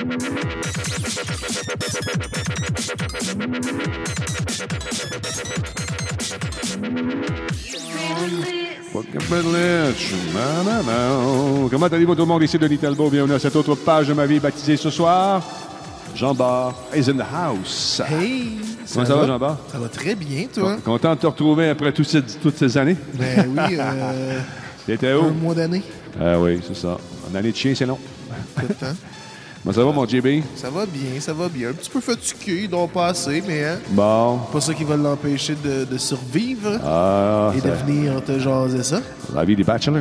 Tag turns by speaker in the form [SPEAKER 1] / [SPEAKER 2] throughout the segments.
[SPEAKER 1] Comment allez-vous tout le monde? Ici Denis Talbot. Bienvenue à cette autre page de ma vie baptisée ce soir. Jean-Bart is in the house.
[SPEAKER 2] Hey!
[SPEAKER 1] Comment ça va, Jean-Bart?
[SPEAKER 2] Ça va très bien, toi.
[SPEAKER 1] Content de te retrouver après toutes ces années?
[SPEAKER 2] Ben oui,
[SPEAKER 1] T'étais où?
[SPEAKER 2] un mois d'année.
[SPEAKER 1] Ah oui, c'est ça. Une année de chien, c'est long.
[SPEAKER 2] Écoute, hein?
[SPEAKER 1] Comment ça va, mon JB?
[SPEAKER 2] Ça va bien, ça va bien. Un petit peu fatigué, donc pas assez, mais hein?
[SPEAKER 1] Bon.
[SPEAKER 2] Pas ça qui va l'empêcher de survivre et
[SPEAKER 1] ça...
[SPEAKER 2] de venir te jaser ça.
[SPEAKER 1] La vie des bachelors.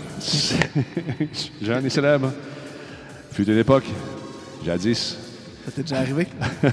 [SPEAKER 1] Jeune et célèbre. Fut une époque, jadis.
[SPEAKER 2] Ça t'est déjà arrivé?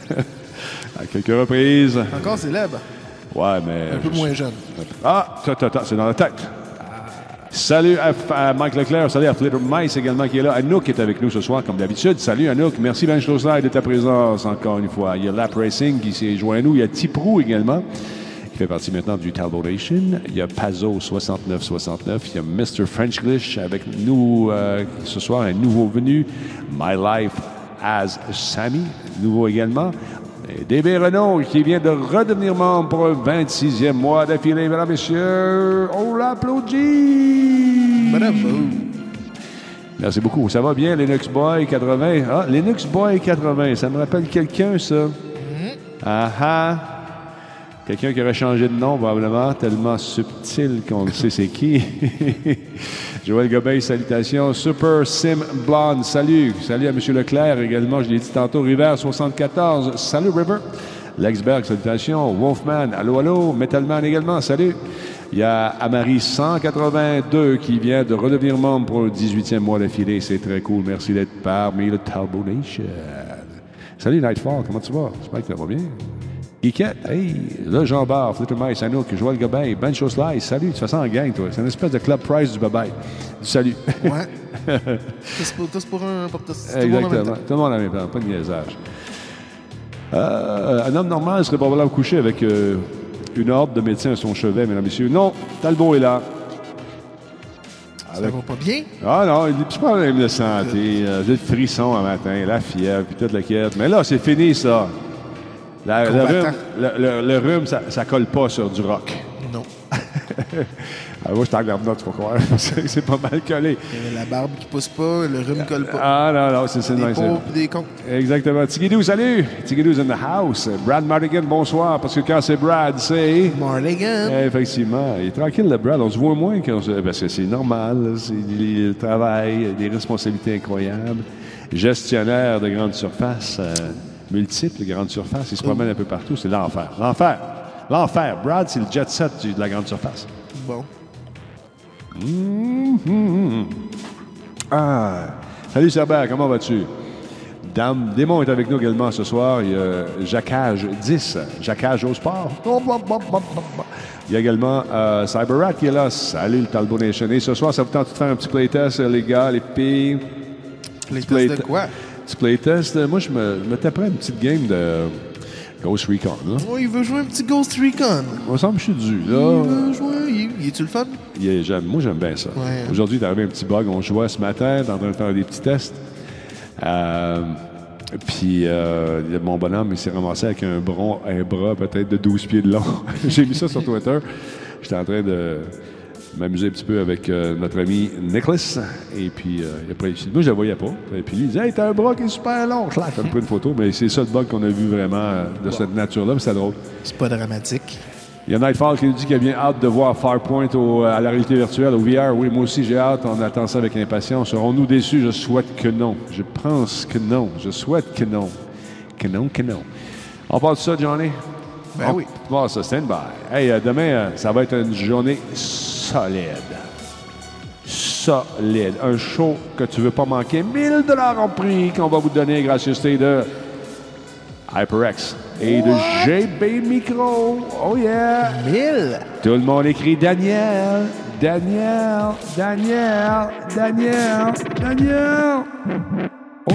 [SPEAKER 1] À quelques reprises.
[SPEAKER 2] Encore célèbre.
[SPEAKER 1] Ouais, mais...
[SPEAKER 2] Un peu moins jeune.
[SPEAKER 1] Ah, c'est dans la tête. Salut à Mike Leclerc, salut à Flitter Mice également qui est là. Anouk est avec nous ce soir, comme d'habitude. Salut Anouk, merci Ben Schlosser de ta présence encore une fois. Il y a Lap Racing qui s'est joint à nous. Il y a Tiprou également, qui fait partie maintenant du Talbot Nation. Il y a Pazzo 6969. Il y a Mr. Frenchglish avec nous ce soir, un nouveau venu. My Life as Sammy, nouveau également. Et DB Renault qui vient de redevenir membre pour un 26e mois d'affilée. Mesdames, messieurs, on l'applaudit!
[SPEAKER 2] Bravo!
[SPEAKER 1] Merci beaucoup. Ça va bien, Linux Boy 80? Ah, Linux Boy 80, ça me rappelle quelqu'un, ça. Ah ah! Quelqu'un qui aurait changé de nom, probablement, tellement subtil qu'on ne sait c'est qui. Joël Gobey, salutations. Super Sim Blonde, salut. Salut à M. Leclerc également, je l'ai dit tantôt. River 74, salut River. Lexberg, salutations. Wolfman, allô, allô. Metalman également, salut. Il y a Amari 182 qui vient de redevenir membre pour le 18e mois d'affilée. C'est très cool. Merci d'être parmi le Talbot Nation. Salut Nightfall, comment tu vas? J'espère que ça va bien. Iquette, hey, là, Jean-Bart, Flitter Mice, Anouk, Joël Gobin, Ben Slice, salut, tu fais ça en gang, toi. C'est une espèce de club price du babaye. Du salut.
[SPEAKER 2] Ouais. C'est pour un...
[SPEAKER 1] Exactement. Tout le monde en même temps, pas de niaisage. Un homme normal serait probablement couché avec une horde de médecins à son chevet, mesdames et messieurs. Non, Talbot est là.
[SPEAKER 2] Ça va pas bien?
[SPEAKER 1] Ah non, il a des petits problèmes de santé. J'ai le frisson un matin, la fièvre, puis toute la quête. Mais là, c'est fini, ça. Le rhume, ça colle pas sur du rock.
[SPEAKER 2] Non.
[SPEAKER 1] Moi, je t'en garde là, tu peux croire. C'est pas mal collé.
[SPEAKER 2] La barbe qui pousse pas, le rhume colle pas.
[SPEAKER 1] Ah non, c'est
[SPEAKER 2] des pauvres et des cons.
[SPEAKER 1] Exactement. Tigidou, salut! Tigidou's in the house. Brad Mardigan, bonsoir. Parce que quand c'est Brad, c'est...
[SPEAKER 2] Mardigan.
[SPEAKER 1] Effectivement. Il est tranquille, le Brad. On se voit moins parce que c'est normal. C'est le travail, des responsabilités incroyables. Gestionnaire de grandes surfaces. Multiples grandes surfaces. Il se promène un peu partout. C'est l'enfer. L'enfer. L'enfer. Brad, c'est le jet set de la grande surface.
[SPEAKER 2] Bon.
[SPEAKER 1] Ah. Salut, Cerbère. Comment vas-tu? Dame Démon est avec nous également ce soir. Il y a Jacage 10. Jacage au sport. Il y a également CyberRat qui est là. Salut, le Talbot Nation. Et ce soir, ça vous tente de faire un petit playtest, les gars, les filles?
[SPEAKER 2] Playtest de quoi?
[SPEAKER 1] Petit playtest. Moi, je me taperais une petite game de Ghost Recon. Là.
[SPEAKER 2] Oh, il veut jouer un petit Ghost Recon.
[SPEAKER 1] Il me semble que je suis dû. Là.
[SPEAKER 2] Il veut jouer. Il est-tu le fun?
[SPEAKER 1] Moi, j'aime bien ça.
[SPEAKER 2] Ouais.
[SPEAKER 1] Aujourd'hui, il est arrivé un petit bug. On jouait ce matin, en train de faire des petits tests. Puis, mon bonhomme, il s'est ramassé avec un bras peut-être de 12 pieds de long. J'ai mis ça sur Twitter. J'étais en train de m'amuser un petit peu avec notre ami Nicholas. Et puis, moi, je le voyais pas. Et puis, lui, il disait « Hey, t'as un bras qui est super long! » Clac, on a pris une photo. Mais c'est ça le bug qu'on a vu vraiment de cette nature-là. Mais c'est drôle.
[SPEAKER 2] C'est pas dramatique.
[SPEAKER 1] Il y a Nightfall qui nous dit qu'il a bien hâte de voir Farpoint à la réalité virtuelle, au VR. Oui, moi aussi, j'ai hâte. On attend ça avec impatience. Serons-nous déçus? Je souhaite que non. Je pense que non. Je souhaite que non. Que non. On parle de ça, Johnny?
[SPEAKER 2] Ben oui.
[SPEAKER 1] Bon, ça, stand-by. Hey, demain, ça va être une journée solide. Un show que tu veux pas manquer. 1000 $ en prix qu'on va vous donner, gracieuseté de HyperX et de GB Micro. Oh yeah!
[SPEAKER 2] 1000!
[SPEAKER 1] Tout le monde écrit Daniel. Oh.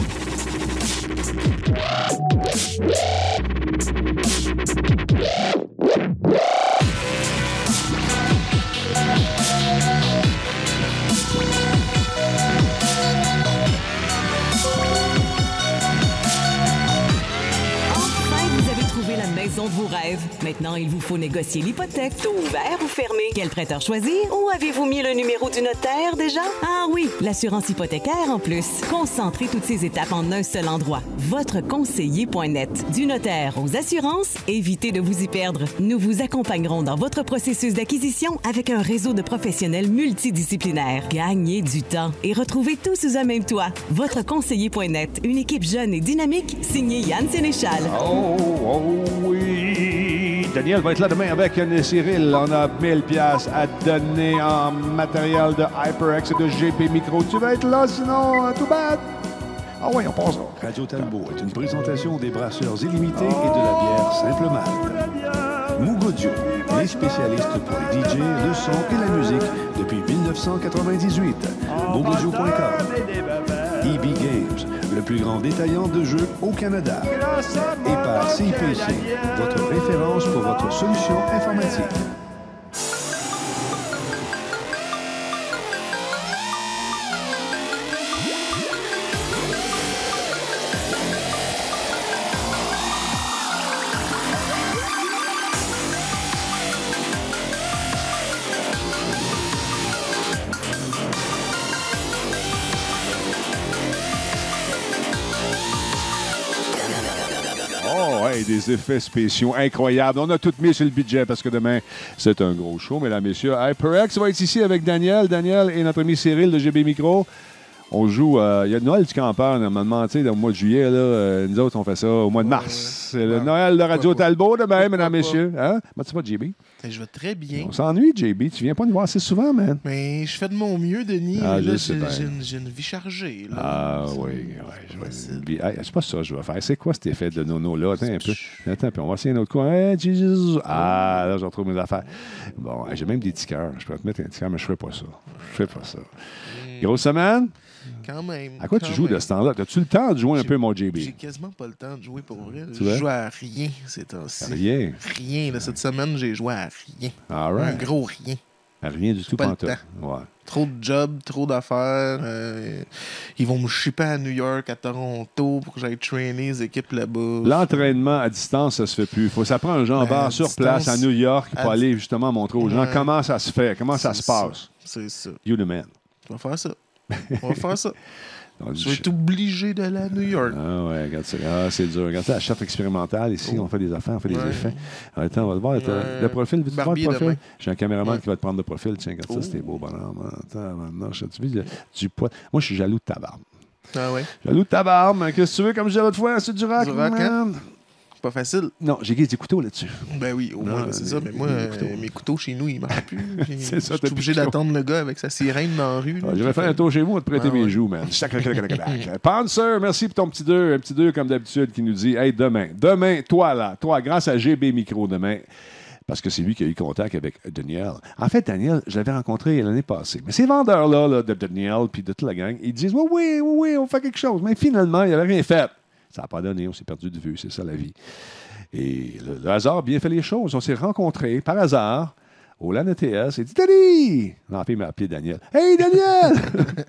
[SPEAKER 3] rêve. Maintenant, il vous faut négocier l'hypothèque. Taux ouvert ou fermé? Quel prêteur choisir? Ou avez-vous mis le numéro du notaire déjà? Ah oui, l'assurance hypothécaire en plus. Concentrez toutes ces étapes en un seul endroit. Votreconseiller.net. Du notaire aux assurances, évitez de vous y perdre. Nous vous accompagnerons dans votre processus d'acquisition avec un réseau de professionnels multidisciplinaires. Gagnez du temps et retrouvez tout sous un même toit. Votreconseiller.net. Une équipe jeune et dynamique, signée Yann Sénéchal.
[SPEAKER 1] Oh oui! Daniel va être là demain avec Cyril. On a 1000 pièces à donner en matériel de HyperX et de GP Micro. Tu vas être là, sinon, tout bad. Ah oui, on passe.
[SPEAKER 4] Radio Talbot est une présentation des brasseurs illimités et de la bière Simple Malte. Moog-Audio, les spécialistes pour les DJ, le son et la musique depuis 1998. Moog-Audio.com. EB Games, le plus grand détaillant de jeux au Canada. Et par CIPC, votre référence pour votre solution informatique.
[SPEAKER 1] Des effets spéciaux incroyables. On a tout mis sur le budget parce que demain, c'est un gros show. Mesdames, messieurs, HyperX va être ici avec Daniel. Daniel et notre ami Cyril de GB Micro. On joue, il y a Noël du campeur, normalement, tu sais, dans le mois de juillet, là, nous autres, on fait ça au mois de mars. C'est le Noël de Radio Talbot demain, mesdames, messieurs. Hein? Tu vas, JB?
[SPEAKER 2] Je vais très bien.
[SPEAKER 1] On s'ennuie, JB. Tu viens pas nous voir assez souvent, man.
[SPEAKER 2] Mais je fais de mon mieux, Denis.
[SPEAKER 1] Ah,
[SPEAKER 2] là,
[SPEAKER 1] j'ai
[SPEAKER 2] une vie chargée. Là.
[SPEAKER 1] Ah oui, c'est pas ça que je vais faire. C'est quoi cet effet de nono-là? Attends un peu. Attends un peu. On va essayer un autre coin. Hey, Jesus. Ah, là, je retrouve mes affaires. Bon, j'ai même des tickers. Je pourrais te mettre un ticker, mais je fais pas ça. Grosse semaine?
[SPEAKER 2] Quand même.
[SPEAKER 1] À quoi tu joues de ce temps-là? As-tu le temps de jouer un peu, mon JB?
[SPEAKER 2] J'ai quasiment pas le temps de jouer pour vrai.
[SPEAKER 1] Tu
[SPEAKER 2] je joue à rien ces temps-ci.
[SPEAKER 1] Rien?
[SPEAKER 2] Rien. Là, cette semaine, j'ai joué à rien.
[SPEAKER 1] All right.
[SPEAKER 2] Un gros rien.
[SPEAKER 1] À rien du tout,
[SPEAKER 2] pas le
[SPEAKER 1] pantoute.
[SPEAKER 2] temps.
[SPEAKER 1] Ouais.
[SPEAKER 2] Trop de jobs, trop d'affaires. Ils vont me shipper à New York, à Toronto pour que j'aille traîner les équipes là-bas.
[SPEAKER 1] L'entraînement à distance, ça se fait plus. Ça prend un jambard sur place à New York pour aller justement montrer aux gens comment ça se fait, comment ça se passe.
[SPEAKER 2] C'est ça.
[SPEAKER 1] You the man.
[SPEAKER 2] On va faire ça. Je vais être obligé d'aller à New York.
[SPEAKER 1] Ah ouais, regarde ça. Ah, c'est dur. Regarde ça, la charte expérimentale. Ici, on fait des affaires, on fait des effets. Attends, on va le voir. Le profil, veux-tu voir le profil? J'ai un caméraman qui va te prendre le profil. Tiens, regarde ça, c'était beau, bonhomme. Attends, maintenant, tu vis du poids. Moi, je suis jaloux de ta barbe.
[SPEAKER 2] Ah ouais?
[SPEAKER 1] Jaloux de ta barbe. Qu'est-ce que tu veux, comme je disais l'autre fois? C'est du rock, man.
[SPEAKER 2] Pas facile.
[SPEAKER 1] Non, j'ai des couteaux là-dessus.
[SPEAKER 2] Ben oui, au moins, c'est ça. Mais moi, mes couteaux chez nous, ils marchent plus.
[SPEAKER 1] C'est ça,
[SPEAKER 2] je suis obligé d'attendre le gars avec sa sirène dans la rue.
[SPEAKER 1] Je vais faire un tour chez vous, on va te prêter mes joues, man. Panzer, merci pour ton petit 2. Un petit 2, comme d'habitude, qui nous dit hey, demain, toi, grâce à GB Micro, demain, parce que c'est lui qui a eu contact avec Daniel. En fait, Daniel, je l'avais rencontré l'année passée. Mais ces vendeurs-là, de Daniel puis de toute la gang, ils disent oui, on fait quelque chose. Mais finalement, il n'avait rien fait. Ça n'a pas donné, on s'est perdu de vue, c'est ça la vie. Et le hasard a bien fait les choses. On s'est rencontrés par hasard au LAN ETS. Il dit Danny! Non, puis il m'a appelé Daniel. Hey, Daniel!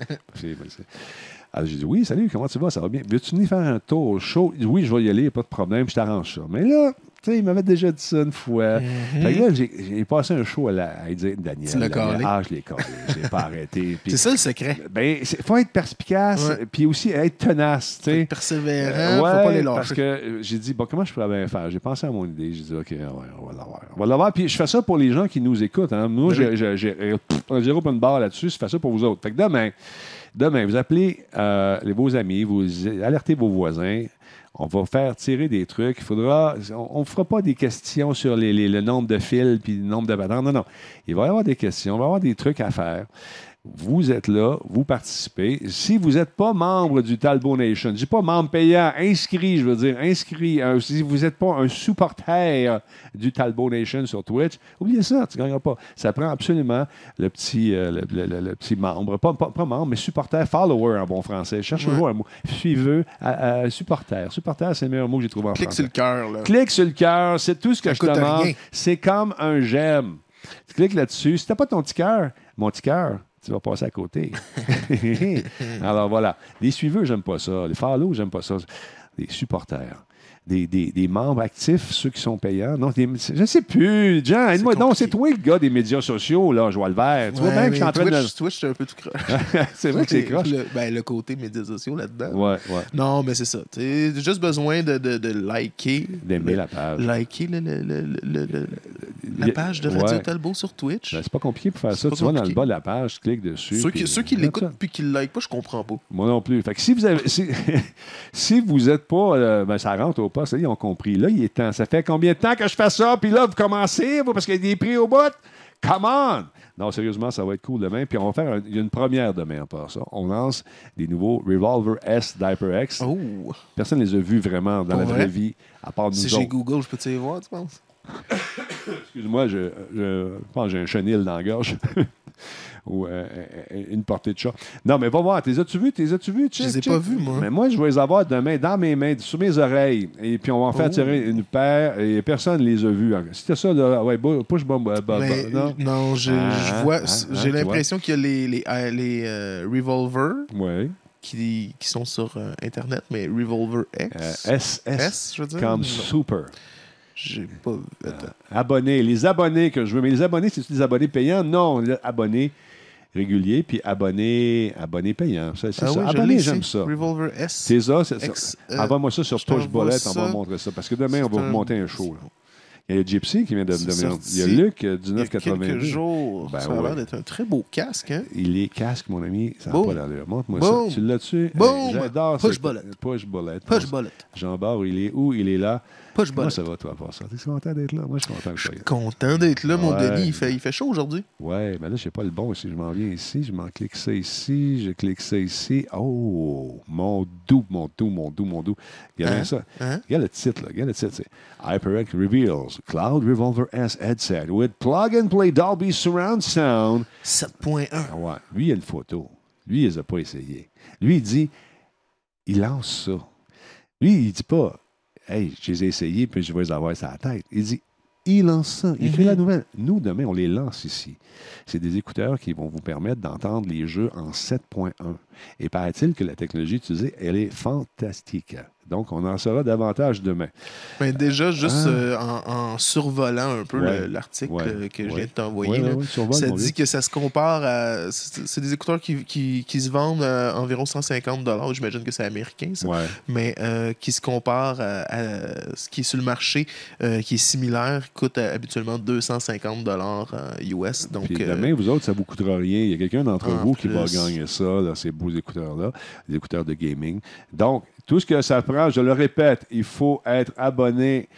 [SPEAKER 1] Alors, j'ai dit oui, salut, comment tu vas? Ça va bien. Veux-tu venir faire un tour au show? Il dit oui, je vais y aller, pas de problème, je t'arrange ça. Mais là, tu sais, il m'avait déjà dit ça une fois. Fait que là, j'ai passé un show à dire Daniel.
[SPEAKER 2] Tu l'as collé?
[SPEAKER 1] Ah, je l'ai collé. Je l'ai pas arrêté. Puis,
[SPEAKER 2] c'est ça le secret.
[SPEAKER 1] Ben, il faut être perspicace, puis aussi être tenace. Faut être
[SPEAKER 2] persévérant, faut pas les lâcher.
[SPEAKER 1] Parce que j'ai dit, bon, comment je pourrais bien faire? J'ai pensé à mon idée. J'ai dit, OK, ouais, on va l'avoir. On va l'avoir. Puis je fais ça pour les gens qui nous écoutent. Hein. Moi, j'ai un zéro point de barre là-dessus. Je fais ça pour vous autres. Fait que demain, vous appelez vos amis, vous alertez vos voisins. On va faire tirer des trucs. On ne fera pas des questions sur le nombre de fils puis le nombre de patentes. Non. Il va y avoir des questions, il va y avoir des trucs à faire. Vous êtes là, vous participez. Si vous n'êtes pas membre du Talbot Nation, je ne dis pas membre payant, inscrit, si vous n'êtes pas un supporter du Talbot Nation sur Twitch, oubliez ça, tu ne gagneras pas. Ça prend absolument le petit membre, pas membre, mais supporter, follower en bon français. Cherchez-vous un mot. Suiveux, supporter. Supporter, c'est le meilleur mot que j'ai trouvé en français.
[SPEAKER 2] Clique sur le cœur. Là.
[SPEAKER 1] Clique sur le cœur, c'est tout ce que je te demande.
[SPEAKER 2] Rien.
[SPEAKER 1] C'est comme un j'aime. Tu cliques là-dessus. Si tu n'as pas ton petit cœur, mon petit cœur, tu vas passer à côté. Alors voilà. Les suiveux, j'aime pas ça. Les follow, j'aime pas ça. Les supporters. des membres actifs, ceux qui sont payants. Non, je ne sais plus. Jean, aide-moi. Non, c'est toi le gars des médias sociaux, là, je vois le vert. Tu vois bien que je suis en train de...
[SPEAKER 2] Twitch, c'est un peu tout croche.
[SPEAKER 1] C'est vrai que c'est croche.
[SPEAKER 2] Le côté médias sociaux là-dedans.
[SPEAKER 1] Ouais.
[SPEAKER 2] Non, mais c'est ça. Tu as juste besoin de liker.
[SPEAKER 1] D'aimer la page.
[SPEAKER 2] Liker la page de Radio Talbot sur Twitch.
[SPEAKER 1] Ben, c'est pas compliqué pour faire ça. Tu vas dans le bas de la page, tu cliques dessus.
[SPEAKER 2] Ceux qui l'écoutent puis qui le like pas, je comprends pas.
[SPEAKER 1] Moi non plus. Fait que si vous avez, si vous n'êtes pas, ben ça rentre au poste, ils ont compris. Là, il est temps. Ça fait combien de temps que je fais ça? Puis là, vous commencez, parce qu'il y a des prix au bout. Come on! Non, sérieusement, ça va être cool demain. Puis on va faire il y a une première demain en part ça. On lance des nouveaux Revolver S Diaper X.
[SPEAKER 2] Oh.
[SPEAKER 1] Personne ne les a vus vraiment dans la vraie vie, à part nous autres.
[SPEAKER 2] Si j'ai Google, je peux te les voir, tu penses?
[SPEAKER 1] Excuse-moi, je pense que j'ai un chenil dans la gorge. Ou une portée de chat. Non, mais va voir. T'es as-tu vu?
[SPEAKER 2] Je les ai pas vus, moi.
[SPEAKER 1] Mais moi, je vais les avoir demain dans mes mains, sur mes oreilles. Et puis, on va en faire tirer une paire. Et personne ne les a vus. C'était ça, là. Ouais, push bomb.
[SPEAKER 2] Non, je vois. J'ai l'impression qu'il y a les Revolver qui sont sur Internet, mais Revolver X.
[SPEAKER 1] S,
[SPEAKER 2] je veux dire.
[SPEAKER 1] Comme super.
[SPEAKER 2] J'ai pas vu.
[SPEAKER 1] Abonnés. Les abonnés que je veux. Mais les abonnés, c'est-tu des abonnés payants? Non, abonnés réguliers, puis abonnés payants. C'est ça.
[SPEAKER 2] Oui,
[SPEAKER 1] Abonnés, j'aime ça.
[SPEAKER 2] Revolver S.
[SPEAKER 1] C'est ça. Envoie-moi ça sur Push Bullet, on va montrer ça. Parce que demain, on va vous monter un show. Là. Il y a Gypsy qui vient de venir. Il y a Luc, 1982.
[SPEAKER 2] Il y a quelques jours. Ça a l'air d'être un très beau casque. Hein?
[SPEAKER 1] Il est casque, mon ami. Ça n'a pas l'allure. Montre-moi ça. Tu l'as dessus? J'adore
[SPEAKER 2] Push Bullet.
[SPEAKER 1] Push Bullet.
[SPEAKER 2] Push Bullet.
[SPEAKER 1] Jean-Bart, il est où? Il est là.
[SPEAKER 2] Push Bullet.
[SPEAKER 1] Moi, ça va, toi, pour ça. T'es content d'être là? Moi, je suis content que ça.
[SPEAKER 2] Je suis content d'être là, mon Denis. Il fait chaud aujourd'hui.
[SPEAKER 1] Ouais, mais là, je sais pas le bon ici. Je m'en viens ici. Je m'en clique ça ici. Je clique ça ici. Oh, mon doux. Regarde ça. Regarde le titre, là. Regarde le titre. C'est HyperX Reveals Cloud Revolver S Headset with Plug-and-Play Dolby Surround Sound.
[SPEAKER 2] 7.1.
[SPEAKER 1] Ouais. Lui, il a une photo. Lui, il les a pas essayé. Lui, il dit, il lance ça. Lui, il dit pas, hey, je les ai essayés, puis je vais les avoir sur la tête. Il dit, il lance ça. Il crée la nouvelle. Nous, demain, on les lance ici. C'est des écouteurs qui vont vous permettre d'entendre les jeux en 7.1. Et paraît-il que la technologie utilisée, elle est fantastique. Donc, on en saura davantage demain.
[SPEAKER 2] Mais déjà, juste en survolant un peu l'article que je viens de t'envoyer, ça dit que ça se compare à... C'est des écouteurs qui se vendent à environ 150 $. J'imagine que c'est américain, ça.
[SPEAKER 1] Ouais.
[SPEAKER 2] Mais qui se compare à ce qui est sur le marché, qui est similaire, coûte habituellement 250 $ US. Donc,
[SPEAKER 1] puis demain, vous autres, ça ne vous coûtera rien. Il y a quelqu'un d'entre vous qui va gagner ça, là, ces beaux écouteurs-là, les écouteurs de gaming. Donc, tout ce que ça prend, je le répète, il faut être abonné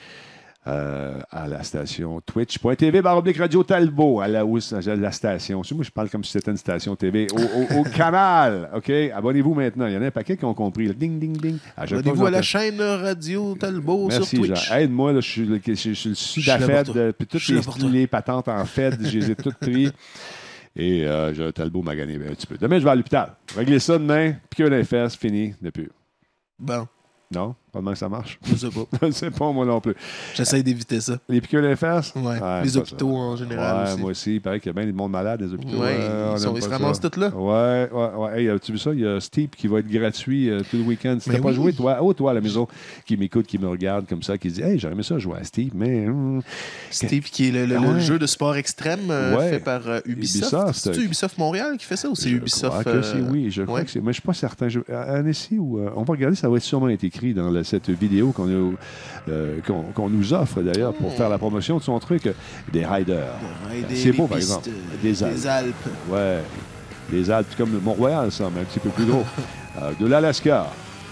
[SPEAKER 1] à la station twitch.tv/Radio Talbot, à la station. Moi, je parle comme si c'était une station TV. Au canal, OK? Abonnez-vous maintenant. Il y en a un paquet qui ont compris. Là. Ding, ding, ding.
[SPEAKER 2] Abonnez-vous à la chaîne Radio Talbot sur Twitch.
[SPEAKER 1] Merci, Jean. Aide-moi. Là, je suis le sud à Fed. Puis toutes les patentes en Fed, je les ai toutes prises. Et j'ai un Talbot magané un petit peu. Demain, je vais à l'hôpital. Réglez ça demain. Piqûre d'un fesses, fini. Depuis.
[SPEAKER 2] Bon.
[SPEAKER 1] Non? Pas demain que ça marche?
[SPEAKER 2] Je sais pas.
[SPEAKER 1] Je ne sais pas, moi non plus.
[SPEAKER 2] J'essaie d'éviter ça.
[SPEAKER 1] Les piqûres des fesses?
[SPEAKER 2] Ouais. Les hôpitaux en général aussi.
[SPEAKER 1] Moi aussi. Il paraît qu'il y a bien des monde malades des hôpitaux.
[SPEAKER 2] Ouais, ils se ramassent tous là.
[SPEAKER 1] Ouais. Hey, as-tu vu ça? Il y a Steve qui va être gratuit tout le week-end. Si t'as pas joué, toi à la maison, qui m'écoute, qui me regarde comme ça, qui dit, hey, j'aurais aimé ça jouer à Steve, mais...
[SPEAKER 2] Steve qui est le jeu de sport extrême fait par Ubisoft. C'est Ubisoft Montréal qui fait ça ou c'est Ubisoft?
[SPEAKER 1] Je crois que c'est, oui. Je crois que c'est. Mais je ne suis pas certain. Annecy, on va regarder, ça va sûrement être écrit dans cette vidéo qu'on nous offre d'ailleurs pour faire la promotion de son truc. Des riders. C'est beau, par exemple. Des Alpes. Ouais. Des Alpes, comme le Mont-Royal, ça, mais un petit peu plus gros. De l'Alaska.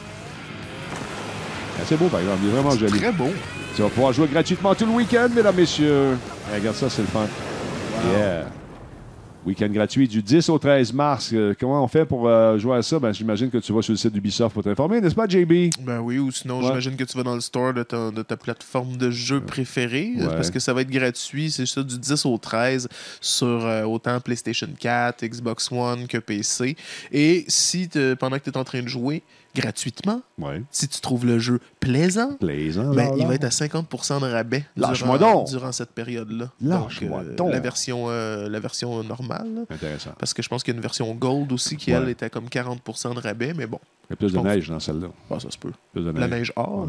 [SPEAKER 1] C'est beau, par exemple. Il est vraiment joli.
[SPEAKER 2] Très beau.
[SPEAKER 1] Tu vas pouvoir jouer gratuitement tout le week-end, mesdames, messieurs. Regarde ça, c'est le fun. Wow. Yeah. Week-end gratuit du 10 au 13 mars. Comment on fait pour jouer à ça? Ben, j'imagine que tu vas sur le site d'Ubisoft pour t'informer, n'est-ce pas, JB? Ben
[SPEAKER 2] oui, ou sinon, j'imagine que tu vas dans le store de ta plateforme de jeu préférée, parce que ça va être gratuit, c'est ça, du 10 au 13 sur autant PlayStation 4, Xbox One que PC. Et si, pendant que tu es en train de jouer, gratuitement.
[SPEAKER 1] Ouais.
[SPEAKER 2] Si tu trouves le jeu plaisant, ben, il va être à 50% de rabais durant cette période-là.
[SPEAKER 1] Lâche-moi donc.
[SPEAKER 2] La version normale.
[SPEAKER 1] Intéressant.
[SPEAKER 2] Parce que je pense qu'il y a une version Gold aussi qui, elle, était à comme 40% de rabais, mais bon.
[SPEAKER 1] Il y a plus de neige dans celle-là.
[SPEAKER 2] Ah, ça se peut.
[SPEAKER 1] Plus de neige.
[SPEAKER 2] La neige or.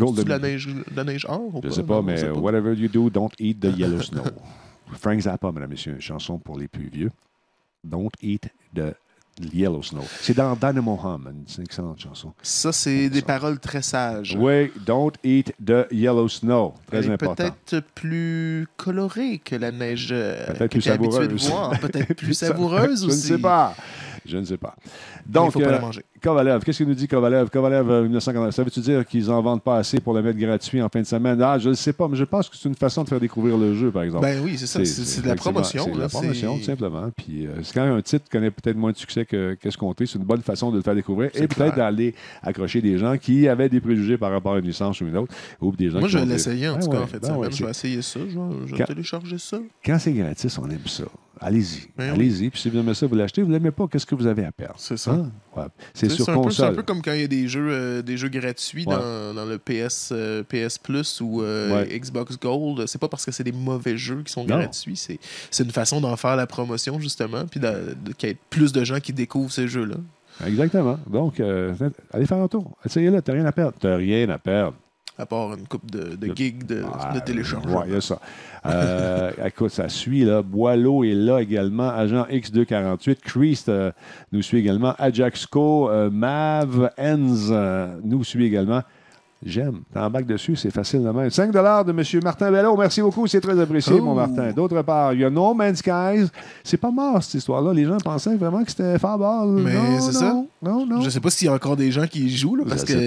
[SPEAKER 2] La neige or ou
[SPEAKER 1] pas? Je sais pas, mais whatever you do, don't eat the yellow snow. Frank Zappa, mesdames et messieurs, une chanson pour les plus vieux. Don't eat the Yellow Snow. C'est dans Dynamo Hum, c'est une excellente chanson.
[SPEAKER 2] Ça, c'est des paroles très sages.
[SPEAKER 1] Oui, don't eat the yellow snow. Très important.
[SPEAKER 2] Peut-être plus colorée que la neige
[SPEAKER 1] peut-être plus savoureuse.
[SPEAKER 2] Peut-être plus savoureuse aussi.
[SPEAKER 1] Je ne sais pas. Donc,
[SPEAKER 2] il ne faut pas la manger.
[SPEAKER 1] Kovalev, qu'est-ce qu'il nous dit Kovalev? Kovalev, 1940. Ça veut-tu dire qu'ils n'en vendent pas assez pour le mettre gratuit en fin de semaine? Ah, je ne sais pas, mais je pense que c'est une façon de faire découvrir le jeu, par exemple.
[SPEAKER 2] Ben oui, c'est ça. C'est de la promotion.
[SPEAKER 1] C'est de la promotion, tout simplement. Puis c'est quand même un titre qui connaît peut-être moins de succès qu'est-ce qu'on est. C'est une bonne façon de le faire découvrir et peut-être d'aller accrocher des gens qui avaient des préjugés par rapport à une licence ou une autre. Ou des gens
[SPEAKER 2] moi, je vais l'essayer, en tout cas, en fait.
[SPEAKER 1] Je
[SPEAKER 2] vais essayer ça. Je vais télécharger ça.
[SPEAKER 1] Quand c'est gratis, on aime ça. Allez-y. Allez-y. Puis si vous aimez ça, vous l'achetez. Vous ne l'aimez pas, qu'est-ce que vous avez à perdre?
[SPEAKER 2] C'est ça.
[SPEAKER 1] Hein? Ouais. C'est sur console.
[SPEAKER 2] C'est un peu comme quand il y a des jeux gratuits dans le PS Plus ou Xbox Gold. C'est pas parce que c'est des mauvais jeux qui sont gratuits. C'est une façon d'en faire la promotion, justement, puis qu'il y ait plus de gens qui découvrent ces jeux-là. Exactement.
[SPEAKER 1] Donc, allez faire un tour. Essayez-le. T'as rien à perdre. T'as rien à perdre.
[SPEAKER 2] À part une coupe de gigs de téléchargement.
[SPEAKER 1] Oui, il y a ça. Écoute, ça suit, là. Boileau est là également. Agent X248. Christ nous suit également. Ajaxco, Mav, Enz nous suit également. J'aime. T'embarques dessus, c'est facile de même. 5 $ de M. Martin Bello. Merci beaucoup, c'est très apprécié, mon Martin. D'autre part, il y a No Man's Skies. C'est pas mort, cette histoire-là. Les gens pensaient vraiment que c'était fort.
[SPEAKER 2] Mais c'est ça.
[SPEAKER 1] Non.
[SPEAKER 2] Je sais pas s'il y a encore des gens qui y jouent, là, parce que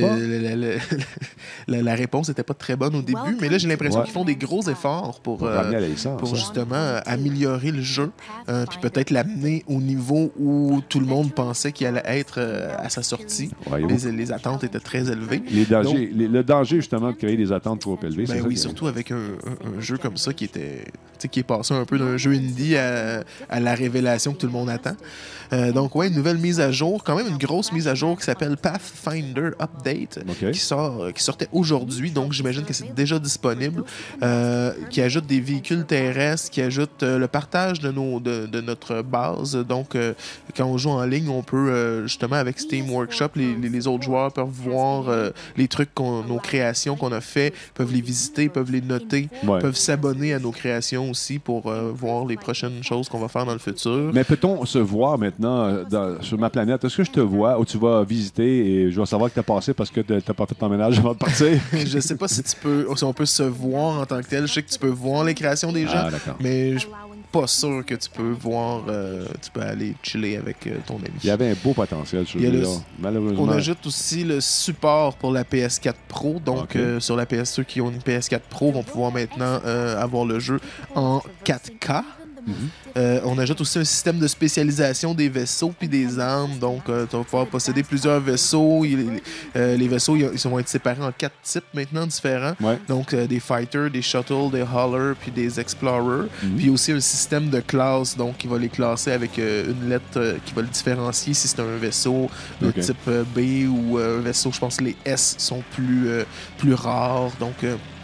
[SPEAKER 2] la réponse n'était pas très bonne au début. Mais là, j'ai l'impression qu'ils font des gros efforts pour justement améliorer le jeu. Puis peut-être l'amener au niveau où tout le monde pensait qu'il allait être à sa sortie. Les attentes étaient très élevées.
[SPEAKER 1] Le danger, justement, de créer des attentes trop élevées.
[SPEAKER 2] Ben oui, surtout avec un jeu comme ça qui est passé un peu d'un jeu indie à la révélation que tout le monde attend. Donc, une nouvelle mise à jour, quand même une grosse mise à jour qui s'appelle Pathfinder Update, qui sortait aujourd'hui, donc j'imagine que c'est déjà disponible, qui ajoute des véhicules terrestres, qui ajoute le partage de notre base. Donc, quand on joue en ligne, on peut, justement, avec Steam Workshop, les autres joueurs peuvent voir les trucs, nos créations qu'on a fait, peuvent les visiter, peuvent les noter, peuvent s'abonner à nos créations aussi pour voir les prochaines choses qu'on va faire dans le futur.
[SPEAKER 1] Mais peut-on se voir maintenant sur ma planète? Est-ce que je te vois ou tu vas visiter et je vais savoir que tu as passé parce que tu n'as pas fait ton ménage avant de partir?
[SPEAKER 2] Je sais pas si on peut se voir en tant que tel. Je sais que tu peux voir les créations des gens, mais je suis pas sûr que tu peux voir, tu peux aller chiller avec ton ami.
[SPEAKER 1] Il y avait un beau potentiel sur là. Malheureusement.
[SPEAKER 2] On ajoute aussi le support pour la PS4 Pro. Donc, sur la PS, ceux qui ont une PS4 Pro vont pouvoir maintenant avoir le jeu en 4K. On ajoute aussi un système de spécialisation des vaisseaux puis des armes. Donc, tu vas pouvoir posséder plusieurs vaisseaux. Les vaisseaux, ils vont être séparés en 4 types maintenant différents. Donc, des fighters, des shuttles, des haulers puis des explorers. Puis aussi un système de classes, donc qui va les classer avec une lettre qui va le différencier si c'est un vaisseau de type B ou un vaisseau, je pense que les S sont plus rares. Donc,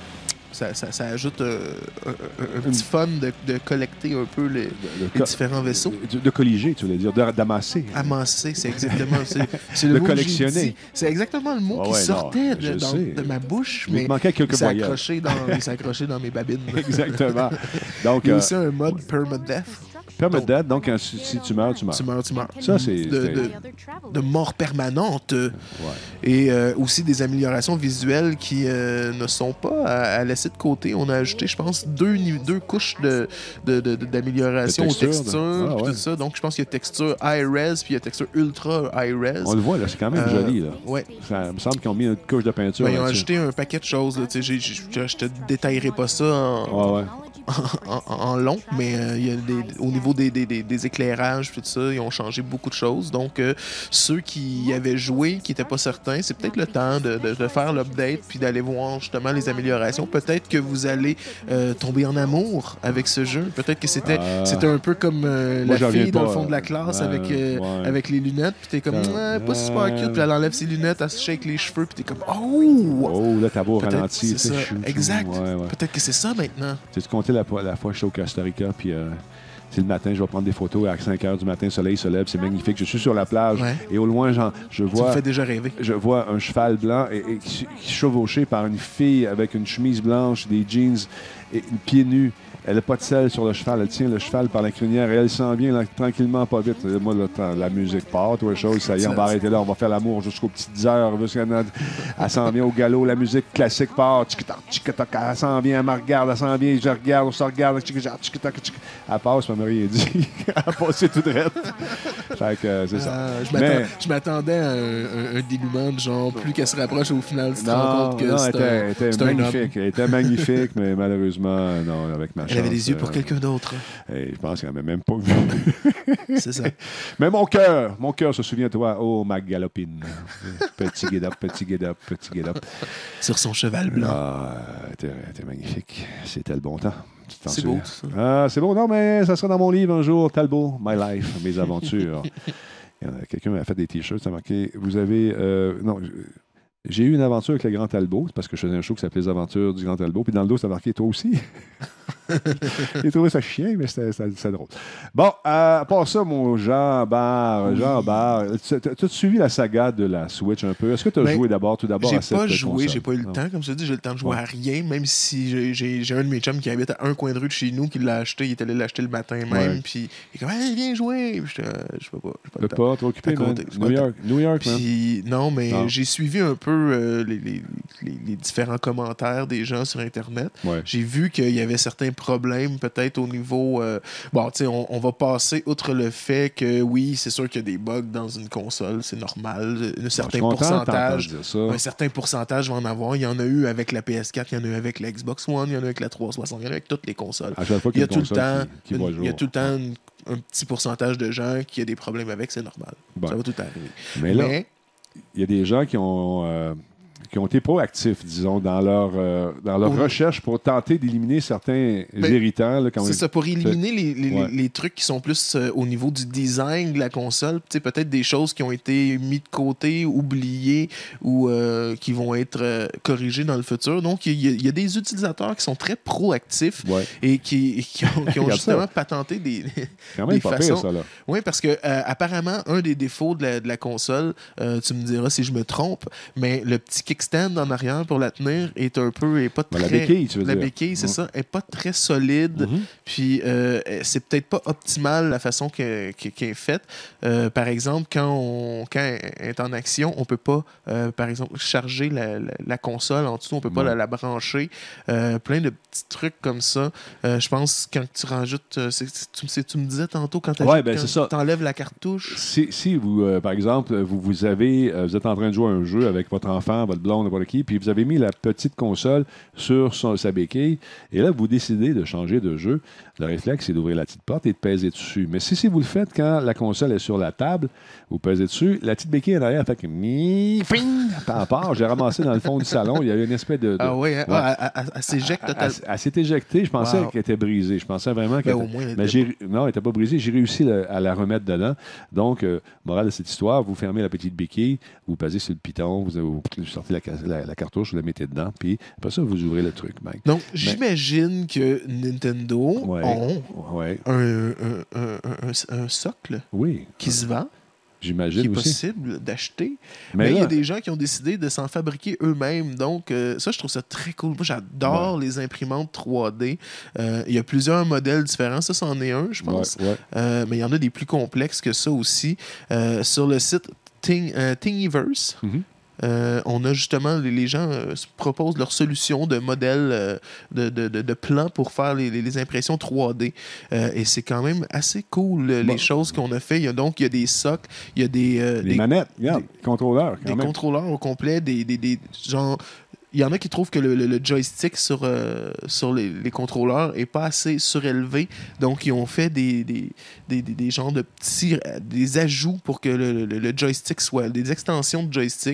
[SPEAKER 2] ça ajoute un petit fun de collecter un peu les différents vaisseaux.
[SPEAKER 1] De colliger, tu voulais dire, d'amasser.
[SPEAKER 2] Amasser, c'est exactement c'est le
[SPEAKER 1] de
[SPEAKER 2] mot
[SPEAKER 1] collectionner.
[SPEAKER 2] C'est exactement le mot qui sortait de ma bouche, mais
[SPEAKER 1] il manquait quelques voyelles.
[SPEAKER 2] Il s'est accroché dans mes babines.
[SPEAKER 1] Exactement. Donc,
[SPEAKER 2] il y a aussi un mode permadeath.
[SPEAKER 1] Permadeath, donc si tu meurs, tu meurs.
[SPEAKER 2] Tu meurs.
[SPEAKER 1] Ça, c'est...
[SPEAKER 2] De mort permanente. Et aussi des améliorations visuelles qui ne sont pas à laisser de côté. On a ajouté, je pense, deux couches d'amélioration aux textures. Tout ça. Donc, je pense qu'il y a texture high-res puis il y a texture ultra high-res.
[SPEAKER 1] On le voit, là, c'est quand même joli. Là. Ça me semble qu'ils ont mis une couche de peinture.
[SPEAKER 2] Ils ont ajouté un paquet de choses. Je te détaillerai pas ça en long, mais il y a au niveau des éclairages, tout ça, ils ont changé beaucoup de choses. Donc, ceux qui y avaient joué, qui n'étaient pas certains, c'est peut-être le temps de faire l'update puis d'aller voir justement les améliorations. Peut-être que vous allez tomber en amour avec ce jeu. Peut-être que c'était un peu comme la fille dans le fond de la classe avec les lunettes, puis t'es comme, pas super cute, puis elle enlève ses lunettes, elle se shake les cheveux, puis t'es comme, oh,
[SPEAKER 1] là, t'as beau ralenti.
[SPEAKER 2] C'est ça. Exact. Peut-être que c'est ça maintenant.
[SPEAKER 1] Tu compté la fois que j'étais au Costa Rica, puis c'est le matin, je vais prendre des photos à 5 h du matin, le soleil se lève, c'est magnifique. Je suis sur la plage et au loin, je vois.
[SPEAKER 2] Ça me fait déjà rêver.
[SPEAKER 1] Je vois un cheval blanc qui est chevauché par une fille avec une chemise blanche, des jeans et pieds nus. Elle n'a pas de selle sur le cheval. Elle tient le cheval par la crinière et elle s'en vient là, tranquillement, pas vite. Moi, la musique part, toute chose. Ça y est, on va arrêter là. On va faire l'amour jusqu'aux petites heures. Elle s'en vient au galop. La musique classique part. Elle s'en vient, elle me regarde. Elle s'en vient, je regarde. On se regarde. Elle passe, elle m'a rien dit. Elle a passé tout droit. Fait que c'est ça.
[SPEAKER 2] Je m'attendais à un dénouement de genre, plus qu'elle se rapproche au final, tu te rends compte que
[SPEAKER 1] c'était magnifique. Elle était magnifique, mais malheureusement, non, avec ma chance.
[SPEAKER 2] Elle avait des yeux pour quelqu'un d'autre.
[SPEAKER 1] Je pense qu'elle n'avait même pas vu.
[SPEAKER 2] C'est ça.
[SPEAKER 1] Mais mon cœur se souvient de toi. Oh, ma galopine. Petit get-up, petit get-up, petit get-up.
[SPEAKER 2] Sur son cheval blanc.
[SPEAKER 1] T'es magnifique. C'était le bon temps.
[SPEAKER 2] C'est beau, ça.
[SPEAKER 1] C'est beau. Non, mais ça sera dans mon livre un jour. Talbot, My Life, mes aventures. Quelqu'un m'a fait des t-shirts, ça a marqué. Vous avez... non... J'ai eu une aventure avec le Grand Talbot, parce que je faisais un show qui s'appelait Les Aventures du Grand Talbot, puis dans le dos, ça marqué « Toi aussi ». J'ai trouvé ça chien, mais c'était drôle. Bon, à part ça, mon Jean Barre, t'as suivi la saga de la Switch un peu? Est-ce que tu as joué tout d'abord à cette console?
[SPEAKER 2] J'ai pas joué, j'ai pas eu le temps. Comme je te dis, j'ai le temps de jouer à rien, même si j'ai un de mes chums qui habite à un coin de rue de chez nous qui l'a acheté, il est allé l'acheter le matin même, puis il est comme « Hey, viens jouer! » Je peux pas.
[SPEAKER 1] Je peux pas, trop occupé, New York,
[SPEAKER 2] puis, non, mais j'ai suivi un peu les différents commentaires des gens sur Internet.
[SPEAKER 1] Ouais.
[SPEAKER 2] J'ai vu qu'il y avait certains problèmes peut-être au niveau... bon, tu sais, on va passer outre le fait que, oui, c'est sûr qu'il y a des bugs dans une console, c'est normal. Un certain pourcentage va en avoir. Il y en a eu avec la PS4, il y en a eu avec la Xbox One, il y en a eu avec la 360, il y en a eu avec toutes les consoles.
[SPEAKER 1] Il y a tout le
[SPEAKER 2] temps un petit pourcentage de gens qui a des problèmes avec, c'est normal. Ça va tout arriver.
[SPEAKER 1] Mais là, il y a des gens qui ont été proactifs, disons, dans leur recherche pour tenter d'éliminer certains irritants. Là,
[SPEAKER 2] c'est ça, pour éliminer les trucs qui sont plus au niveau du design de la console. Peut-être des choses qui ont été mises de côté, oubliées ou qui vont être corrigées dans le futur. Donc, il y a des utilisateurs qui sont très proactifs et qui ont justement patenté des façons. Oui, parce que apparemment, un des défauts de la console, tu me diras si je me trompe, mais le petit kickstand en arrière pour la tenir est pas très...
[SPEAKER 1] La béquille, tu veux dire.
[SPEAKER 2] La béquille, c'est ça, est pas très solide. Puis c'est peut-être pas optimal la façon qu'elle est faite. Par exemple, quand elle est en action, on peut pas, par exemple, charger la console en dessous, on peut pas la brancher. Plein de petits trucs comme ça. Je pense quand tu rajoutes... tu me disais tantôt quand tu enlèves la cartouche.
[SPEAKER 1] Si vous, par exemple, vous êtes en train de jouer à un jeu avec votre enfant, votre blonde, n'importe qui, puis vous avez mis la petite console sur sa béquille, et là, vous décidez de changer de jeu. Le réflexe, c'est d'ouvrir la petite porte et de peser dessus. Mais si vous le faites quand la console est sur la table, vous pesez dessus, la petite béquille en arrière fait que t'en pars. J'ai ramassé dans le fond du salon, il y a eu une espèce de
[SPEAKER 2] Ah oui, elle s'éjecte totalement.
[SPEAKER 1] Elle s'est éjectée, je pensais qu'elle était brisée. Je pensais vraiment qu'elle non, elle n'était pas brisée. J'ai réussi à la remettre dedans. Donc, morale de cette histoire, vous fermez la petite béquille, vous pesez sur le piton, vous sortez la cartouche, vous la mettez dedans, puis après ça, vous ouvrez le truc. Mike.
[SPEAKER 2] Donc, j'imagine que Nintendo ont un socle qui se vend.
[SPEAKER 1] J'imagine
[SPEAKER 2] qui est
[SPEAKER 1] aussi.
[SPEAKER 2] possible d'acheter. Mais il y a des gens qui ont décidé de s'en fabriquer eux-mêmes. Donc, ça, je trouve ça très cool. Moi, j'adore les imprimantes 3D. Il y a plusieurs modèles différents. Ça, c'en est un, je pense. Mais il y en a des plus complexes que ça aussi. Sur le site Thingiverse, on a justement, les gens proposent leur solution de modèle de plan pour faire les impressions 3D. Et c'est quand même assez cool, les choses qu'on a fait. Il y a des socles, il y a des
[SPEAKER 1] manettes, contrôleurs.
[SPEAKER 2] Contrôleurs au complet, genre y en a qui trouvent que le joystick sur les contrôleurs est pas assez surélevé. Donc, ils ont fait des genres de petits des ajouts pour que le joystick soit... Des extensions de joystick.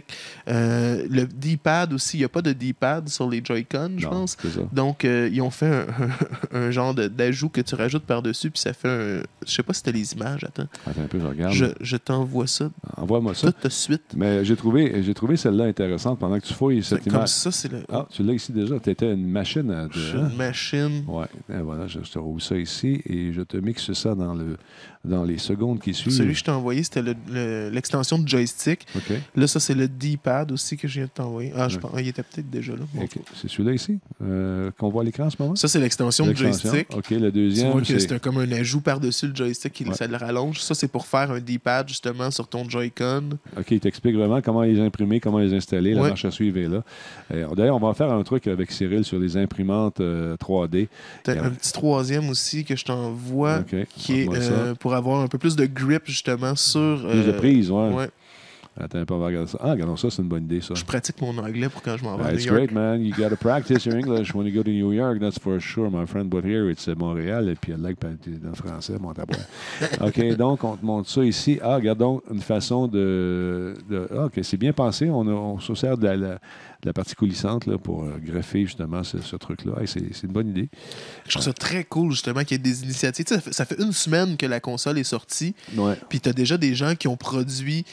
[SPEAKER 2] Le D-pad aussi, il n'y a pas de D-pad sur les Joy-Con, je pense. Donc, ils ont fait un genre d'ajout que tu rajoutes par-dessus, puis ça fait un... Je sais pas si tu as les images. Attends un peu, je regarde. Je t'envoie ça.
[SPEAKER 1] Envoie-moi ça.
[SPEAKER 2] Tout de suite.
[SPEAKER 1] Mais j'ai trouvé celle-là intéressante pendant que tu fouilles cette image.
[SPEAKER 2] Comme ça, c'est le...
[SPEAKER 1] Ah, tu l'as ici déjà. Tu étais une machine.
[SPEAKER 2] Une machine.
[SPEAKER 1] Oui. Voilà, je te roule ça ici et je te mixe ça dans les secondes qui suivent.
[SPEAKER 2] Celui que je t'ai envoyé, c'était l'extension de joystick.
[SPEAKER 1] Okay.
[SPEAKER 2] Là, ça, c'est le D-pad aussi que je viens de t'envoyer. Ah, je pense, il était peut-être déjà là. Bon.
[SPEAKER 1] Okay. C'est celui-là ici qu'on voit à l'écran en ce moment?
[SPEAKER 2] Ça, c'est l'extension de joystick.
[SPEAKER 1] OK, le deuxième.
[SPEAKER 2] Tu vois que c'est comme un ajout par-dessus le joystick, ça le rallonge. Ça, c'est pour faire un D-pad, justement, sur ton Joy-Con. OK,
[SPEAKER 1] il t'explique vraiment comment les imprimer, comment les installer. La marche à suivre est là. D'ailleurs, on va faire un truc avec Cyril sur les imprimantes 3D.
[SPEAKER 2] T'as un petit troisième aussi que je t'envoie, qui est pour avoir un peu plus de grip, justement, sur...
[SPEAKER 1] Plus de prise, ouais. Attends un peu, on va regarder ça. Ah, regardons ça, c'est une bonne idée, ça.
[SPEAKER 2] Je pratique mon anglais pour quand je m'en vais à New York.
[SPEAKER 1] It's great, man. You got to practice your English when you go to New York, that's for sure, my friend. But here, it's Montréal, et puis il y a le français, mon tabouin. OK, donc, on te montre ça ici. Ah, regardons une façon de OK, c'est bien pensé. On se sert de la partie coulissante là, pour greffer, justement, ce truc-là. Hey, c'est une bonne idée.
[SPEAKER 2] Je trouve ça très cool, justement, qu'il y ait des initiatives. Ça fait une semaine que la console est sortie. Puis tu as déjà des gens qui ont produit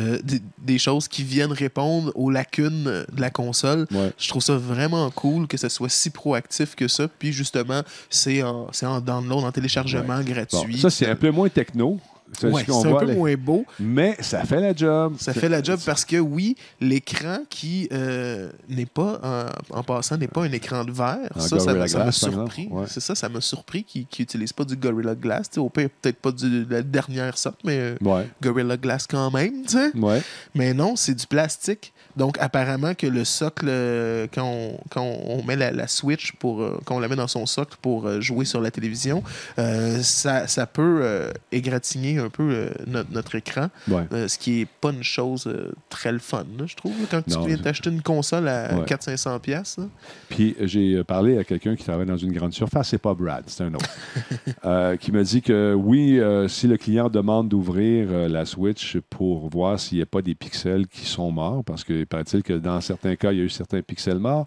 [SPEAKER 2] des choses qui viennent répondre aux lacunes de la console. Je trouve ça vraiment cool que ça soit si proactif que ça. Puis justement, c'est en download, en téléchargement gratuit.
[SPEAKER 1] Bon, ça, c'est un peu moins techno.
[SPEAKER 2] C'est un peu moins beau.
[SPEAKER 1] Mais ça fait la job.
[SPEAKER 2] Ça fait la job parce que, oui, l'écran qui n'est pas, en passant, n'est pas un écran de verre. Ça m'a surpris. C'est ça, ça m'a surpris qu'ils n'utilisent pas du Gorilla Glass. Au pire, peut-être pas de la dernière sorte, mais Gorilla Glass quand même. Mais non, c'est du plastique. Donc, apparemment que le socle, quand on met la Switch, quand on la met dans son socle pour jouer sur la télévision, ça peut égratigner un peu notre écran, ce qui n'est pas une chose très le fun, là, je trouve, quand tu viens d'acheter une console à 400-500$.
[SPEAKER 1] Puis, j'ai parlé à quelqu'un qui travaille dans une grande surface, c'est pas Brad, c'est un autre, qui m'a dit que oui, si le client demande d'ouvrir la Switch pour voir s'il n'y a pas des pixels qui sont morts, parce que paraît-il que dans certains cas, il y a eu certains pixels morts.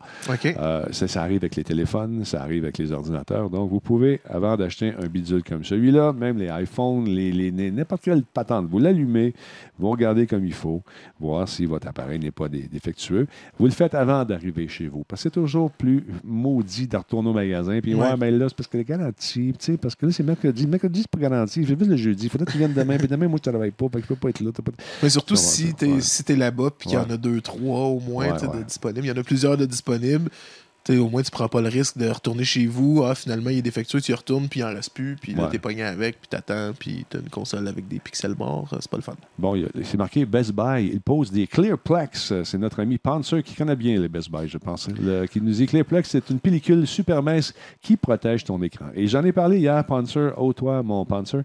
[SPEAKER 1] Ça arrive avec les téléphones, ça arrive avec les ordinateurs. Donc, vous pouvez, avant d'acheter un bidule comme celui-là, même les iPhones, n'importe quelle patente, vous l'allumez, vous regardez comme il faut, voir si votre appareil n'est pas défectueux. Vous le faites avant d'arriver chez vous. Parce que c'est toujours plus maudit de retourner au magasin. Puis, mais là, c'est parce que les garanties, tu sais, parce que là, c'est mercredi. Mercredi, c'est pas garanti. J'ai vu le jeudi. Il faudrait que tu viennes demain. Puis demain, moi, je ne travaille pas. Fait que je peux pas être là.
[SPEAKER 2] Mais surtout si tu es là-bas, puis qu'il y en a 2-3 au moins de disponibles. Il y en a plusieurs de disponibles. Au moins, tu ne prends pas le risque de retourner chez vous. Ah, finalement, il est défectueux, tu y retournes, puis il n'en reste plus. Puis là, tu es pogné avec, puis tu attends, puis tu as une console avec des pixels morts. C'est pas le fun. Bon,
[SPEAKER 1] c'est marqué Best Buy. Il pose des Clearplex. C'est notre ami Panzer qui connaît bien les Best Buy, je pense. Qui nous dit Clearplex, c'est une pellicule super mince qui protège ton écran. Et j'en ai parlé hier, Panzer. Oh, toi, mon Panzer.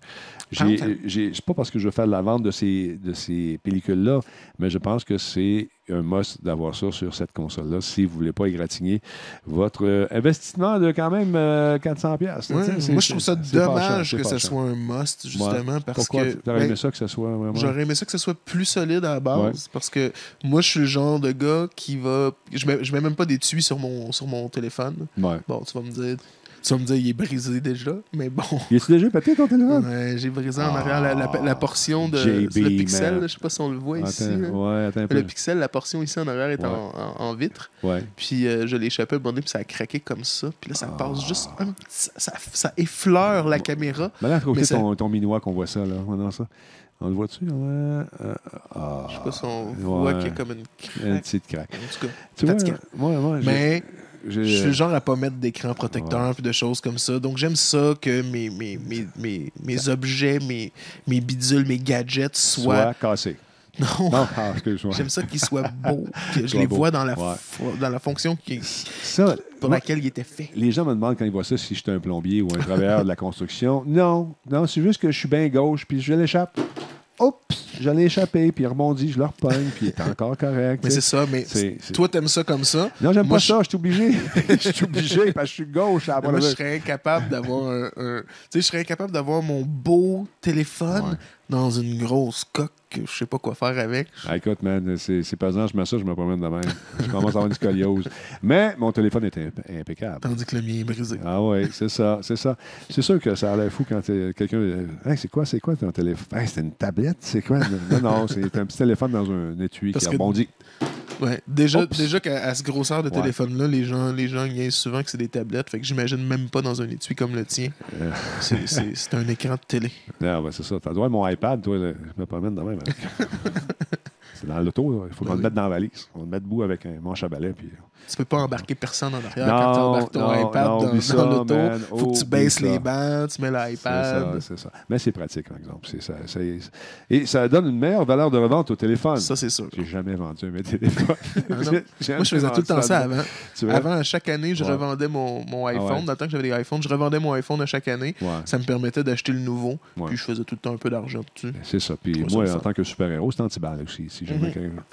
[SPEAKER 1] C'est pas parce que je veux faire la vente de ces pellicules-là, mais je pense que c'est un must d'avoir ça sur cette console-là si vous ne voulez pas égratigner votre investissement de quand même 400$.
[SPEAKER 2] Moi, je trouve ça dommage que ce soit un must, justement, parce que...
[SPEAKER 1] Tu aurais aimé ça que ce soit vraiment...
[SPEAKER 2] J'aurais aimé ça que ce soit plus solide à la base, parce que moi, je suis le genre de gars qui va... Je mets même pas d'étui sur mon téléphone. Bon, tu vas me dire... il est brisé déjà, mais bon.
[SPEAKER 1] Il est déjà pété ton téléphone?
[SPEAKER 2] J'ai brisé en arrière la portion de le pixel. Je ne sais pas si on le voit ici.
[SPEAKER 1] Attends un peu.
[SPEAKER 2] Le pixel, la portion ici en arrière est en vitre. Puis je l'ai échappé à un moment donné, puis ça a craqué comme ça. Puis là, ça passe juste un petit... Ça effleure la caméra.
[SPEAKER 1] Mais là, côté ton minois qu'on voit ça, là. On le voit-tu?
[SPEAKER 2] Je sais pas si on voit qu'il y a comme une craque.
[SPEAKER 1] Une petite craque.
[SPEAKER 2] En tout cas, mais... Je suis le genre à pas mettre d'écran protecteur et de choses comme ça. Donc, j'aime ça que mes objets, mes bidules, mes gadgets soient
[SPEAKER 1] cassés.
[SPEAKER 2] Non. J'aime ça qu'ils soient beaux, que je les vois dans la fonction pour laquelle ils étaient faits.
[SPEAKER 1] Les gens me demandent quand ils voient ça si je suis un plombier ou un travailleur de la construction. Non, c'est juste que je suis bien gauche puis je l'échappe. oups, j'allais échapper, puis il rebondit, je le repogne, puis il est encore correct.
[SPEAKER 2] Mais c'est ça, mais toi, t'aimes ça comme ça.
[SPEAKER 1] Non, j'aime pas ça, je suis obligé. Je suis obligé parce que je suis gauche.
[SPEAKER 2] Moi, je serais incapable d'avoir je serais incapable d'avoir mon beau téléphone dans une grosse coque que je sais pas quoi faire avec.
[SPEAKER 1] Écoute, man, c'est pesant, je mets ça, je me promène de même. Je commence à avoir une scoliose. Mais mon téléphone est impeccable.
[SPEAKER 2] Tandis que le mien est brisé.
[SPEAKER 1] Ah oui, c'est ça. C'est sûr que ça a l'air fou quand quelqu'un... Hey, c'est quoi ton téléphone? Hey, c'est une tablette? C'est quoi? Non, c'est un petit téléphone dans un étui qui rebondit.
[SPEAKER 2] Ouais. Déjà qu'à ce grosseur de téléphone-là, les gens niaisent souvent que c'est des tablettes. Fait que j'imagine même pas dans un étui comme le tien. C'est un écran de télé.
[SPEAKER 1] Non, c'est ça. T'as droit mon iPad, toi, je me promène de même avec. C'est dans l'auto, il faut qu'on le mette dans la valise. On le met debout avec un manche à balai. Puis...
[SPEAKER 2] Tu peux pas embarquer personne en arrière quand tu embarques ton iPad dans l'auto. Il faut que tu baisses les bancs, tu mets l'iPad.
[SPEAKER 1] C'est ça. Mais c'est pratique, par exemple. Et ça donne une meilleure valeur de revente au téléphone.
[SPEAKER 2] Ça, c'est sûr.
[SPEAKER 1] J'ai jamais vendu un téléphone.
[SPEAKER 2] Moi, je faisais tout le temps ça avant. Avant, à chaque année, je revendais mon iPhone. Dans le temps que j'avais des iPhones, je revendais mon iPhone à chaque année. Ça me permettait d'acheter le nouveau. Puis je faisais tout le temps un peu d'argent dessus.
[SPEAKER 1] C'est ça. Puis moi, en tant que super-héros, c'est anti-balle aussi. Si jamais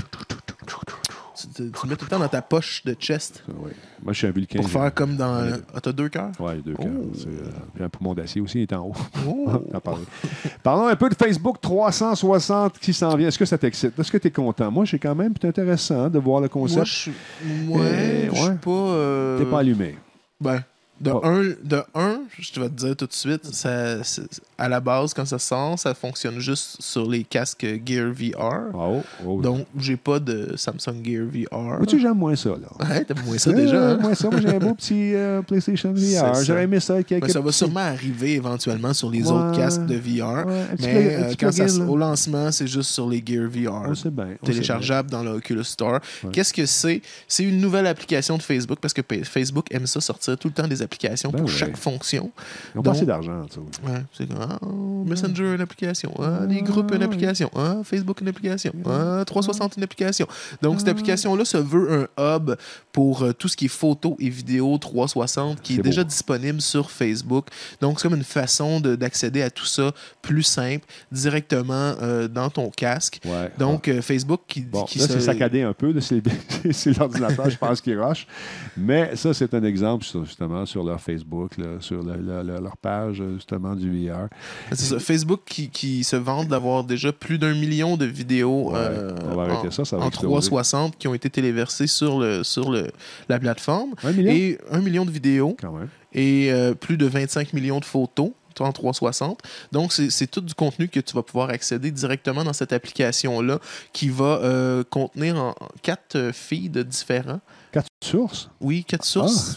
[SPEAKER 2] tu mets tout le temps dans ta poche de chest.
[SPEAKER 1] Oui. Moi, je suis un vulcain.
[SPEAKER 2] Pour faire comme dans... t'as 2 cœurs?
[SPEAKER 1] Oui, 2 cœurs. Puis un poumon d'acier aussi, il est en haut. Parlons un peu de Facebook 360 qui s'en vient. Est-ce que ça t'excite? Est-ce que tu es content? Moi, c'est quand même intéressant de voir le concept.
[SPEAKER 2] Moi, je suis pas...
[SPEAKER 1] T'es pas allumé.
[SPEAKER 2] De un, je vais te dire tout de suite, à la base, quand ça sort, ça fonctionne juste sur les casques Gear VR. Donc, j'ai pas de Samsung Gear VR.
[SPEAKER 1] Moi, j'aime moins ça, là.
[SPEAKER 2] Ouais, t'aimes moins ça déjà.
[SPEAKER 1] Moins ça. Moi, j'ai un beau petit PlayStation VR. J'aurais aimé ça.
[SPEAKER 2] Ça va sûrement arriver éventuellement sur les autres casques de VR. Mais au lancement, c'est juste sur les Gear VR.
[SPEAKER 1] C'est bien.
[SPEAKER 2] Téléchargeable dans l'Oculus Store. Qu'est-ce que c'est? C'est une nouvelle application de Facebook parce que Facebook aime ça sortir tout le temps des applications pour chaque fonction.
[SPEAKER 1] Ils ont pas assez d'argent, ça.
[SPEAKER 2] C'est comme Messenger, une application. Les groupes, une application. Facebook, une application. 360, une application. Donc, cette application-là se veut un hub pour tout ce qui est photo et vidéo 360 qui est déjà disponible sur Facebook. Donc, c'est comme une façon d'accéder à tout ça plus simple, directement dans ton casque. Donc, Facebook qui
[SPEAKER 1] c'est saccadé un peu. C'est l'ordinateur, je pense, qui rush. Mais ça, c'est un exemple, justement, sur leur Facebook, là, sur leur page, justement, du VR.
[SPEAKER 2] C'est ça. Facebook qui se vante d'avoir déjà plus d'1 million de vidéos en 360 qui ont été téléversées sur la plateforme.
[SPEAKER 1] 1 million?
[SPEAKER 2] Et 1 million de vidéos.
[SPEAKER 1] Quand même.
[SPEAKER 2] Et plus de 25 millions de photos en 360. Donc, c'est tout du contenu que tu vas pouvoir accéder directement dans cette application-là qui va contenir 4 feeds différents.
[SPEAKER 1] 4 sources?
[SPEAKER 2] Oui, 4 sources.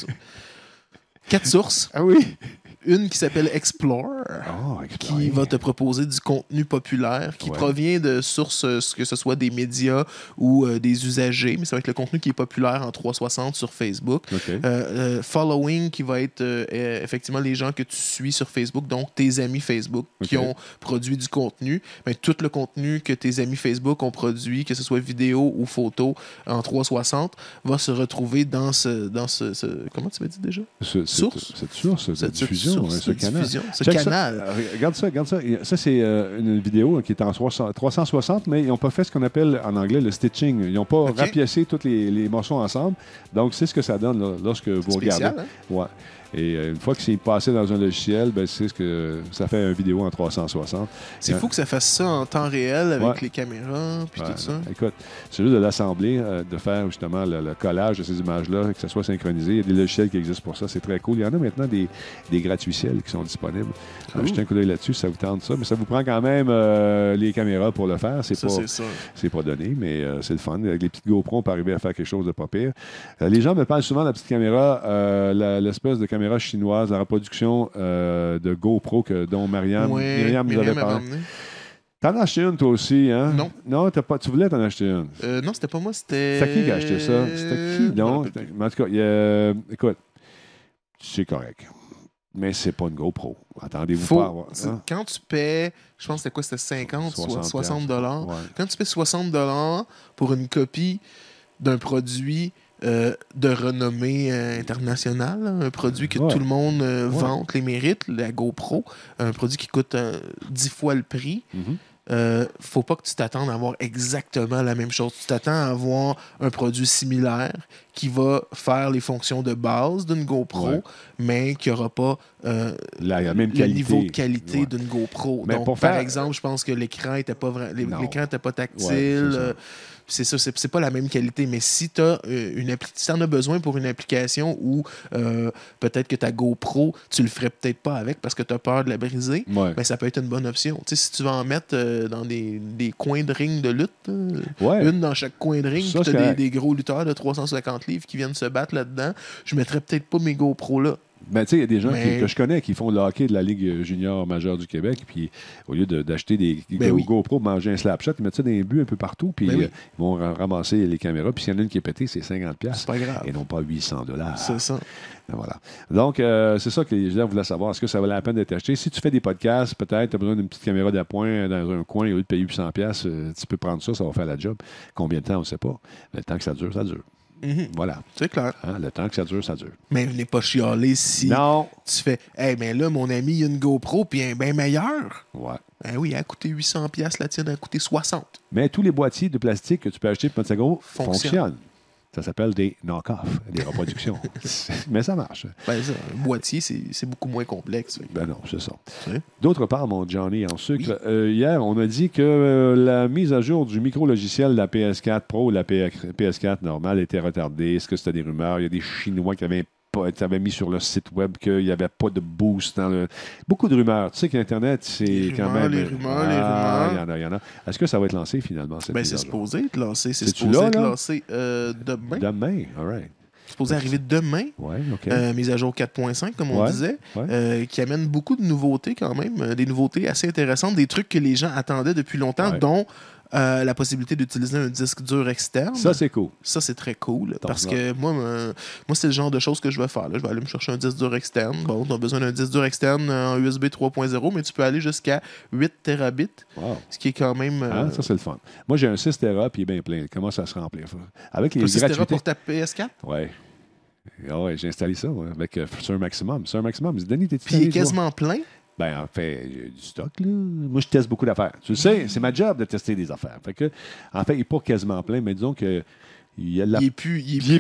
[SPEAKER 2] 4 sources.
[SPEAKER 1] Ah oui?
[SPEAKER 2] Une qui s'appelle Explore, qui va te proposer du contenu populaire qui provient de sources, que ce soit des médias ou des usagers, mais ça va être le contenu qui est populaire en 360 sur Facebook. Following, qui va être effectivement les gens que tu suis sur Facebook, donc tes amis Facebook qui ont produit du contenu. Mais tout le contenu que tes amis Facebook ont produit, que ce soit vidéo ou photo en 360, va se retrouver dans ce comment tu m'as dit déjà? Cette source,
[SPEAKER 1] cette diffusion. Ce
[SPEAKER 2] canal.
[SPEAKER 1] Regarde ça. Ça, c'est une vidéo qui est en 360, mais ils n'ont pas fait ce qu'on appelle en anglais le stitching. Ils n'ont pas rapiécé tous les morceaux ensemble. Donc, c'est ce que ça donne là, lorsque vous regardez.
[SPEAKER 2] Hein?
[SPEAKER 1] Ouais. Et une fois que c'est passé dans un logiciel, c'est ce que ça fait une vidéo en 360.
[SPEAKER 2] C'est fou que ça fasse ça en temps réel avec les caméras puis tout ça.
[SPEAKER 1] Écoute, c'est juste de l'assembler, de faire justement le collage de ces images-là, que ça soit synchronisé. Il y a des logiciels qui existent pour ça. C'est très cool. Il y en a maintenant des gratuiciels qui sont disponibles. Jetez un coup d'œil là-dessus si ça vous tente ça. Mais ça vous prend quand même les caméras pour le faire. C'est pas donné, mais c'est le fun. Avec les petites GoPro, on peut arriver à faire quelque chose de pas pire. Les gens me parlent souvent de la petite caméra, l'espèce de caméra chinoise, la reproduction de GoPro dont Myriam nous avait parlé. T'en as acheté une, toi aussi, hein? Non, tu voulais t'en acheter une.
[SPEAKER 2] Non, c'était pas moi, c'était...
[SPEAKER 1] C'était qui a acheté ça? C'était qui, donc? En tout cas, écoute, c'est correct. Mais c'est pas une GoPro. Attendez-vous pas à avoir...
[SPEAKER 2] Quand tu paies, je pense que c'était quoi? C'était 50, 60 $. Quand tu paies 60 $ pour une copie d'un produit... de renommée internationale, un produit que tout le monde vante les mérites, la GoPro, un produit qui coûte 10 fois le prix. faut pas que tu t'attendes à avoir exactement la même chose. Tu t'attends à avoir un produit similaire qui va faire les fonctions de base d'une GoPro, mais qui n'aura pas
[SPEAKER 1] la même
[SPEAKER 2] le niveau de qualité d'une GoPro.
[SPEAKER 1] Mais
[SPEAKER 2] donc, par exemple, je pense que l'écran n'était pas, l'écran était pas tactile. C'est ça, c'est pas la même qualité. Mais si tu as si en as besoin pour une application où peut-être que ta GoPro, tu le ferais peut-être pas avec parce que tu as peur de la briser, ben, ça peut être une bonne option. Tu sais, si tu vas en mettre dans des coins de ring de lutte, une dans chaque coin de ring, puis tu as des gros lutteurs de 350 livres qui viennent se battre là-dedans, je mettrais peut-être pas mes GoPro là.
[SPEAKER 1] Ben, tu sais, il y a des gens que je connais qui font le hockey de la Ligue junior majeure du Québec, puis au lieu d'acheter des GoPro pour manger un slapshot, ils mettent ça dans les buts un peu partout, puis ils vont ramasser les caméras, puis s'il y en a une qui est pétée, c'est 50$.
[SPEAKER 2] C'est pas grave.
[SPEAKER 1] Et non pas 800$.
[SPEAKER 2] C'est ça.
[SPEAKER 1] Voilà. Donc, c'est ça que les gens voulaient savoir. Est-ce que ça valait la peine d'être acheté? Si tu fais des podcasts, peut-être, tu as besoin d'une petite caméra d'appoint dans un coin, au lieu de payer 800$, tu peux prendre ça, ça va faire la job. Combien de temps, on ne sait pas. Mais le temps que ça dure, ça dure. Voilà.
[SPEAKER 2] C'est clair.
[SPEAKER 1] Hein, le temps que ça dure, ça dure.
[SPEAKER 2] Mais venez pas chialer si tu fais « Hey, mais là, mon ami, il a une GoPro, puis elle est bien meilleure. »
[SPEAKER 1] Ouais.
[SPEAKER 2] Ben oui, elle a coûté 800$, la tienne a coûté 60$.
[SPEAKER 1] Mais tous les boîtiers de plastique que tu peux acheter pour mettre ça gros fonctionnent. Ça s'appelle des knock-off, des reproductions. Mais ça marche.
[SPEAKER 2] Ben ça, un boîtier, c'est beaucoup moins complexe.
[SPEAKER 1] Ben non, c'est ça. D'autre part, mon Johnny en sucre, hier, on a dit que la mise à jour du micro-logiciel de la PS4 Pro ou la PS4 normale était retardée. Est-ce que c'était des rumeurs? Il y a des Chinois qui avaient mis sur leur site web qu'il n'y avait pas de boost dans le... Beaucoup de rumeurs. Tu sais qu'Internet, c'est quand même...
[SPEAKER 2] Les rumeurs.
[SPEAKER 1] Il y en a. Est-ce que ça va être lancé finalement?
[SPEAKER 2] Ben, c'est supposé être lancé. C'est supposé être lancé demain.
[SPEAKER 1] Demain, all right.
[SPEAKER 2] C'est supposé arriver demain.
[SPEAKER 1] Oui, OK.
[SPEAKER 2] Mise à jour 4.5, comme on disait, qui amène beaucoup de nouveautés quand même. Des nouveautés assez intéressantes, des trucs que les gens attendaient depuis longtemps, dont... la possibilité d'utiliser un disque dur externe.
[SPEAKER 1] Ça, c'est cool.
[SPEAKER 2] Ça, c'est très cool. Parce que moi, c'est le genre de choses que je vais faire. Là. Je vais aller me chercher un disque dur externe. Bon, tu as besoin d'un disque dur externe en USB 3.0, mais tu peux aller jusqu'à 8 terabits. Wow. Ce qui est quand même...
[SPEAKER 1] ça, c'est le fun. Moi, j'ai un 6 Tera, puis il est bien plein. Comment ça se remplit? Avec les
[SPEAKER 2] 6 Tera pour ta PS4?
[SPEAKER 1] Oui. Ouais, j'ai installé ça avec Sur Maximum. Sur Maximum, Denis, t'es-tu
[SPEAKER 2] puis il est quasiment plein?
[SPEAKER 1] Ben, en fait, il y a du stock, là. Moi, je teste beaucoup d'affaires. Tu le sais, c'est ma job de tester des affaires. Fait que, en fait, il n'est pas quasiment plein, mais disons que il y a de la...
[SPEAKER 2] Il est plus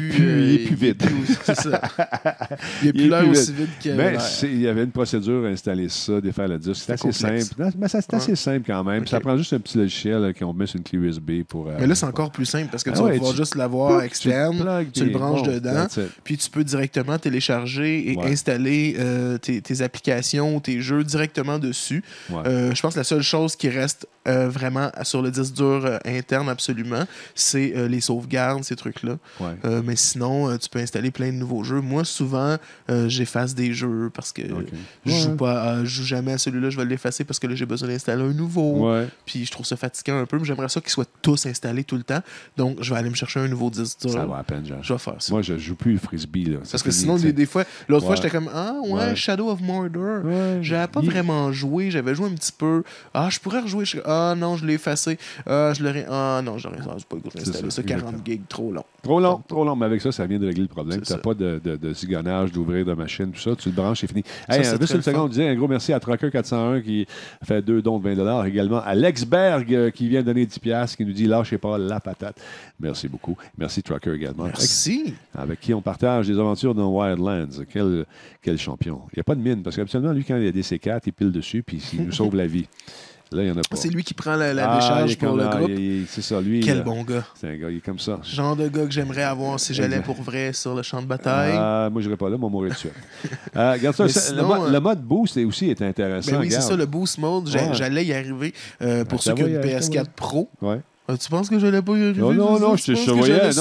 [SPEAKER 2] vide. C'est ça. Il est plus l'air aussi vide qu'il
[SPEAKER 1] Mais il y avait une procédure à installer ça, défaire le disque. C'est assez simple. Mais c'est assez simple quand même. Okay. Ça prend juste un petit logiciel qu'on met sur une clé USB pour...
[SPEAKER 2] mais là, c'est encore plus simple parce que tu vas pouvoir juste l'avoir externe, tu le branches dedans, puis tu peux directement télécharger et installer tes applications, tes jeux directement dessus. Je pense que la seule chose qui reste vraiment sur le disque dur interne absolument, c'est les sauvegardes, ces trucs-là. Mais sinon, tu peux installer plein de nouveaux jeux. Moi, souvent, j'efface des jeux parce que je joue jamais à celui-là, je vais l'effacer parce que là, j'ai besoin d'installer un nouveau. Puis je trouve ça fatigant un peu, mais j'aimerais ça qu'ils soient tous installés tout le temps. Donc, je vais aller me chercher un nouveau disque dur.
[SPEAKER 1] Ça va à peine, genre.
[SPEAKER 2] Je vais faire ça.
[SPEAKER 1] Moi, je joue plus Frisbee. Là.
[SPEAKER 2] Parce que sinon, des fois, l'autre fois, j'étais comme Shadow of Mordor. J'avais pas vraiment joué. J'avais joué un petit peu. Je pourrais rejouer. Non, je l'ai effacé. Je l'aurais. Non, j'aurais pas le goût d'installer ça. 40 gigs, trop long.
[SPEAKER 1] Trop long. Mais avec ça vient de régler le problème. Tu n'as pas de zigonnage, d'ouvrir de machine, tout ça. Tu le branches, c'est fini. Juste une seconde, on disait un gros merci à Trucker401 qui fait 2 dons de $20. Également à Lex Berg qui vient donner 10$, qui nous dit lâchez pas la patate. Merci beaucoup. Merci Trucker également.
[SPEAKER 2] Merci.
[SPEAKER 1] Avec qui on partage des aventures dans Wildlands. Quel champion. Il n'y a pas de mine, parce qu'habituellement, lui, quand il y a des C4, il pile dessus, puis il nous sauve la vie. Là, il n'y en a pas.
[SPEAKER 2] C'est lui qui prend la décharge pour le groupe.
[SPEAKER 1] C'est ça, lui.
[SPEAKER 2] Quel bon gars.
[SPEAKER 1] C'est un gars, il est comme ça.
[SPEAKER 2] Genre de gars que j'aimerais avoir si j'allais pour vrai sur le champ de bataille.
[SPEAKER 1] Moi, je n'irais pas là, moi, mourir de suite. Regarde ça, le mode boost aussi est intéressant.
[SPEAKER 2] Ben oui, c'est ça, le boost mode. J'allais y arriver pour ceux qui ont une PS4 Pro.
[SPEAKER 1] Ouais.
[SPEAKER 2] Tu penses que je n'allais pas y arriver?
[SPEAKER 1] Non, je te voyais.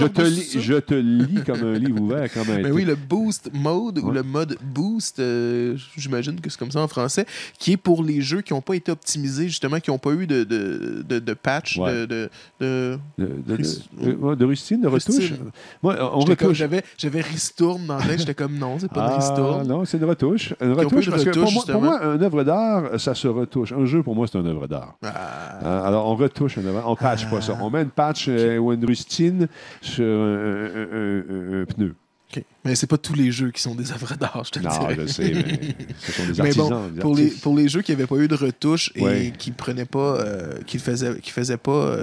[SPEAKER 1] Je te lis comme un livre ouvert.
[SPEAKER 2] Ben oui, le boost mode ou le mode boost, j'imagine que c'est comme ça en français, qui est pour les jeux qui n'ont pas été optimisés, justement, qui n'ont pas eu de patch, de
[SPEAKER 1] rustine, de retouche. Moi, on retouche.
[SPEAKER 2] J'avais Ristourne dans la tête, j'étais comme non, c'est pas de Ristourne.
[SPEAKER 1] Non, c'est une retouche. Parce que pour moi, une œuvre d'art, ça se retouche. Un jeu, pour moi, c'est une œuvre d'art. Alors, on retouche une œuvre d'art. On patch pas ça. On met une patch ou une rustine sur un pneu.
[SPEAKER 2] Okay. Mais c'est pas tous les jeux qui sont des œuvres d'art, je te dirais.
[SPEAKER 1] Non, je sais, mais ce sont des artisans.
[SPEAKER 2] Mais bon, pour les jeux qui n'avaient pas eu de retouches et qui prenaient pas, qui utilisaient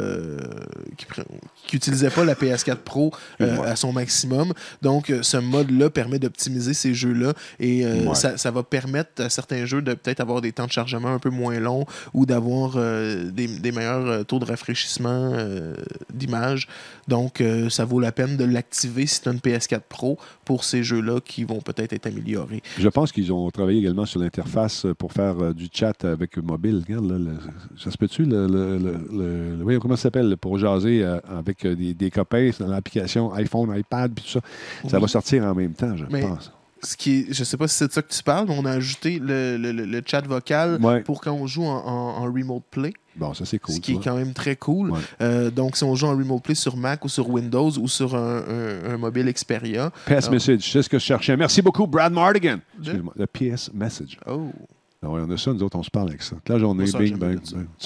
[SPEAKER 2] pas la PS4 Pro à son maximum. Donc, ce mode-là permet d'optimiser ces jeux-là et ça va permettre à certains jeux de peut-être avoir des temps de chargement un peu moins longs ou d'avoir des meilleurs taux de rafraîchissement d'image. Donc, ça vaut la peine de l'activer si tu as une PS4 Pro pour ces jeux-là qui vont peut-être être améliorés.
[SPEAKER 1] Je pense qu'ils ont travaillé également sur l'interface pour faire du chat avec mobile. Regarde, là, ça se peut-tu? Oui, comment ça s'appelle? Pour jaser avec des copains dans l'application iPhone, iPad, puis tout ça. Oui. Ça va sortir en même temps, je pense.
[SPEAKER 2] Je ne sais pas si c'est de ça que tu parles, mais on a ajouté le chat vocal pour quand on joue en Remote Play.
[SPEAKER 1] Bon, ça, c'est cool.
[SPEAKER 2] Ce qui est quand même très cool. Ouais. Donc, si on joue en Remote Play sur Mac ou sur Windows ou sur un mobile Xperia.
[SPEAKER 1] PS Message, c'est ce que je cherchais. Merci beaucoup, Brad Mardigan. Excuse-moi, le PS Message.
[SPEAKER 2] Oh.
[SPEAKER 1] Oui, on a ça, nous autres, on se parle avec ça. Toute la journée, bing, bang.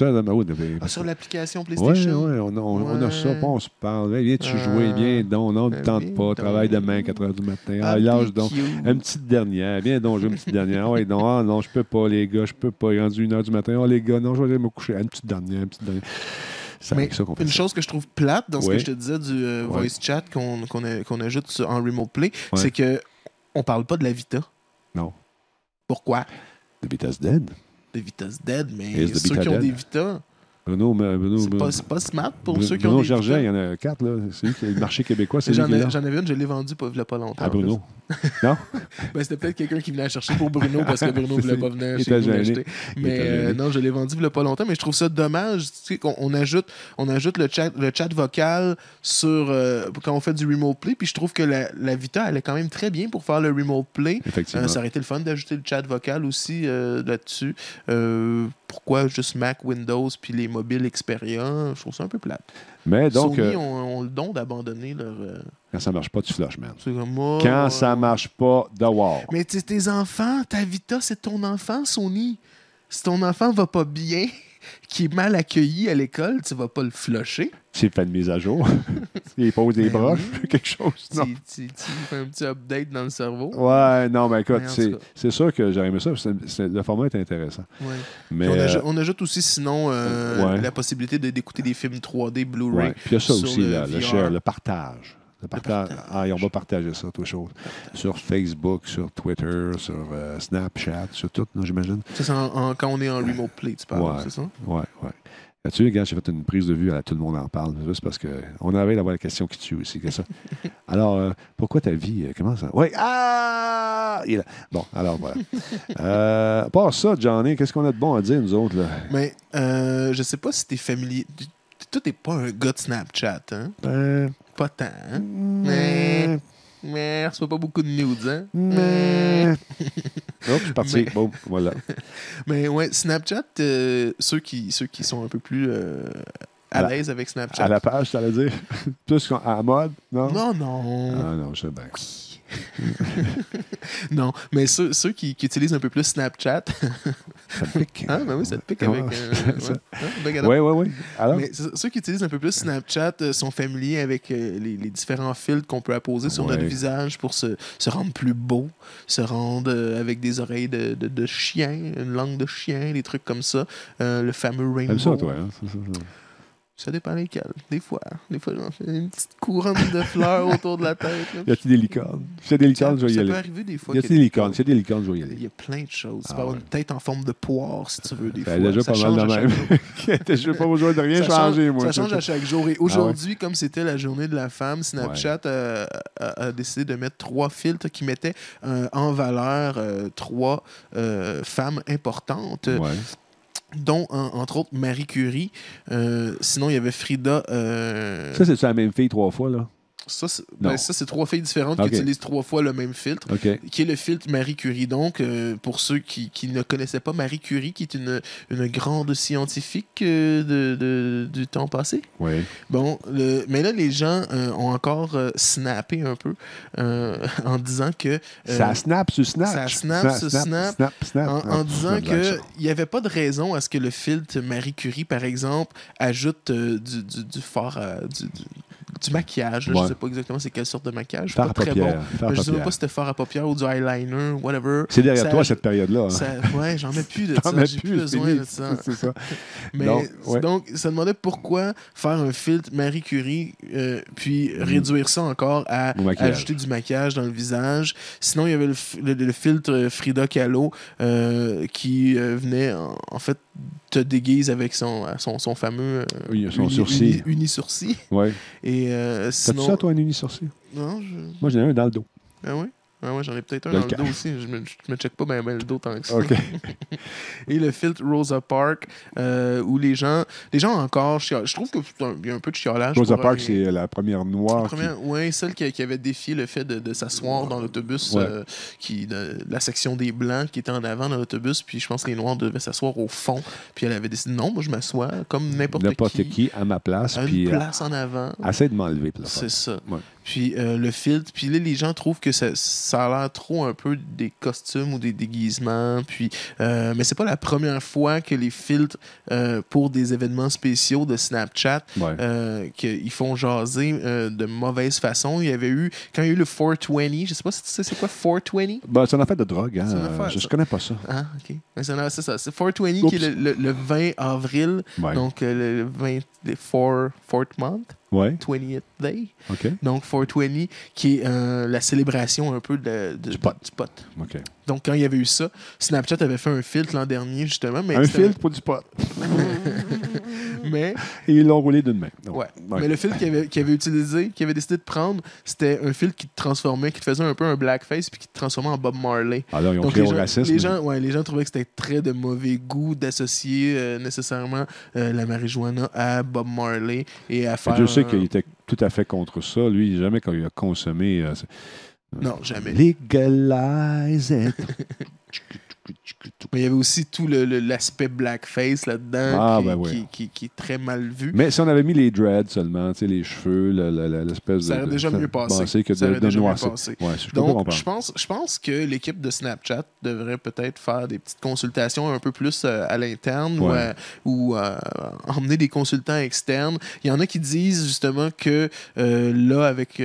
[SPEAKER 2] Sur l'application PlayStation?
[SPEAKER 1] Oui, on a ça, on se parle. Viens-tu jouer? Viens donc, non, ne tente pas. Travaille demain, 4 h du matin. Lâche donc. Une petite dernière. Viens donc, jouer une petite dernière. Oui, non, je peux pas, les gars, je peux pas. Il est rendu 1 h du matin. Oh, les gars, non, je vais aller me coucher. Une petite dernière.
[SPEAKER 2] Mais une chose que je trouve plate dans ce que je te disais du voice chat qu'on ajoute en Remote Play, c'est qu'on parle pas de la Vita.
[SPEAKER 1] Non.
[SPEAKER 2] Pourquoi?
[SPEAKER 1] The Vita's dead.
[SPEAKER 2] The Vita's dead, mais ceux qui ont des Vita...
[SPEAKER 1] Bruno,
[SPEAKER 2] c'est pas smart pour ceux qui ont
[SPEAKER 1] Bruno
[SPEAKER 2] des
[SPEAKER 1] Gergin,
[SPEAKER 2] Vita.
[SPEAKER 1] il y en a 4, là. C'est lui qui a le marché québécois.
[SPEAKER 2] J'en avais une, je l'ai vendue il n'y a pas longtemps.
[SPEAKER 1] À Bruno? Non?
[SPEAKER 2] C'était peut-être quelqu'un qui venait la chercher pour Bruno parce que Bruno ne voulait pas venir chez nous l'acheter. Mais non, je l'ai vendue il n'y a pas longtemps, mais je trouve ça dommage. Tu sais, qu'on ajoute le chat vocal sur quand on fait du Remote Play, puis je trouve que la Vita, elle est quand même très bien pour faire le Remote Play.
[SPEAKER 1] Effectivement.
[SPEAKER 2] Ça aurait été le fun d'ajouter le chat vocal aussi là-dessus. Pourquoi juste Mac, Windows, puis les mobiles Xperia? Je trouve ça un peu plate.
[SPEAKER 1] Mais donc,
[SPEAKER 2] Sony ont le don d'abandonner leur...
[SPEAKER 1] Quand ça marche pas, tu flushes, man.
[SPEAKER 2] C'est comme moi.
[SPEAKER 1] Quand ça marche pas, the wall.
[SPEAKER 2] Mais tes enfants, ta Vita, c'est ton enfant, Sony. Si ton enfant va pas bien, qui est mal accueilli à l'école, tu vas pas le flusher.
[SPEAKER 1] S'il fait une mise à jour, s'il pose des broches, quelque chose. Non.
[SPEAKER 2] Tu fais un petit update dans le cerveau.
[SPEAKER 1] Ouais, non, mais écoute, c'est sûr que j'aurais aimé ça. Le format est intéressant.
[SPEAKER 2] Ouais.
[SPEAKER 1] Mais,
[SPEAKER 2] on ajoute aussi, sinon, la possibilité d'écouter des films 3D Blu-ray.
[SPEAKER 1] Ouais. Puis il y a ça aussi, le share, le partage. On va partager ça, tout chose. Sur Facebook, sur Twitter, sur Snapchat, sur tout, j'imagine.
[SPEAKER 2] C'est ça, quand on est en Remote Play, tu parles, c'est ça?
[SPEAKER 1] Oui. Là-dessus, regarde, j'ai fait une prise de vue, tout le monde en parle, juste parce qu'on avait d'avoir la question qui tue aussi, que ça. Alors, pourquoi ta vie, comment ça? Oui, bon, alors voilà. À part ça, Johnny, qu'est-ce qu'on a de bon à dire, nous autres, là?
[SPEAKER 2] Mais, je sais pas si t'es familier... Toi, t'es pas un gars de Snapchat, hein? Pas tant, hein? Mais reçois pas beaucoup de nudes, hein?
[SPEAKER 1] Oh, je suis parti. Bon, voilà.
[SPEAKER 2] Mais ouais, Snapchat, ceux qui sont un peu plus à l'aise avec Snapchat.
[SPEAKER 1] À la page, t'allais dire? Plus à la mode, non?
[SPEAKER 2] Non.
[SPEAKER 1] Ah non, je sais bien.
[SPEAKER 2] Oui. Non, mais ceux qui utilisent un peu plus Snapchat...
[SPEAKER 1] Ça te pique.
[SPEAKER 2] Ah, ben oui, ça te pique avec...
[SPEAKER 1] Oui. Alors?
[SPEAKER 2] Mais ceux qui utilisent un peu plus Snapchat sont familiers avec les différents filtres qu'on peut apposer sur notre visage pour se rendre plus beau, se rendre avec des oreilles de chien, une langue de chien, des trucs comme ça. Le fameux rainbow.
[SPEAKER 1] Comme ça, toi, hein?
[SPEAKER 2] Ça dépend lesquels. Des fois, j'en fais une petite couronne de fleurs autour de la tête. Là.
[SPEAKER 1] Y a-t-il des licornes? S'il y a des licornes, je vais y aller.
[SPEAKER 2] Ça peut arriver des fois.
[SPEAKER 1] Y a-t-il des licornes? S'il y a des licornes, je vais y aller.
[SPEAKER 2] Il y a plein de choses. Tu peux avoir une tête en forme de poire, si tu veux, des fois.
[SPEAKER 1] Déjà pas mal de même. Je n'ai pas besoin de rien changer, moi.
[SPEAKER 2] Ça change à chaque jour. Et aujourd'hui, comme c'était la journée de la femme, Snapchat a décidé de mettre 3 filtres qui mettaient en valeur 3 femmes importantes.
[SPEAKER 1] Ouais.
[SPEAKER 2] Dont, entre autres, Marie Curie. Sinon, il y avait Frida...
[SPEAKER 1] Ça, c'est la même fille 3 fois, là?
[SPEAKER 2] Ça, c'est 3 filles différentes qui utilisent 3 fois le même filtre, qui est le filtre Marie Curie. Donc, pour ceux qui ne connaissaient pas Marie Curie, qui est une grande scientifique du temps passé.
[SPEAKER 1] Oui. Bon,
[SPEAKER 2] mais là, les gens ont encore snappé un peu en disant que...
[SPEAKER 1] ça snap sur Snap.
[SPEAKER 2] En disant qu'il n'y avait pas de raison à ce que le filtre Marie Curie, par exemple, ajoute du fard du maquillage. Je sais pas exactement c'est quelle sorte de maquillage.
[SPEAKER 1] Fard
[SPEAKER 2] pas
[SPEAKER 1] à
[SPEAKER 2] très
[SPEAKER 1] paupières,
[SPEAKER 2] bon. Je sais même pas si c'était fard à paupières ou du eyeliner, whatever.
[SPEAKER 1] C'est derrière toi cette période-là.
[SPEAKER 2] Ouais, j'en ai plus de ça. J'ai plus besoin de ça.
[SPEAKER 1] C'est ça.
[SPEAKER 2] Mais donc, ça demandait pourquoi faire un filtre Marie Curie puis réduire ça encore à ajouter du maquillage dans le visage. Sinon, il y avait le filtre Frida Kahlo qui venait en fait te déguise avec son fameux uni-sourcil.
[SPEAKER 1] Ouais.
[SPEAKER 2] Et sinon...
[SPEAKER 1] T'as-tu ça, toi, un uni-sourcil?
[SPEAKER 2] Non,
[SPEAKER 1] Moi, j'en ai un dans le dos.
[SPEAKER 2] Ah oui? Ah ouais, j'en ai peut-être un dans le dos aussi. Je me check pas bien le dos tant que ça.
[SPEAKER 1] Okay.
[SPEAKER 2] Et le filtre Rosa Parks, où les gens encore... Je trouve qu'il y a un peu de chiolage.
[SPEAKER 1] Rosa Parks, c'est la première noire.
[SPEAKER 2] Oui, celle qui avait défié le fait de s'asseoir dans l'autobus, la section des Blancs qui était en avant dans l'autobus, puis je pense que les Noirs devaient s'asseoir au fond. Puis elle avait décidé, non, moi je m'assois comme n'importe qui à
[SPEAKER 1] ma place.
[SPEAKER 2] À une place en avant.
[SPEAKER 1] Essaye de m'enlever.
[SPEAKER 2] C'est ça.
[SPEAKER 1] Ouais.
[SPEAKER 2] Puis le filtre, puis là, les gens trouvent que ça a l'air trop un peu des costumes ou des déguisements. Puis, mais c'est pas la première fois que les filtres pour des événements spéciaux de Snapchat qu'ils font jaser de mauvaise façon. Il y avait eu, quand il y a eu le 420, je sais pas si tu sais c'est quoi 420?
[SPEAKER 1] Ben, c'est une affaire de drogue. Hein? Je connais pas ça.
[SPEAKER 2] Ah, OK. Mais c'est ça. C'est 420 qui est le 20 avril. Donc, le 20, le 4th month. 20th Day.
[SPEAKER 1] Okay.
[SPEAKER 2] Donc, 420, qui est la célébration un peu du pot.
[SPEAKER 1] Okay.
[SPEAKER 2] Donc, quand il y avait eu ça, Snapchat avait fait un filtre l'an dernier, justement. Mais
[SPEAKER 1] un filtre pour du pot.
[SPEAKER 2] Mais...
[SPEAKER 1] Et ils l'ont roulé d'une main.
[SPEAKER 2] Mais le filtre qu'il avait utilisé, qu'il avait décidé de prendre, c'était un filtre qui te transformait, qui te faisait un peu un blackface, puis qui te transformait en Bob Marley.
[SPEAKER 1] Alors, ils ont créé au racisme.
[SPEAKER 2] Les gens trouvaient que c'était très de mauvais goût d'associer nécessairement la marijuana à Bob Marley et à faire...
[SPEAKER 1] Je sais qu'il était tout à fait contre ça. Lui, jamais quand il a consommé...
[SPEAKER 2] non, jamais.
[SPEAKER 1] Legalize it.
[SPEAKER 2] Mais il y avait aussi tout l'aspect blackface là-dedans qui est très mal vu.
[SPEAKER 1] Mais si on avait mis les dreads seulement, les cheveux, l'espèce
[SPEAKER 2] ça aurait déjà mieux passé
[SPEAKER 1] que de noircir.
[SPEAKER 2] Donc, je pense que l'équipe de Snapchat devrait peut-être faire des petites consultations un peu plus à l'interne ou emmener des consultants externes. Il y en a qui disent justement que là, avec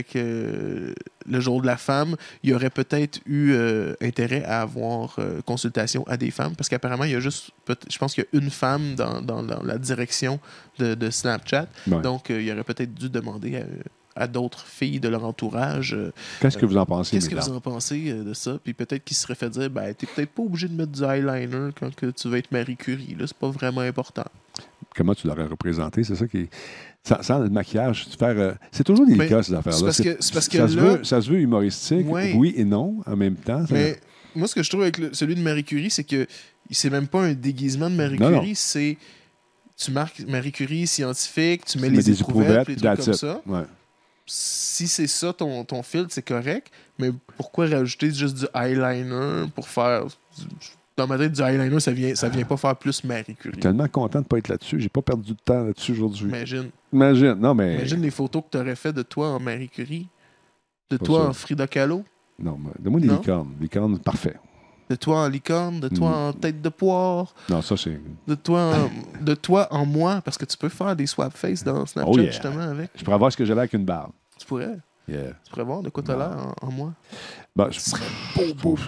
[SPEAKER 2] le jour de la femme, il y aurait peut-être eu intérêt à avoir consultation à des femmes, parce qu'apparemment, il y a juste, je pense qu'il y a une femme dans la direction de Snapchat. Donc, il y aurait peut-être dû demander à d'autres filles de leur entourage.
[SPEAKER 1] Qu'est-ce que vous en pensez?
[SPEAKER 2] Qu'est-ce que vous en pensez de ça? Puis peut-être qu'ils se seraient fait dire, t'es peut-être pas obligé de mettre du eyeliner quand que tu veux être Marie Curie. Là, c'est pas vraiment important.
[SPEAKER 1] Comment tu l'aurais représenté? C'est ça qui est... Sans le maquillage, c'est toujours délicat, ces affaires-là.
[SPEAKER 2] C'est parce que
[SPEAKER 1] ça se veut humoristique, oui et non, en même temps.
[SPEAKER 2] Mais moi, ce que je trouve avec celui de Marie Curie, c'est que c'est même pas un déguisement de Marie Curie, c'est... Tu marques Marie Curie scientifique, tu mets les éprouvettes, les trucs comme ça.
[SPEAKER 1] Ouais.
[SPEAKER 2] Si c'est ça ton filtre, c'est correct, mais pourquoi rajouter juste du eyeliner pour faire... Dans ma tête, du eyeliner, ça vient pas faire plus Marie Curie.
[SPEAKER 1] Je suis tellement content de ne pas être là-dessus. J'ai pas perdu de temps là-dessus aujourd'hui.
[SPEAKER 2] Imagine les photos que tu aurais fait de toi en Marie Curie. De toi en Frida Kahlo.
[SPEAKER 1] Non, donne-moi des licornes. Licornes, parfait.
[SPEAKER 2] De toi en licorne, de toi en tête de poire.
[SPEAKER 1] Non, ça, c'est...
[SPEAKER 2] De toi en moi, parce que tu peux faire des swap face dans Snapchat, justement, avec.
[SPEAKER 1] Je pourrais voir ce que j'ai l'air avec une barbe.
[SPEAKER 2] Tu pourrais.
[SPEAKER 1] Yeah.
[SPEAKER 2] Tu pourrais voir de quoi tu as l'air en moi.
[SPEAKER 1] Ce serait beau.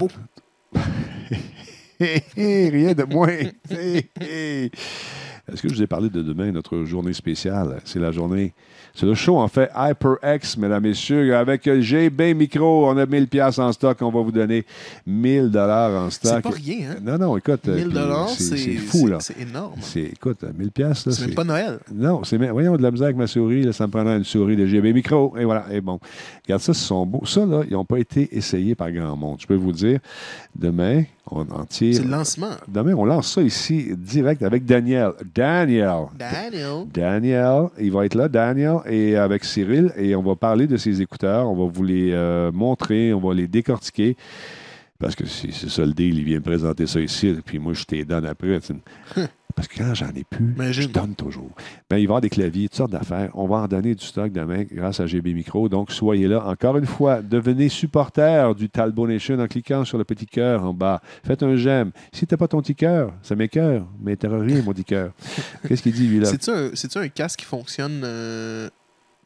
[SPEAKER 1] Rien de moins. Est-ce que je vous ai parlé de demain, notre journée spéciale? C'est la journée... C'est le show, en fait, HyperX, mesdames, messieurs. Avec GB Micro, on a 1000$ en stock. On va vous donner 1000$ en stock.
[SPEAKER 2] C'est pas rien, hein?
[SPEAKER 1] Non, écoute.
[SPEAKER 2] 1000$,
[SPEAKER 1] c'est fou, là.
[SPEAKER 2] C'est énorme.
[SPEAKER 1] Écoute, 1000$, là.
[SPEAKER 2] C'est même pas Noël.
[SPEAKER 1] Non, voyons, de la misère avec ma souris. Là, ça me prendra une souris de GB Micro. Et voilà. Et bon. Regarde ça, ils sont beaux. Ça, là, ils n'ont pas été essayés par grand monde. Je peux vous dire, demain, on en tire.
[SPEAKER 2] C'est le lancement.
[SPEAKER 1] Demain, on lance ça ici, direct, avec Daniel. Daniel, il va être là, Daniel, et avec Cyril, et on va parler de ses écouteurs. On va vous les montrer, on va les décortiquer. Parce que c'est ça le deal, il vient me présenter ça ici, puis moi, je t'ai donne après. Parce que quand j'en ai plus, je donne toujours. Il va y avoir des claviers, toutes sortes d'affaires. On va en donner du stock demain grâce à GB Micro. Donc, soyez là. Encore une fois, devenez supporter du Talbot Nation en cliquant sur le petit cœur en bas. Faites un j'aime. Si t'as pas ton petit cœur, ça m'écoeure, mais t'auras rien, mon petit cœur. Qu'est-ce qu'il dit, lui, là?
[SPEAKER 2] C'est-tu un casque qui fonctionne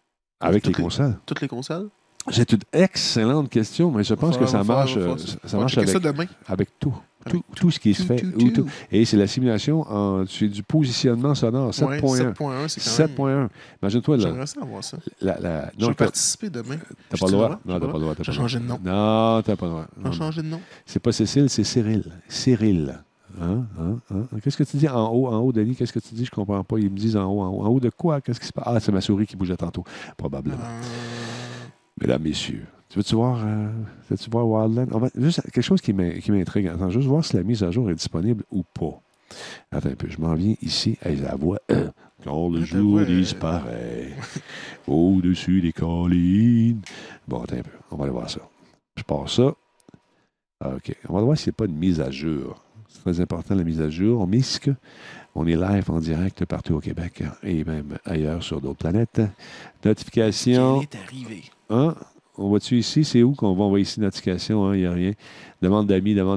[SPEAKER 1] Avec les consoles.
[SPEAKER 2] Toutes les consoles?
[SPEAKER 1] C'est une excellente question, mais je pense que ça marche avec tout. Tout ce qui se fait. Et c'est la simulation, c'est du positionnement sonore, 7.1.
[SPEAKER 2] 7.1, c'est quand même...
[SPEAKER 1] 7.1. Imagine-toi, là.
[SPEAKER 2] J'aimerais ça avoir ça.
[SPEAKER 1] Je
[SPEAKER 2] vais participer demain.
[SPEAKER 1] T'as pas le droit? Non, t'as pas le droit.
[SPEAKER 2] J'ai changé de nom.
[SPEAKER 1] Non, t'as pas le droit.
[SPEAKER 2] J'ai changé de nom.
[SPEAKER 1] C'est pas Cécile, c'est Cyril. Cyril. Qu'est-ce que tu dis en haut, Denis? Qu'est-ce que tu dis? Je comprends pas. Ils me disent en haut. En haut de quoi? Qu'est-ce qui se passe? Ah, c'est ma souris qui bougeait tantôt. Probablement. Mesdames, messieurs, veux-tu voir Wildland? Juste quelque chose qui m'intrigue. Attends, juste voir si la mise à jour est disponible ou pas. Attends un peu, je m'en viens ici. Hey, la voix. Quand le jour disparaît au-dessus des collines. Bon, attends un peu. On va aller voir ça. Je pars ça. OK. On va voir s'il n'y a pas de mise à jour. C'est très important, la mise à jour. On est live en direct partout au Québec et même ailleurs sur d'autres planètes. Notification.
[SPEAKER 2] Il est arrivé.
[SPEAKER 1] Hein? On va-tu ici? C'est où qu'on va envoyer ici notification? Il n'y a rien. Demande d'amis. Non,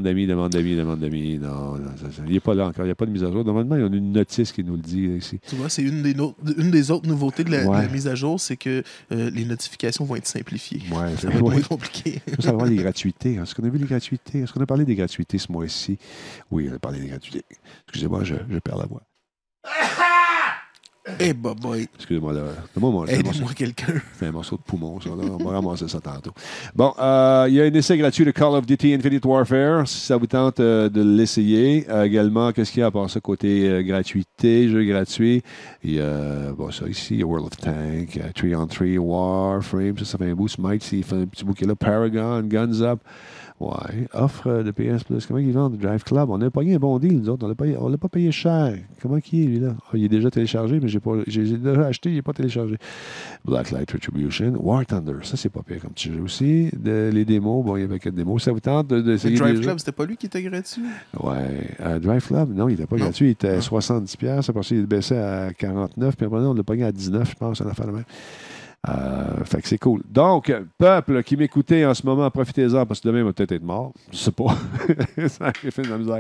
[SPEAKER 1] il n'est pas là encore. Il n'y a pas de mise à jour. Normalement, il y a une notice qui nous le dit ici.
[SPEAKER 2] Tu vois, c'est une des autres nouveautés de la mise à jour, c'est que les notifications vont être simplifiées.
[SPEAKER 1] Ouais,
[SPEAKER 2] ça va être moins compliqué.
[SPEAKER 1] Il faut savoir les gratuités. Est-ce qu'on a vu les gratuités? Est-ce qu'on a parlé des gratuités ce mois-ci? Oui, on a parlé des gratuités. Excusez-moi, je perds la voix.
[SPEAKER 2] Eh, boy.
[SPEAKER 1] Excusez-moi, là.
[SPEAKER 2] Aide-moi quelqu'un.
[SPEAKER 1] C'est un morceau de poumon, ça. Là. On va ramasser ça tantôt. Bon, il y a un essai gratuit de Call of Duty Infinite Warfare, si ça vous tente de l'essayer. Également, qu'est-ce qu'il y a à part ça côté gratuité, jeu gratuit? Il y a, ça ici, il y a World of Tanks, 3-on-3, Warframe, ça fait un bout. Smite, il fait un petit bouquet là. Paragon, Guns Up. Ouais, offre de PS Plus. Comment ils vendent Drive Club? On a payé un bon deal, nous autres. On l'a pas payé cher. Comment il est, lui, là? Il est déjà téléchargé, mais j'ai déjà acheté, il n'est pas téléchargé. Blacklight Retribution. War Thunder. Ça, c'est pas pire comme petit jeu aussi. Les démos, il y avait quelques démos. Ça vous tente d'essayer
[SPEAKER 2] Drive Club, c'était pas lui qui était gratuit?
[SPEAKER 1] Ouais. Drive Club, non, il n'était pas gratuit. Il était à 70$. Après ça, il baissait à 49$. Puis après, on l'a payé à 19$, je pense, à la fin de la même. Fait que c'est cool. Donc, peuple qui m'écoutez en ce moment, profitez-en parce que demain, il va peut-être être mort. Je sais pas. Ça fait de la misère.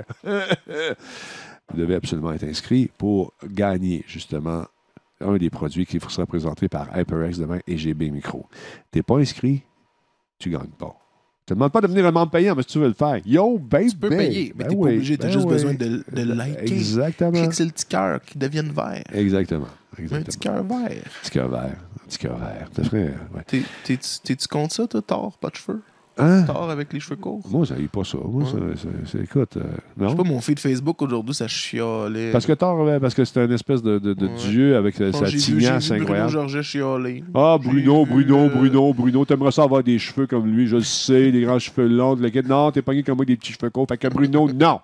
[SPEAKER 1] Vous devez absolument être inscrit pour gagner, justement, un des produits qui sera présenté par HyperX demain et GB Micro. T'es pas inscrit, tu gagnes pas. Je te demande pas de devenir un membre payant, mais si tu veux le faire, yo, baby!
[SPEAKER 2] Tu peux payer, mais t'es pas obligé. T'as juste besoin de liker.
[SPEAKER 1] Exactement.
[SPEAKER 2] Clique sur le petit cœur qui devienne vert.
[SPEAKER 1] Exactement.
[SPEAKER 2] Un petit cœur vert.
[SPEAKER 1] Petit cœur vert. Ça ferait, ouais.
[SPEAKER 2] T'es-tu contre ça, toi, Thor, pas de cheveux?
[SPEAKER 1] Hein?
[SPEAKER 2] Thor avec les cheveux courts?
[SPEAKER 1] Moi, ça n'aille pas ça. Moi, écoute, non.
[SPEAKER 2] Je sais pas, mon feed Facebook aujourd'hui, ça chialait.
[SPEAKER 1] Parce que Thor, parce que c'est une espèce de dieu avec sa tignasse incroyable.
[SPEAKER 2] Bruno Georges chialé.
[SPEAKER 1] Ah, Bruno, t'aimerais ça avoir des cheveux comme lui, je le sais, des grands cheveux longs. Non, t'es pogné comme moi des petits cheveux courts. Fait que Bruno, non!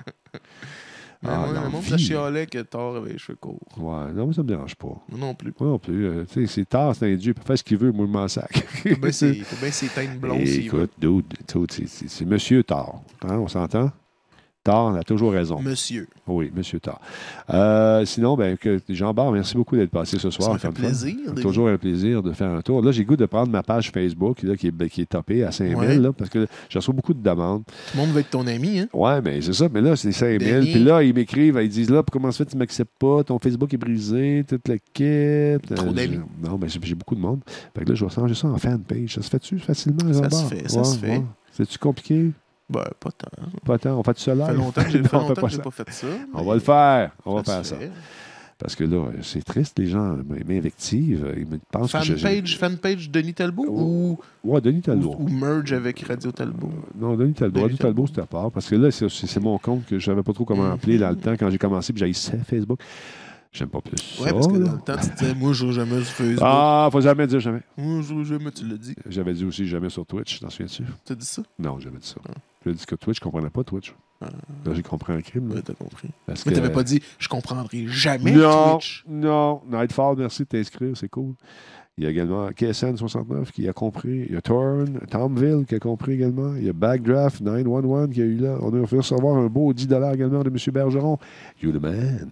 [SPEAKER 2] Le monde ça chialait que Thor avait les cheveux courts.
[SPEAKER 1] Ouais, non, mais ça me dérange pas.
[SPEAKER 2] Moi non plus.
[SPEAKER 1] Moi non plus. Tu sais, c'est Thor, c'est un dieu, il peut faire ce qu'il veut, moi, je m'en sac.
[SPEAKER 2] Il faut bien ses teintes blondes.
[SPEAKER 1] Écoute, dude, c'est Monsieur Thor. Hein, on s'entend? Thor a toujours raison.
[SPEAKER 2] Monsieur.
[SPEAKER 1] Oui, Monsieur Thor. Sinon, Jean-Bart, merci beaucoup d'être passé ce soir.
[SPEAKER 2] Ça me fait plaisir.
[SPEAKER 1] Toujours un plaisir de faire un tour. Là, j'ai le goût de prendre ma page Facebook là, qui est topée à 5000 là, parce que je reçois beaucoup de demandes.
[SPEAKER 2] Tout le monde veut être ton ami, hein?
[SPEAKER 1] Oui, mais c'est ça. Mais là, c'est 5000. Puis là, ils m'écrivent, ils disent là, comment ça fait que tu ne m'acceptes pas? Ton Facebook est brisé, toute la quête.
[SPEAKER 2] Trop d'amis.
[SPEAKER 1] Non, mais j'ai beaucoup de monde. Fait que là, je vais changer ça en fanpage. Ça se fait-tu facilement, Jean-Bart?
[SPEAKER 2] Ça se fait.
[SPEAKER 1] C'est-tu compliqué?
[SPEAKER 2] Ben, pas tant.
[SPEAKER 1] Pas tant. On fait ça là.
[SPEAKER 2] Ça fait longtemps que j'ai pas fait ça.
[SPEAKER 1] On va le faire. On va faire ça. Parce que là, c'est triste, les gens m'invectivent. Ils me pensent
[SPEAKER 2] Fanpage Denis Talbot
[SPEAKER 1] ou Denis Talbot.
[SPEAKER 2] Ou merge avec Radio Talbot.
[SPEAKER 1] Non, Denis Talbot. Radio Talbot, c'était à part. Parce que là, c'est mon compte que je savais pas trop comment appeler dans le temps quand j'ai commencé. Puis j'haïssais Facebook. J'aime pas plus ça.
[SPEAKER 2] Oui, parce que dans le temps, tu disais, moi, je joue jamais sur Facebook.
[SPEAKER 1] Ah, faut jamais dire jamais.
[SPEAKER 2] Moi, je joue jamais, tu l'as dit.
[SPEAKER 1] J'avais dit aussi jamais sur Twitch, t'en souviens-tu?
[SPEAKER 2] T'as dit ça?
[SPEAKER 1] Non, j'avais dit ça. J'ai dit que Twitch, je comprenais pas Twitch. Là, j'ai compris un crime.
[SPEAKER 2] Oui, t'as compris. Mais t'avais pas dit, je comprendrai jamais Twitch.
[SPEAKER 1] Non, Nightfall, merci de t'inscrire, c'est cool. Il y a également KSN69 qui a compris. Il y a Tomville qui a compris également. Il y a Backdraft 911 qui a eu là. On a fait recevoir un beau $10 également de M. Bergeron. You the man.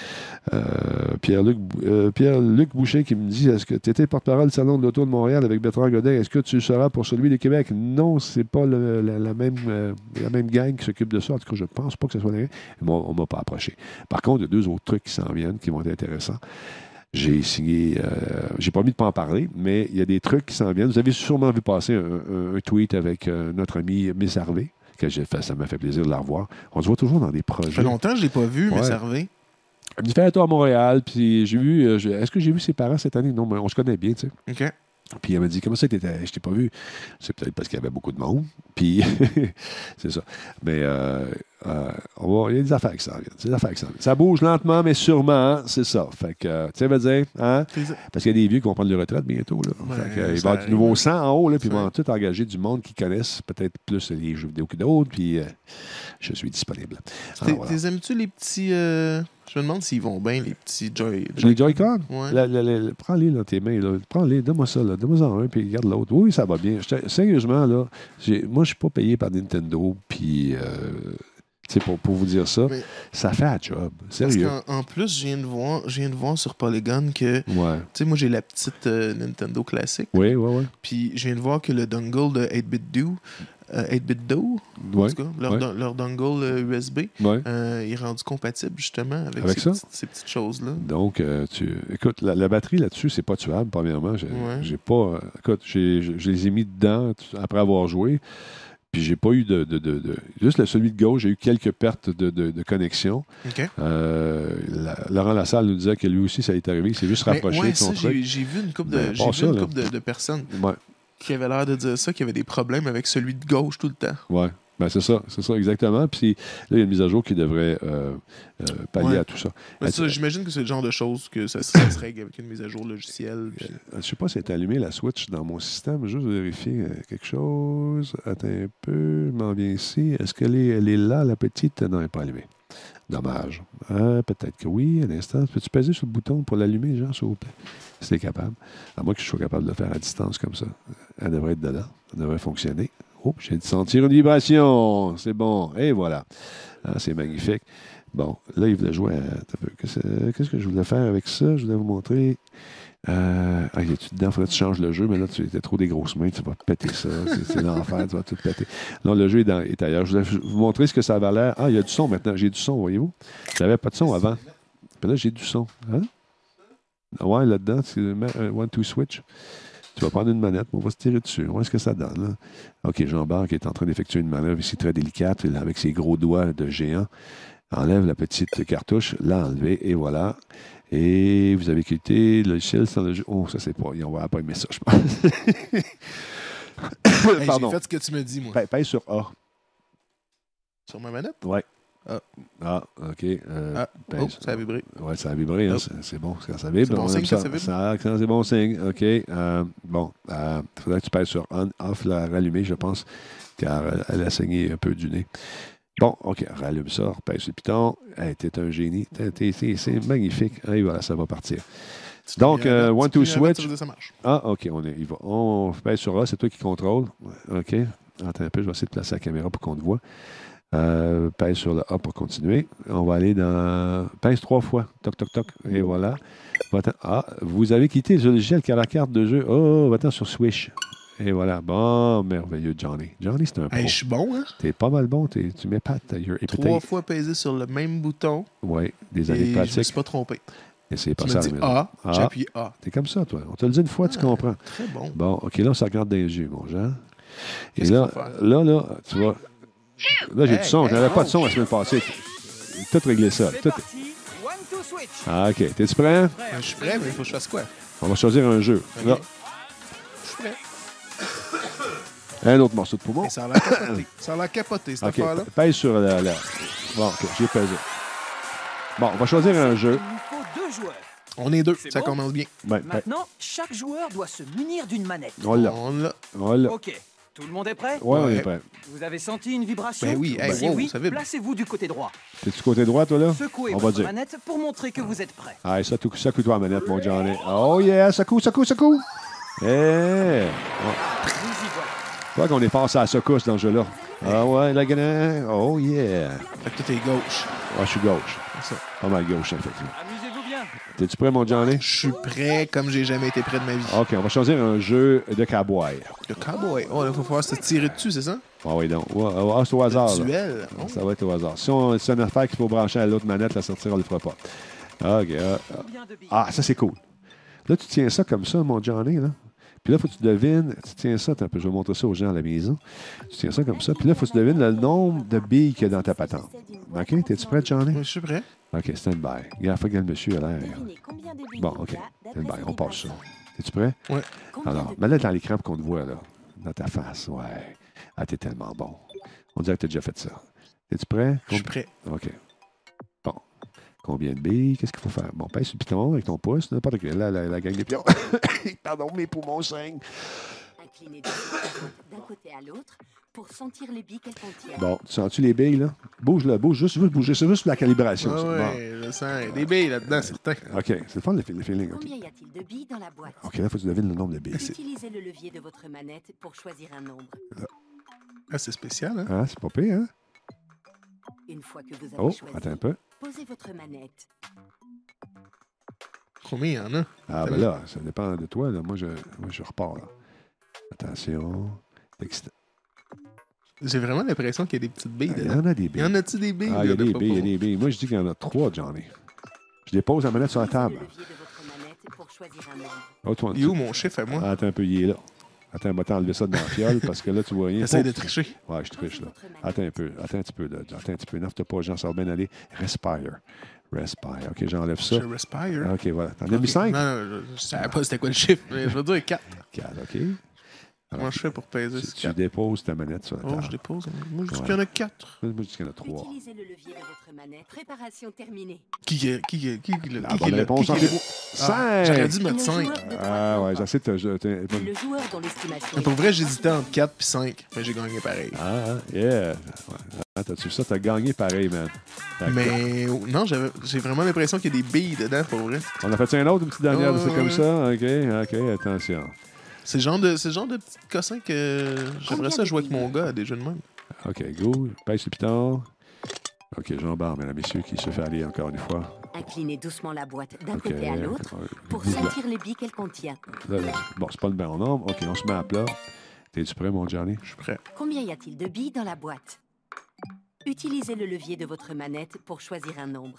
[SPEAKER 1] Pierre-Luc Boucher qui me dit, est-ce que tu étais porte-parole du Salon de l'Auto de Montréal avec Bertrand Godin? Est-ce que tu seras pour celui de Québec? Non, c'est pas la même gang qui s'occupe de ça. En tout cas, je pense pas que ce soit la même. On m'a pas approché. Par contre, il y a 2 autres trucs qui s'en viennent qui vont être intéressants. J'ai signé... j'ai pas mis de pas en parler, mais il y a des trucs qui s'en viennent. Vous avez sûrement vu passer un tweet avec notre ami Miss Harvey, que j'ai fait. Ça m'a fait plaisir de la revoir. On se voit toujours dans des projets.
[SPEAKER 2] Ça fait longtemps que je l'ai pas vu, Miss Harvey.
[SPEAKER 1] Elle me fait un tour à Montréal, puis j'ai vu... est-ce que j'ai vu ses parents cette année? Non, mais on se connaît bien, tu sais.
[SPEAKER 2] OK.
[SPEAKER 1] Puis elle m'a dit, comment ça, je t'ai pas vu? C'est peut-être parce qu'il y avait beaucoup de monde. Puis, c'est ça. Mais il y a des affaires qui s'en viennent. Ça bouge lentement, mais sûrement, c'est ça. Fait que, tu sais, veut dire, hein? Parce qu'il y a des vieux qui vont prendre leur retraite bientôt. Là. Fait que, il va y avoir du nouveau sang en haut, là, puis ils vont tout engager du monde qui connaissent peut-être plus les jeux vidéo que d'autres. Puis, je suis disponible.
[SPEAKER 2] Aimes-tu les petits... Je me demande s'ils vont bien, les petits
[SPEAKER 1] Les Joy-Con?
[SPEAKER 2] Ouais.
[SPEAKER 1] Prends-les dans tes mains. Là. Prends-les, donne-moi ça. Donne-moi un, puis regarde l'autre. Oui, ça va bien. Sérieusement, là, moi, je suis pas payé par Nintendo, puis... pour vous dire ça, ça fait un job. Sérieux.
[SPEAKER 2] Parce qu'en plus, je viens de voir sur Polygon que... Tu sais, moi, j'ai la petite Nintendo classique.
[SPEAKER 1] Oui.
[SPEAKER 2] Puis, je viens de voir que le dongle de 8-Bit Do, en tout cas, leur dongle USB, il est rendu compatible justement avec ces petites choses-là.
[SPEAKER 1] Donc, écoute, la batterie là-dessus, c'est pas tuable, premièrement. J'ai pas... écoute, je les ai mis dedans après avoir joué, puis j'ai pas eu juste celui de gauche, j'ai eu quelques pertes de connexion.
[SPEAKER 2] Okay.
[SPEAKER 1] Laurent Lassalle nous disait que lui aussi, ça est arrivé, il s'est juste rapproché de son truc.
[SPEAKER 2] J'ai vu une couple de personnes qui avaient l'air de dire ça, qui avaient des problèmes avec celui de gauche tout le temps.
[SPEAKER 1] Oui, ben c'est ça exactement. Puis là, il y a une mise à jour qui devrait pallier à tout ça.
[SPEAKER 2] J'imagine que c'est le genre de choses que ça se règle avec une mise à jour logicielle. Puis...
[SPEAKER 1] je ne sais pas si elle est allumée, la Switch, dans mon système. Juste vérifier quelque chose. Attends un peu, je m'en viens ici. Est-ce qu'elle est là, la petite? Non, elle n'est pas allumée. Dommage. Peut-être que oui, à l'instant. Peux-tu peser sur le bouton pour l'allumer, Jean, s'il vous plaît? Si t'es capable. À moins que je sois capable de le faire à distance comme ça. Elle devrait être dedans. Elle devrait fonctionner. Oh, j'ai dû sentir une vibration. C'est bon. Et voilà. C'est magnifique. Bon, là, il voulait jouer à... Qu'est-ce que je voulais faire avec ça? Je voulais vous montrer... il est-tu dedans? Il faudrait que tu changes le jeu, mais là, tu as trop des grosses mains, tu vas péter ça. C'est l'enfer, tu vas tout péter. Non, le jeu est ailleurs. Je voulais vous montrer ce que ça avait l'air. Il y a du son maintenant. J'ai du son, voyez-vous? J'avais pas de son avant. Puis là, j'ai du son. Hein? Ouais, là-dedans, tu mets un one-two switch. Tu vas prendre une manette, on va se tirer dessus. On voit ce que ça donne. Là. OK, Jean-Bart qui est en train d'effectuer une manœuvre ici très délicate, là, avec ses gros doigts de géant. Enlève la petite cartouche, l'a enlevée, et voilà. Et vous avez quitté le logiciel sans le jeu. Oh, ça, c'est pas... On va pas aimer ça, je pense.
[SPEAKER 2] Pardon. J'ai fait ce que tu me dis, moi.
[SPEAKER 1] Pèse sur A.
[SPEAKER 2] Sur ma manette?
[SPEAKER 1] Oui. OK.
[SPEAKER 2] ça a vibré.
[SPEAKER 1] Oui, ça a vibré. Hein, c'est bon quand ça vibre.
[SPEAKER 2] C'est bon signe, ça vibre.
[SPEAKER 1] C'est bon signe. OK. Il faudrait que tu pèses sur on, off, la rallumer, je pense, car elle a saigné un peu du nez. Bon, OK, rallume ça, repèse sur le piton. Hey, t'es un génie. C'est magnifique. Et voilà, ça va partir. Donc, one, two, switch.
[SPEAKER 2] Ça marche.
[SPEAKER 1] OK, on pèse sur A, c'est toi qui contrôle. OK. Attends un peu, je vais essayer de placer la caméra pour qu'on te voit. Pèse sur le A pour continuer. On va aller dans... Pèse 3 fois. Toc, toc, toc. Et voilà. Vous avez quitté le logiciel qui a la carte de jeu. Va-t'en sur Swish. Et voilà. Bon, merveilleux, Johnny. Johnny, c'est un pro.
[SPEAKER 2] Je suis bon, hein?
[SPEAKER 1] T'es pas mal bon. Tu m'épates.
[SPEAKER 2] 3 fois pesé sur le même bouton.
[SPEAKER 1] Oui, des années pratiques.
[SPEAKER 2] Je me suis pas trompé.
[SPEAKER 1] Et c'est pas
[SPEAKER 2] tu
[SPEAKER 1] ça.
[SPEAKER 2] Tu me dis A, j'appuie A.
[SPEAKER 1] T'es comme ça, toi. On te le dit une fois, tu comprends.
[SPEAKER 2] Très bon.
[SPEAKER 1] Bon, OK, là, on se regarde dans les yeux, mon Jean. Et là, tu vois... Là, j'ai du son. Je n'avais pas de son la semaine passée. Tout réglé ça. Tout... OK. T'es-tu prêt?
[SPEAKER 2] Je suis prêt, mais il faut que je fasse quoi?
[SPEAKER 1] On va choisir un jeu.
[SPEAKER 2] Okay. Là. Je suis prêt.
[SPEAKER 1] Un autre morceau de poumon.
[SPEAKER 2] Ça a l'air capoté. Ça a l'air capoté, cette affaire-là.
[SPEAKER 1] Pèse sur la... Bon, OK. J'ai pesé. Bon, on va choisir un jeu.
[SPEAKER 5] Il nous faut 2 joueurs.
[SPEAKER 2] On est 2. Ça commence bien.
[SPEAKER 5] Maintenant, chaque joueur doit se munir d'une manette.
[SPEAKER 1] On l'a.
[SPEAKER 5] OK. Tout le monde est prêt?
[SPEAKER 1] Oui, on est prêt.
[SPEAKER 5] Vous avez senti une vibration?
[SPEAKER 2] Ben oui,
[SPEAKER 5] si oui,
[SPEAKER 2] ça vibre.
[SPEAKER 5] placez-vous du côté droit.
[SPEAKER 1] T'es-tu côté droit, toi, là?
[SPEAKER 5] Secouez votre manette pour montrer que vous êtes prêt.
[SPEAKER 1] Ça coûte toi la manette, mon Johnny. Oh yeah, ça coûte. Eh! Tu vois qu'on est passé à la secousse dans ce jeu-là. Ah ouais, la gagnante. Oh yeah!
[SPEAKER 2] Fait que toi, t'es gauche.
[SPEAKER 1] Je suis gauche. C'est ça. Pas mal gauche, effectivement.
[SPEAKER 5] Amusez-vous bien.
[SPEAKER 1] T'es-tu prêt, mon Johnny?
[SPEAKER 2] Je suis prêt comme j'ai jamais été prêt de ma vie.
[SPEAKER 1] OK, on va choisir un jeu de cowboy.
[SPEAKER 2] De cowboy? Oh, là, il va falloir se tirer dessus, c'est ça?
[SPEAKER 1] Oui, donc. C'est au hasard.
[SPEAKER 2] Duel.
[SPEAKER 1] Ça va être au hasard. Si c'est une affaire qu'il faut brancher à l'autre manette, la sortir, on ne le fera pas. OK. Ah, ça, c'est cool. Là, tu tiens ça comme ça, mon Johnny, là. Puis là, il faut que tu devines. Tu tiens ça, attends un peu, je vais montrer ça aux gens à la maison. Tu tiens ça comme ça. Puis là, il faut que tu devines le nombre de billes qu'il y a dans ta patente. OK? T'es-tu prêt, Johnny?
[SPEAKER 2] Oui, je suis prêt.
[SPEAKER 1] OK, stand by. Regarde, faut que le monsieur a l'air. Bon, OK. Stand by, on passe ça. Es-tu prêt?
[SPEAKER 2] Oui.
[SPEAKER 1] Alors, mets-le dans l'écran pour qu'on te voit, là. Dans ta face. Ouais. Ah, t'es tellement bon. On dirait que t'as déjà fait ça. Es-tu prêt?
[SPEAKER 2] Je suis prêt.
[SPEAKER 1] OK. Bon. Combien de billes? Qu'est-ce qu'il faut faire? Bon, pèse sur le piton avec ton pouce. N'importe quel. Là, la gang des pions. Pardon, mes poumons saignent.
[SPEAKER 6] Incliner d'un côté à l'autre pour sentir les billes qu'elles contiennent.
[SPEAKER 1] Bon, tu sens-tu les billes, là? Bouge-le, bouge. Juste bouger. C'est juste la calibration.
[SPEAKER 2] Ah oui, je sens. Des billes là-dedans, c'est certain.
[SPEAKER 1] OK. C'est le fun, le feeling. Okay.
[SPEAKER 6] Combien y a-t-il de billes dans la boîte?
[SPEAKER 1] OK, là, il faut que tu devines le nombre de billes.
[SPEAKER 6] Utilisez le levier de votre manette pour choisir un nombre.
[SPEAKER 2] Ah, c'est spécial, hein?
[SPEAKER 1] Ah, c'est pas pire, hein?
[SPEAKER 6] Une fois que vous avez choisi,
[SPEAKER 1] attends un peu.
[SPEAKER 6] posez votre manette.
[SPEAKER 2] Combien il y en a?
[SPEAKER 1] Ah, ben là, ça dépend de toi. Là. Moi, je repars. Là. Attention.
[SPEAKER 2] J'ai vraiment l'impression qu'il y a des petites billes dedans.
[SPEAKER 1] Il y en a des billes.
[SPEAKER 2] Y en a-tu des billes?
[SPEAKER 1] Ah, il y a des billes, il y a des billes. Moi, je dis qu'il y en a 3, Johnny. Je dépose la manette sur la table.
[SPEAKER 6] Utilisez le levier de votre manette pour choisir un nombre.
[SPEAKER 1] Oh, toi,
[SPEAKER 2] Il est où mon chiffre à moi?
[SPEAKER 1] Ah, attends un peu, il est là. Attends, on va t'enlever ça dans la fiole parce que là, tu vois rien.
[SPEAKER 2] J'essaie de tricher.
[SPEAKER 1] Ouais, je triche, là. Attends un peu, là. Attends un petit peu. N'offre pas, Jean, ça va bien aller. Respire. OK, j'enlève ça.
[SPEAKER 2] Je respire.
[SPEAKER 1] OK, voilà. T'en as mis 5?
[SPEAKER 2] Non, je savais pas c'était quoi le chiffre, mais je vais dire 4.
[SPEAKER 1] 4, OK.
[SPEAKER 2] Comment je fais pour peser ce
[SPEAKER 1] Tu déposes ta manette sur la table.
[SPEAKER 2] Oh, je dépose. Moi, je dis qu'il y en a 4.
[SPEAKER 1] Moi, je dis qu'il y en a 3.
[SPEAKER 6] Utilisez le levier de votre manette. Préparation terminée.
[SPEAKER 1] La bonne réponse entre les 5!
[SPEAKER 2] J'aurais dû mettre 5.
[SPEAKER 1] Ah, ouais, j'essaie de te...
[SPEAKER 6] Le joueur dont l'estimation
[SPEAKER 2] Pour vrai, j'hésitais entre 4 et 5, mais j'ai gagné pareil.
[SPEAKER 1] Ah, yeah. Ah, t'as-tu vu ça? T'as gagné pareil, man.
[SPEAKER 2] Mais non, j'ai vraiment l'impression qu'il y a des billes dedans, pour vrai.
[SPEAKER 1] On a fait un autre, une petite dernière de ça comme ça? OK, attention.
[SPEAKER 2] C'est le genre de petit cossin que j'aimerais ça jouer avec mon gars à des jeux de même.
[SPEAKER 1] OK, go. Pèse le piton. OK, j'embarque, mesdames et messieurs, qui se fait aller encore une fois.
[SPEAKER 6] Inclinez doucement la boîte d'un
[SPEAKER 1] OK.
[SPEAKER 6] côté à l'autre pour sentir les billes qu'elle contient.
[SPEAKER 1] Là, bon, c'est pas le bon nombre. OK, on se met à plat. T'es-tu prêt, mon Johnny?
[SPEAKER 2] Je suis prêt.
[SPEAKER 6] Combien y a-t-il de billes dans la boîte? Utilisez le levier de votre manette pour choisir un nombre.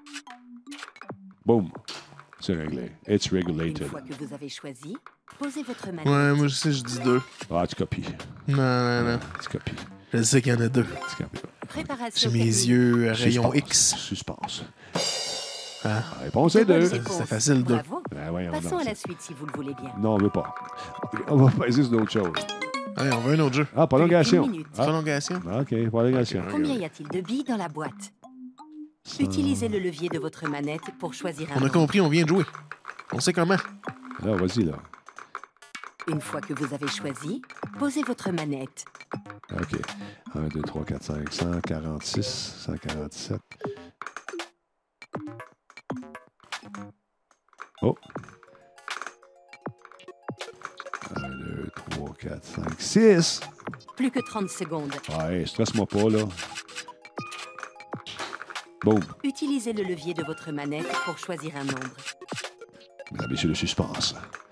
[SPEAKER 1] Boum. C'est réglé. It's
[SPEAKER 6] Une
[SPEAKER 1] regulated.
[SPEAKER 6] fois que vous avez choisi, posez votre manette.
[SPEAKER 2] Ouais, moi, je sais, je dis 2.
[SPEAKER 1] Ah, tu copies.
[SPEAKER 2] Non.
[SPEAKER 1] Tu copies.
[SPEAKER 2] Je sais qu'il y en a 2.
[SPEAKER 1] Tu copies.
[SPEAKER 6] Préparation
[SPEAKER 2] J'ai mes
[SPEAKER 6] terminée.
[SPEAKER 2] yeux rayon X.
[SPEAKER 1] Suspense.
[SPEAKER 2] Ah.
[SPEAKER 1] La réponse est 2.
[SPEAKER 2] C'est facile, 2.
[SPEAKER 6] Bravo.
[SPEAKER 1] Ben, voyons
[SPEAKER 6] Passons
[SPEAKER 1] donc,
[SPEAKER 6] à
[SPEAKER 1] ça.
[SPEAKER 6] la suite si vous le voulez bien.
[SPEAKER 1] Non, on veut pas. On va peser sur d'autres choses.
[SPEAKER 2] Allez, on veut un autre jeu.
[SPEAKER 1] Ah, prolongation.
[SPEAKER 6] 1 minute.
[SPEAKER 1] Ah,
[SPEAKER 2] Prolongation.
[SPEAKER 1] OK, prolongation.
[SPEAKER 6] Combien y a-t-il de billes dans la boîte? Utilisez le levier de votre manette pour choisir un
[SPEAKER 2] On a
[SPEAKER 6] nombre.
[SPEAKER 2] compris, on vient de jouer. On sait comment.
[SPEAKER 1] Là, vas-y, là.
[SPEAKER 6] Une fois que vous avez choisi, posez votre manette.
[SPEAKER 1] OK. 1, 2, 3, 4, 5, 146, 147. Oh. 1, 2, 3, 4, 5, 6.
[SPEAKER 6] Plus que 30 secondes.
[SPEAKER 1] Ouais, stresse-moi pas, là. Boum.
[SPEAKER 6] Utilisez le levier de votre manette pour choisir un nombre.
[SPEAKER 1] Mesdames et messieurs, le suspense.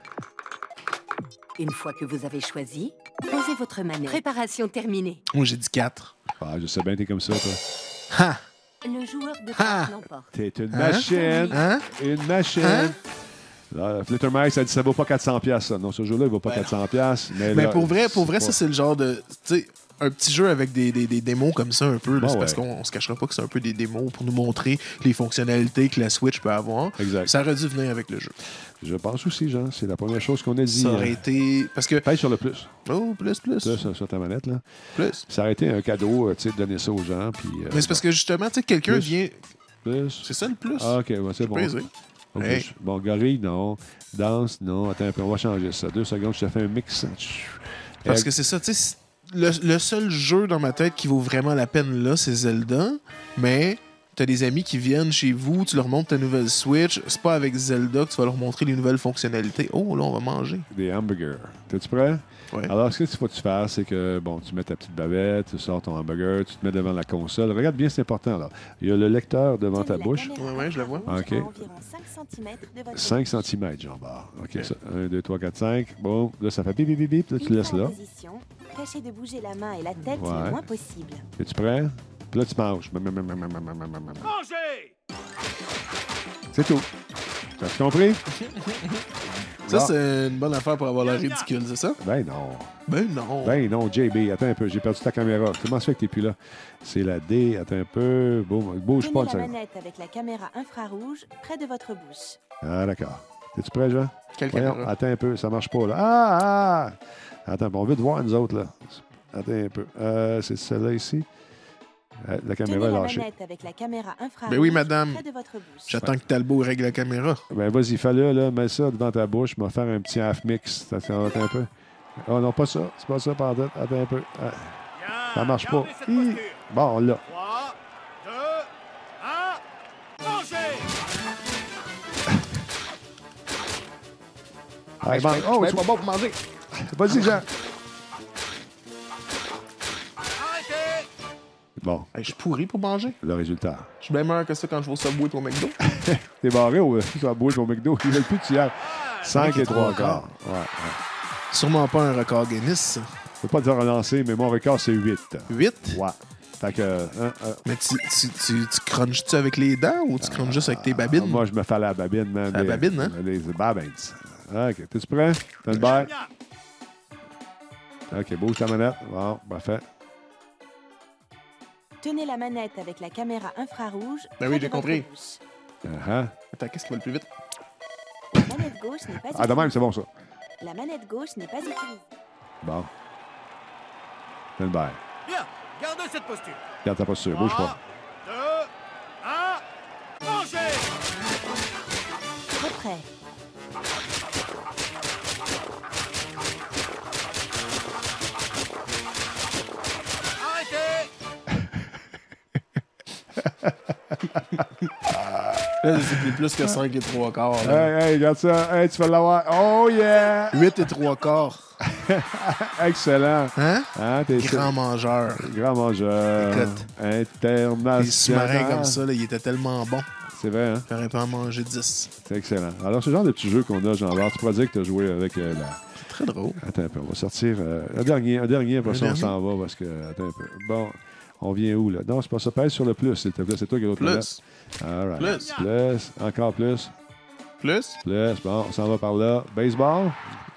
[SPEAKER 6] Une fois que vous avez choisi, posez votre manette. Préparation terminée.
[SPEAKER 2] Moi, j'ai dit 4.
[SPEAKER 1] Ah, je sais bien, t'es comme ça, toi.
[SPEAKER 2] Ha!
[SPEAKER 6] Le joueur de
[SPEAKER 2] Ah!
[SPEAKER 6] carte l'emporte.
[SPEAKER 1] T'es une
[SPEAKER 2] Hein?
[SPEAKER 1] machine.
[SPEAKER 2] Hein?
[SPEAKER 1] Une machine.
[SPEAKER 2] Hein?
[SPEAKER 1] Là, Flittermeister a dit ça vaut pas 400$, ça. Non, ce jeu-là, il vaut pas 400$. Mais
[SPEAKER 2] Mais
[SPEAKER 1] là,
[SPEAKER 2] pour vrai,
[SPEAKER 1] pas-
[SPEAKER 2] ça, c'est le genre de. Tu sais, un petit jeu avec des démos comme ça, un peu. Là,
[SPEAKER 1] Ah
[SPEAKER 2] c'est parce
[SPEAKER 1] ouais.
[SPEAKER 2] qu'on se cachera pas que c'est un peu des démos pour nous montrer les fonctionnalités que la Switch peut avoir.
[SPEAKER 1] Exact.
[SPEAKER 2] Ça aurait dû venir avec le jeu.
[SPEAKER 1] Je pense aussi, Jean. C'est la première chose qu'on a dit.
[SPEAKER 2] Ça aurait été. Parce que.
[SPEAKER 1] Pèse sur le plus.
[SPEAKER 2] Oh, plus.
[SPEAKER 1] Là, sur ta manette, là.
[SPEAKER 2] Plus.
[SPEAKER 1] Ça aurait été un cadeau, tu sais, de donner ça aux gens. Puis,
[SPEAKER 2] Mais c'est parce que justement, tu sais, quelqu'un
[SPEAKER 1] Plus.
[SPEAKER 2] vient.
[SPEAKER 1] plus.
[SPEAKER 2] C'est ça le plus.
[SPEAKER 1] Ah, OK, ouais, c'est bon.
[SPEAKER 2] Plaisir.
[SPEAKER 1] Ok,
[SPEAKER 2] Hey.
[SPEAKER 1] Bon, gorille, non. Danse, non. Attends un peu, on va changer ça. 2 secondes, je te fais un mix.
[SPEAKER 2] Parce que c'est ça, tu sais, le seul jeu dans ma tête qui vaut vraiment la peine là, c'est Zelda. Mais t'as des amis qui viennent chez vous, tu leur montres ta nouvelle Switch. C'est pas avec Zelda que tu vas leur montrer les nouvelles fonctionnalités. Oh, là, on va manger.
[SPEAKER 1] Des hamburgers. T'es-tu prêt?
[SPEAKER 2] Ouais.
[SPEAKER 1] Alors, ce que tu faut que tu fasses, c'est que, bon, tu mets ta petite bavette, tu sors ton hamburger, tu te mets devant la console. Regarde bien, c'est important, là. Il y a le lecteur devant ta bouche.
[SPEAKER 2] Ouais, je la vois.
[SPEAKER 1] OK. 5 cm, Jean-Bart. OK, ça. 1, 2, 3, 4, 5. Bon, là, ça fait bip, bip, bip, bip. Là, tu laisses là.
[SPEAKER 7] Tâchez de bouger la main et la tête
[SPEAKER 1] Ouais.
[SPEAKER 7] le moins possible.
[SPEAKER 1] Es-tu prêt? Puis là, tu manges. C'est tout. T'as compris?
[SPEAKER 2] Ça, c'est une bonne affaire pour avoir l'air ridicule, c'est ça?
[SPEAKER 1] Ben non.
[SPEAKER 2] Ben non.
[SPEAKER 1] Ben non, JB, attends un peu, j'ai perdu ta caméra. Comment ça fait que t'es plus là? C'est la D, attends un peu. Bouge pas.
[SPEAKER 7] Tenez la manette avec la caméra infrarouge près de votre bouche.
[SPEAKER 1] Ah, d'accord. T'es-tu prêt, Jean?
[SPEAKER 2] Quelle
[SPEAKER 1] Voyons,
[SPEAKER 2] caméra?
[SPEAKER 1] attends un peu, ça marche pas, là. Ah! Attends, on veut te voir, nous autres, là. Attends un peu. C'est celle-là ici. La caméra est lâchée.
[SPEAKER 7] Tenez la manette avec la caméra infrarouge
[SPEAKER 2] Ben oui, madame.
[SPEAKER 7] près de votre bouche.
[SPEAKER 2] J'attends que Talbot règle la caméra.
[SPEAKER 1] Ben vas-y, fais-le, là, mets ça devant ta bouche, je vais faire un petit half mix. Attends un peu. Oh non, pas ça. C'est pas ça, pardon. Attends un peu. Ça marche pas. Bon, on l'a.
[SPEAKER 8] 3, 2, 1, mangez!
[SPEAKER 1] Allez, mange. Oh,
[SPEAKER 2] je suis pas bon pour manger.
[SPEAKER 1] Vas-y, Jean.
[SPEAKER 8] Arrêtez!
[SPEAKER 1] Bon,
[SPEAKER 2] Hey, je suis pourri pour manger.
[SPEAKER 1] le résultat.
[SPEAKER 2] Je suis bien meilleur que ça quand je vais au Subway pour McDo.
[SPEAKER 1] T'es barré ou tu vas bouger au McDo? Il veut plus que tu y ailles. 5 et 3 quarts. Ouais.
[SPEAKER 2] Sûrement pas un record Guinness.
[SPEAKER 1] Je peux pas te relancer, mais mon record, c'est 8.
[SPEAKER 2] 8?
[SPEAKER 1] Ouais. Fait que...
[SPEAKER 2] Mais tu crunches-tu avec les dents ou tu crunches juste avec tes babines?
[SPEAKER 1] Moi, je me fais la babine, man.
[SPEAKER 2] La babine, hein?
[SPEAKER 1] Les babines. OK. T'es-tu prêt? T'as une balle? OK. Bouge ta manette. Bon, parfait.
[SPEAKER 7] Tenez la manette avec la caméra infrarouge
[SPEAKER 2] Ben oui,
[SPEAKER 7] près
[SPEAKER 2] j'ai
[SPEAKER 7] de votre
[SPEAKER 2] compris.
[SPEAKER 7] bouche.
[SPEAKER 2] Attends, qu'est-ce qui va le plus vite?
[SPEAKER 7] La manette gauche n'est pas
[SPEAKER 1] Ah, de même,
[SPEAKER 7] utilisée.
[SPEAKER 1] c'est bon, ça.
[SPEAKER 7] La manette gauche n'est pas utilisée.
[SPEAKER 1] Bon. T'as une balle.
[SPEAKER 8] Bien, gardez cette posture.
[SPEAKER 1] Garde ta posture. Bouge pas.
[SPEAKER 8] 2, 1, mangez!
[SPEAKER 7] Retrait.
[SPEAKER 8] Arrêtez!
[SPEAKER 2] Là, c'est plus que 5 et 3 quarts. là.
[SPEAKER 1] Hey, regarde ça. Hey, tu vas l'avoir. Oh, yeah!
[SPEAKER 2] 8 et 3 quarts.
[SPEAKER 1] Excellent.
[SPEAKER 2] Hein?
[SPEAKER 1] T'es
[SPEAKER 2] Grand mangeur.
[SPEAKER 1] grand mangeur.
[SPEAKER 2] Écoute.
[SPEAKER 1] International.
[SPEAKER 2] Les sous-marins comme ça, là, ils étaient tellement bons.
[SPEAKER 1] C'est vrai, hein?
[SPEAKER 2] J'aurais pu en manger 10.
[SPEAKER 1] C'est excellent. Alors, ce genre de petits jeux qu'on a, Jean-Bart, tu pourrais dire que tu as joué avec la...
[SPEAKER 2] C'est très drôle.
[SPEAKER 1] Attends un peu, on va sortir un dernier, après ça, on s'en va parce que... Attends un peu. Bon, on vient où, là? Non, c'est pas ça. Pèse sur le plus, s'il te plaît. C'est toi qui as l'autre
[SPEAKER 2] Plus.
[SPEAKER 1] All right.
[SPEAKER 2] Plus.
[SPEAKER 1] Plus. Encore plus.
[SPEAKER 2] Plus.
[SPEAKER 1] Plus. Bon, on s'en va par là. Baseball.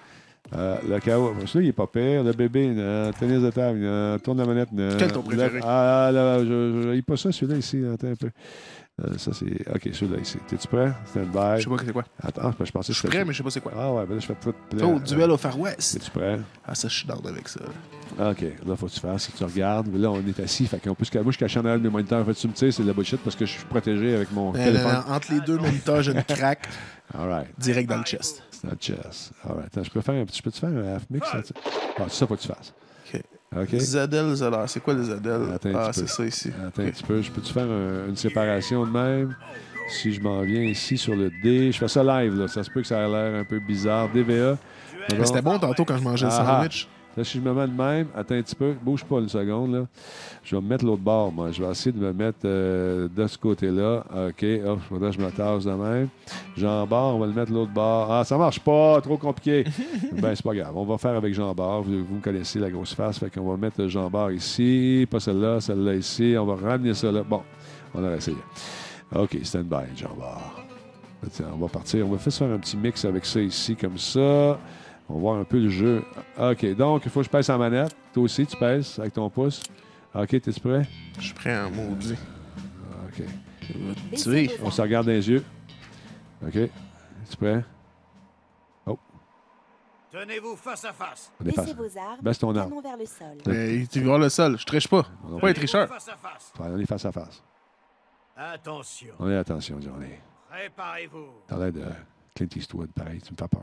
[SPEAKER 1] Le chaos. Celui-là, il est pas pire. Le bébé, tennis de table, tourne la manette.
[SPEAKER 2] Quel est ton préféré?
[SPEAKER 1] Là, je n'ai pas ça, celui-là ici. Attends un peu. Ça, c'est... OK, celui-là ici. T'es-tu prêt? Stand-by.
[SPEAKER 2] Je sais pas c'est quoi.
[SPEAKER 1] Attends, je pensais que
[SPEAKER 2] Je suis prêt, mais je sais pas c'est quoi.
[SPEAKER 1] Ah ouais, ben là, je fais tout plein.
[SPEAKER 2] Oh, duel au Far West.
[SPEAKER 1] Es-tu prêt?
[SPEAKER 2] Ah, ça, je suis down avec ça.
[SPEAKER 1] OK, là, faut que tu fasses. Si tu regardes, là, on est assis. Fait qu'on peut se moi, je cache en arrière de mes moniteurs. En fait, tu me sais, c'est de la bullshit parce que je suis protégé avec mon téléphone.
[SPEAKER 2] Entre les deux moniteurs, j'ai une craque
[SPEAKER 1] All right.
[SPEAKER 2] direct dans le chest.
[SPEAKER 1] C'est notre chest. All right. Attends, je peux te faire un half mix? Ah, c'est ça, faut que tu fasses.
[SPEAKER 2] OK.
[SPEAKER 1] OK?
[SPEAKER 2] Zadel, Zadel. C'est quoi le Zadel?
[SPEAKER 1] Attends un
[SPEAKER 2] Ah,
[SPEAKER 1] petit
[SPEAKER 2] c'est
[SPEAKER 1] peu.
[SPEAKER 2] ça ici.
[SPEAKER 1] Attends un
[SPEAKER 2] OK.
[SPEAKER 1] petit peu. Je peux-tu faire une séparation de même? Si je m'en viens ici sur le D, je fais ça live, là. Ça se peut que ça ait l'air un peu bizarre. DVA.
[SPEAKER 2] Mais c'était bon tantôt quand je mangeais le sandwich.
[SPEAKER 1] Là, si je me mets de même, attends un petit peu, bouge pas une seconde, là. Je vais me mettre l'autre bord, moi. Je vais essayer de me mettre de ce côté-là. OK, hop, faudrait que je me tasse de même. Jean-Bart, on va le mettre de l'autre bord. Ah, ça marche pas, trop compliqué. Ben, c'est pas grave. On va faire avec Jean-Bart. Vous me connaissez la grosse face, fait qu'on va mettre Jean-Bart ici, pas celle-là ici. On va ramener ça là. Bon, on a essayé. OK, stand-by, Jean-Bart. On va partir. On va faire un petit mix avec ça ici, comme ça. On va voir un peu le jeu. OK, donc, il faut que je pèse en manette. Toi aussi, tu pèses avec ton pouce. OK, t'es-tu prêt?
[SPEAKER 2] Je suis prêt en maudit.
[SPEAKER 1] OK.
[SPEAKER 2] Tu es.
[SPEAKER 1] On se regarde dans les yeux. OK. Es-tu prêt? Oh,
[SPEAKER 8] Tenez-vous face à face.
[SPEAKER 1] on est face.
[SPEAKER 7] Baissez vos armes,
[SPEAKER 1] Baisse ton arme.
[SPEAKER 7] canon vers le sol.
[SPEAKER 2] Mais tu veux voir le sol. Je triche pas.
[SPEAKER 1] Non.
[SPEAKER 2] Pas un tricheur.
[SPEAKER 8] Face à face.
[SPEAKER 1] On est face à face.
[SPEAKER 8] Attention.
[SPEAKER 1] On est attention, on est.
[SPEAKER 8] Préparez-vous.
[SPEAKER 1] T'as l'air de Clint Eastwood, pareil. Tu me fais peur.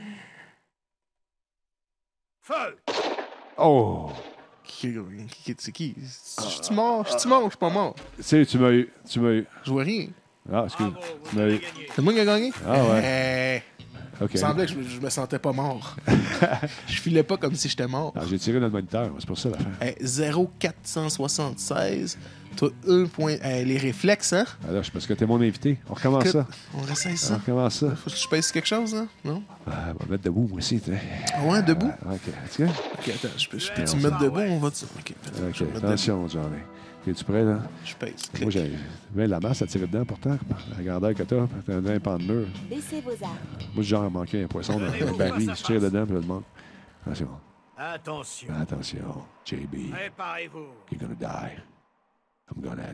[SPEAKER 8] Feu!
[SPEAKER 1] Oh!
[SPEAKER 2] C'est qui? Je suis mort? Je suis mort ou je suis pas mort?
[SPEAKER 1] Tu sais, tu m'as eu.
[SPEAKER 2] Je vois rien.
[SPEAKER 1] Ah, excuse.
[SPEAKER 8] Bravo,
[SPEAKER 1] Tu
[SPEAKER 8] vous
[SPEAKER 1] m'as
[SPEAKER 8] avez
[SPEAKER 1] eu.
[SPEAKER 8] gagné.
[SPEAKER 2] C'est moi qui ai gagné?
[SPEAKER 1] Ah ouais. OK.
[SPEAKER 2] Il semblait que je me sentais pas mort. Je filais pas comme si j'étais mort.
[SPEAKER 1] Ah, j'ai tiré notre moniteur. C'est pour ça l'affaire.
[SPEAKER 2] 0476 Toi, les réflexes, hein?
[SPEAKER 1] Alors, c'est parce que t'es mon invité. On recommence ça.
[SPEAKER 2] On réessaye ça.
[SPEAKER 1] On recommence ça.
[SPEAKER 2] Faut que je pèse quelque chose, hein? Non?
[SPEAKER 1] Ah, on va mettre debout, moi aussi.
[SPEAKER 2] Ouais, debout?
[SPEAKER 1] OK. Tu vois?
[SPEAKER 2] OK, attends. Je peux te mettre debout? On va... OK.
[SPEAKER 1] Attention, Johnny. Es-tu prêt, là?
[SPEAKER 2] Je pèse.
[SPEAKER 1] Moi, j'ai la masse à tirer dedans, pourtant. La grandeur que t'as, t'as un pan de mur.
[SPEAKER 7] Baissez vos armes.
[SPEAKER 1] Moi, j'ai genre manqué un poisson dans un baril. Je tire dedans, puis je demande. Attention.
[SPEAKER 8] Attention.
[SPEAKER 1] Attention, JB.
[SPEAKER 8] Préparez-vous.
[SPEAKER 1] You're gonna die. I'm gonna...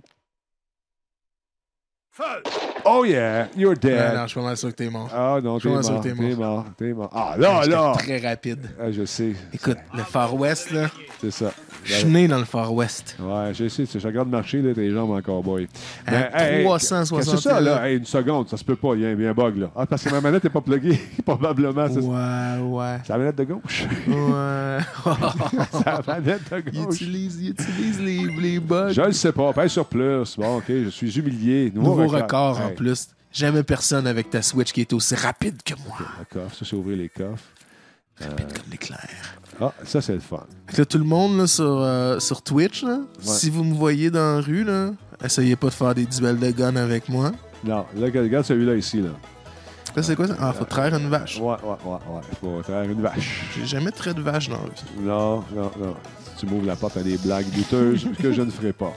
[SPEAKER 8] Feu!
[SPEAKER 1] Oh yeah, you're dead.
[SPEAKER 2] Non, je suis pas mal sûr que t'es mort.
[SPEAKER 1] Ah non, t'es mort. Ah là,
[SPEAKER 2] Très rapide.
[SPEAKER 1] Ah, je sais.
[SPEAKER 2] Écoute, le Far West, là.
[SPEAKER 1] C'est ça.
[SPEAKER 2] Je suis né dans le Far West.
[SPEAKER 1] Ouais, je sais. Je regarde marcher, là, tes jambes en cowboy.
[SPEAKER 2] À 360.
[SPEAKER 1] C'est ça, là? Hey, une seconde, ça se peut pas. Il y a un bug, là. Ah, parce que ma manette n'est pas pluguée. Probablement.
[SPEAKER 2] Ouais.
[SPEAKER 1] C'est la manette de gauche.
[SPEAKER 2] Ouais.
[SPEAKER 1] C'est la manette de gauche.
[SPEAKER 2] Il utilise les bugs.
[SPEAKER 1] Je le sais pas. Pèse sur plus. Bon, OK, je suis humilié.
[SPEAKER 2] Nouveau record, en plus. Jamais personne avec ta Switch qui est aussi rapide que moi.
[SPEAKER 1] Okay, le coffre. Ça, c'est ouvrir les coffres.
[SPEAKER 2] Rapide comme l'éclair.
[SPEAKER 1] Ah, ça, c'est le fun.
[SPEAKER 2] Là, tout le monde là, sur Twitch, là, si vous me voyez dans la rue, là, essayez pas de faire des duels de gun avec moi.
[SPEAKER 1] Non, là, regarde celui-là ici. Là.
[SPEAKER 2] Ça, c'est quoi ça? Ah, faut traire une vache.
[SPEAKER 1] Ouais. Faut traire une vache.
[SPEAKER 2] J'ai jamais traité de vache dans la vie.
[SPEAKER 1] Non. Si tu m'ouvres la porte à des blagues douteuses que je ne ferai pas.